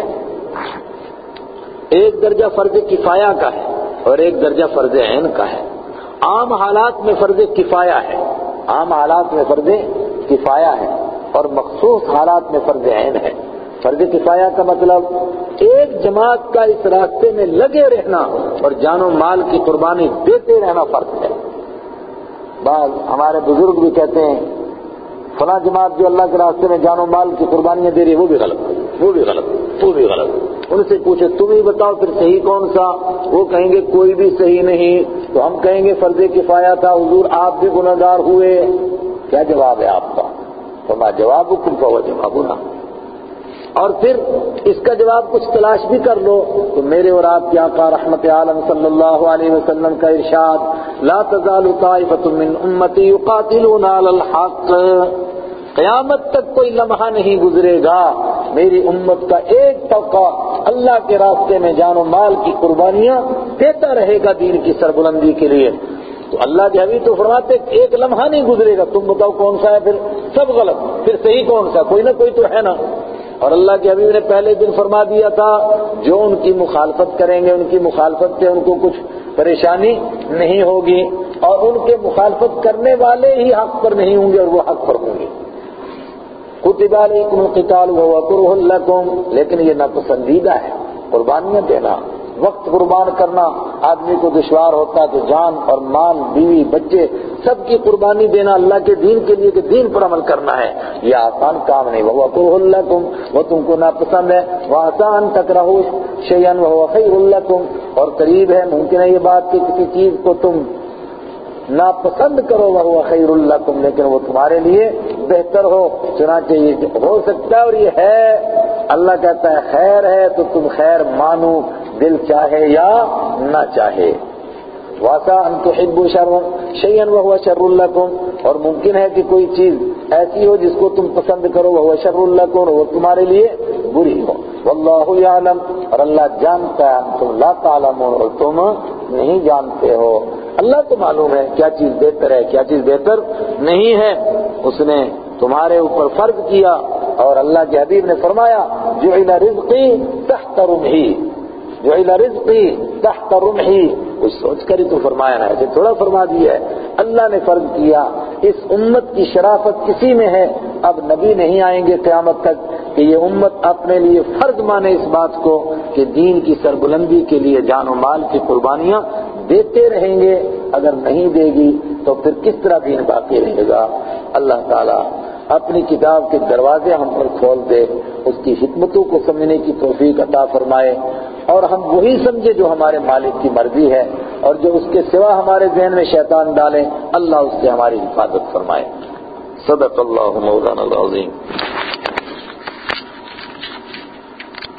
ایک درجہ فرض کفایہ کا ہے اور ایک درجہ فرض عین کا ہے. عام حالات میں فرض کفایہ ہے، عام حالات میں فرض کفایہ ہے، اور مخصوص حالات میں فرض عین ہے. فرض کفایہ کا مطلب ایک جماعت کا اس راستے میں لگے رہنا اور جان و مال کی قربانی دیتے رہنا فرض ہے. بعض ہمارے بزرگ بھی کہتے ہیں فلاں جماعت جو اللہ کے راستے میں جان و مال کی قربانیاں دے رہی ہے وہ بھی غلط، وہ بھی غلط، وہ بھی غلط. ان سے پوچھے تم ہی بتاؤ پھر صحیح کون سا؟ وہ کہیں گے کوئی بھی صحیح نہیں. تو ہم کہیں گے فرض کفایہ تھا حضور، آپ بھی گنہگار ہوئے. کیا جواب ہے آپ کا؟ فما جوابکم فهو جوابنا. اور پھر اس کا جواب کچھ تلاش بھی کر لو تو میرے اور آپ کے آقا رحمت عالم صلی اللہ علیہ وسلم کا ارشاد لا تزال طائفة من امتی یقاتلون علی الحق، قیامت تک کوئی لمحہ نہیں گزرے گا میری امت کا ایک طبقہ اللہ کے راستے میں جان و مال کی قربانیاں دیتا رہے گا دین کی سربلندی کے لیے. تو اللہ کے حبیب تو فرماتے ایک لمحہ نہیں گزرے گا. تم بتاؤ کون سا ہے؟ پھر سب غلط، پھر صحیح کون سا؟ کوئی نہ کوئی تو ہے نا. اور اللہ کے حبیب نے پہلے دن فرما دیا تھا جو ان کی مخالفت کریں گے ان کی مخالفت سے ان کو کچھ پریشانی نہیں ہوگی، اور ان کے مخالفت کرنے والے ہی حق پر نہیں ہوں گے اور وہ حق پر ہوں گے. کتب علیکم القتال وهو کرہ لکم، لیکن یہ ناپسندیدہ ہے قربانیاں دینا. وقت قربان کرنا آدمی کو دشوار ہوتا ہے تو جان اور مال، بیوی، بچے سب کی قربانی دینا اللہ کے دین کے لیے کہ دین پر عمل کرنا ہے، یہ آسان کام نہیں. وهو کرہ لکم، وہ تم کو ناپسند ہے. وآسان تکرہوا شیئا وهو خیر لکم، اور قریب ہے ممکن ہے یہ بات کہ کسی چیز کو تم ناپسند کرو وهو خیر لکم، لیکن وہ تمہارے لیے بہتر ہو. چنانچہ یہ ہو سکتا ہے اور یہ ہے. اللہ کہتا ہے خیر ہے تو تم خیر مانو، دل چاہے یا نہ چاہے. وَعَسَىٰ أَن تُحِبُّوا شَيْئًا وَهُوَ شَرٌّ لَكُمْ، اور ممکن ہے کہ کوئی چیز ایسی ہو جس کو تم پسند کرو وَهُوَ شَرٌّ لَكُمْ، اور وہ تمہارے لیے بری ہو. وَاللَّهُ يَعْلَمُ، اور اللہ جانتا ہے تم لا تعلمون، اور تم نہیں جانتے ہو. اللہ کو معلوم ہے کیا چیز بہتر ہے کیا چیز بہتر نہیں ہے. اس نے تمہارے اوپر فرض کیا، اور اللہ کے حبیب نے فرمایا جعل رزقی تحت رمحی، جعل رزقی تحت رمحی. کچھ سوچ کر ہی تو فرمایا نا، ایسے تھوڑا فرما دیا ہے. اللہ نے فرض کیا. اس امت کی شرافت کسی میں ہے. اب نبی نہیں آئیں گے قیامت تک کہ یہ امت اپنے لیے فرض مانے اس بات کو کہ دین کی سربلندی کے لیے جان و مال کی قربانیاں دیتے رہیں گے. اگر نہیں دے گی تو پھر کس طرح دین باقی رہے گا. اللہ تعالیٰ اپنی کتاب کے دروازے ہم پر کھول دے، اس کی حکمتوں کو سمجھنے کی توفیق عطا فرمائے، اور ہم وہی سمجھے جو ہمارے مالک کی مرضی ہے، اور جو اس کے سوا ہمارے ذہن میں شیطان ڈالے اللہ اس سے ہماری حفاظت فرمائے. صدق اللہ مولانا العظیم.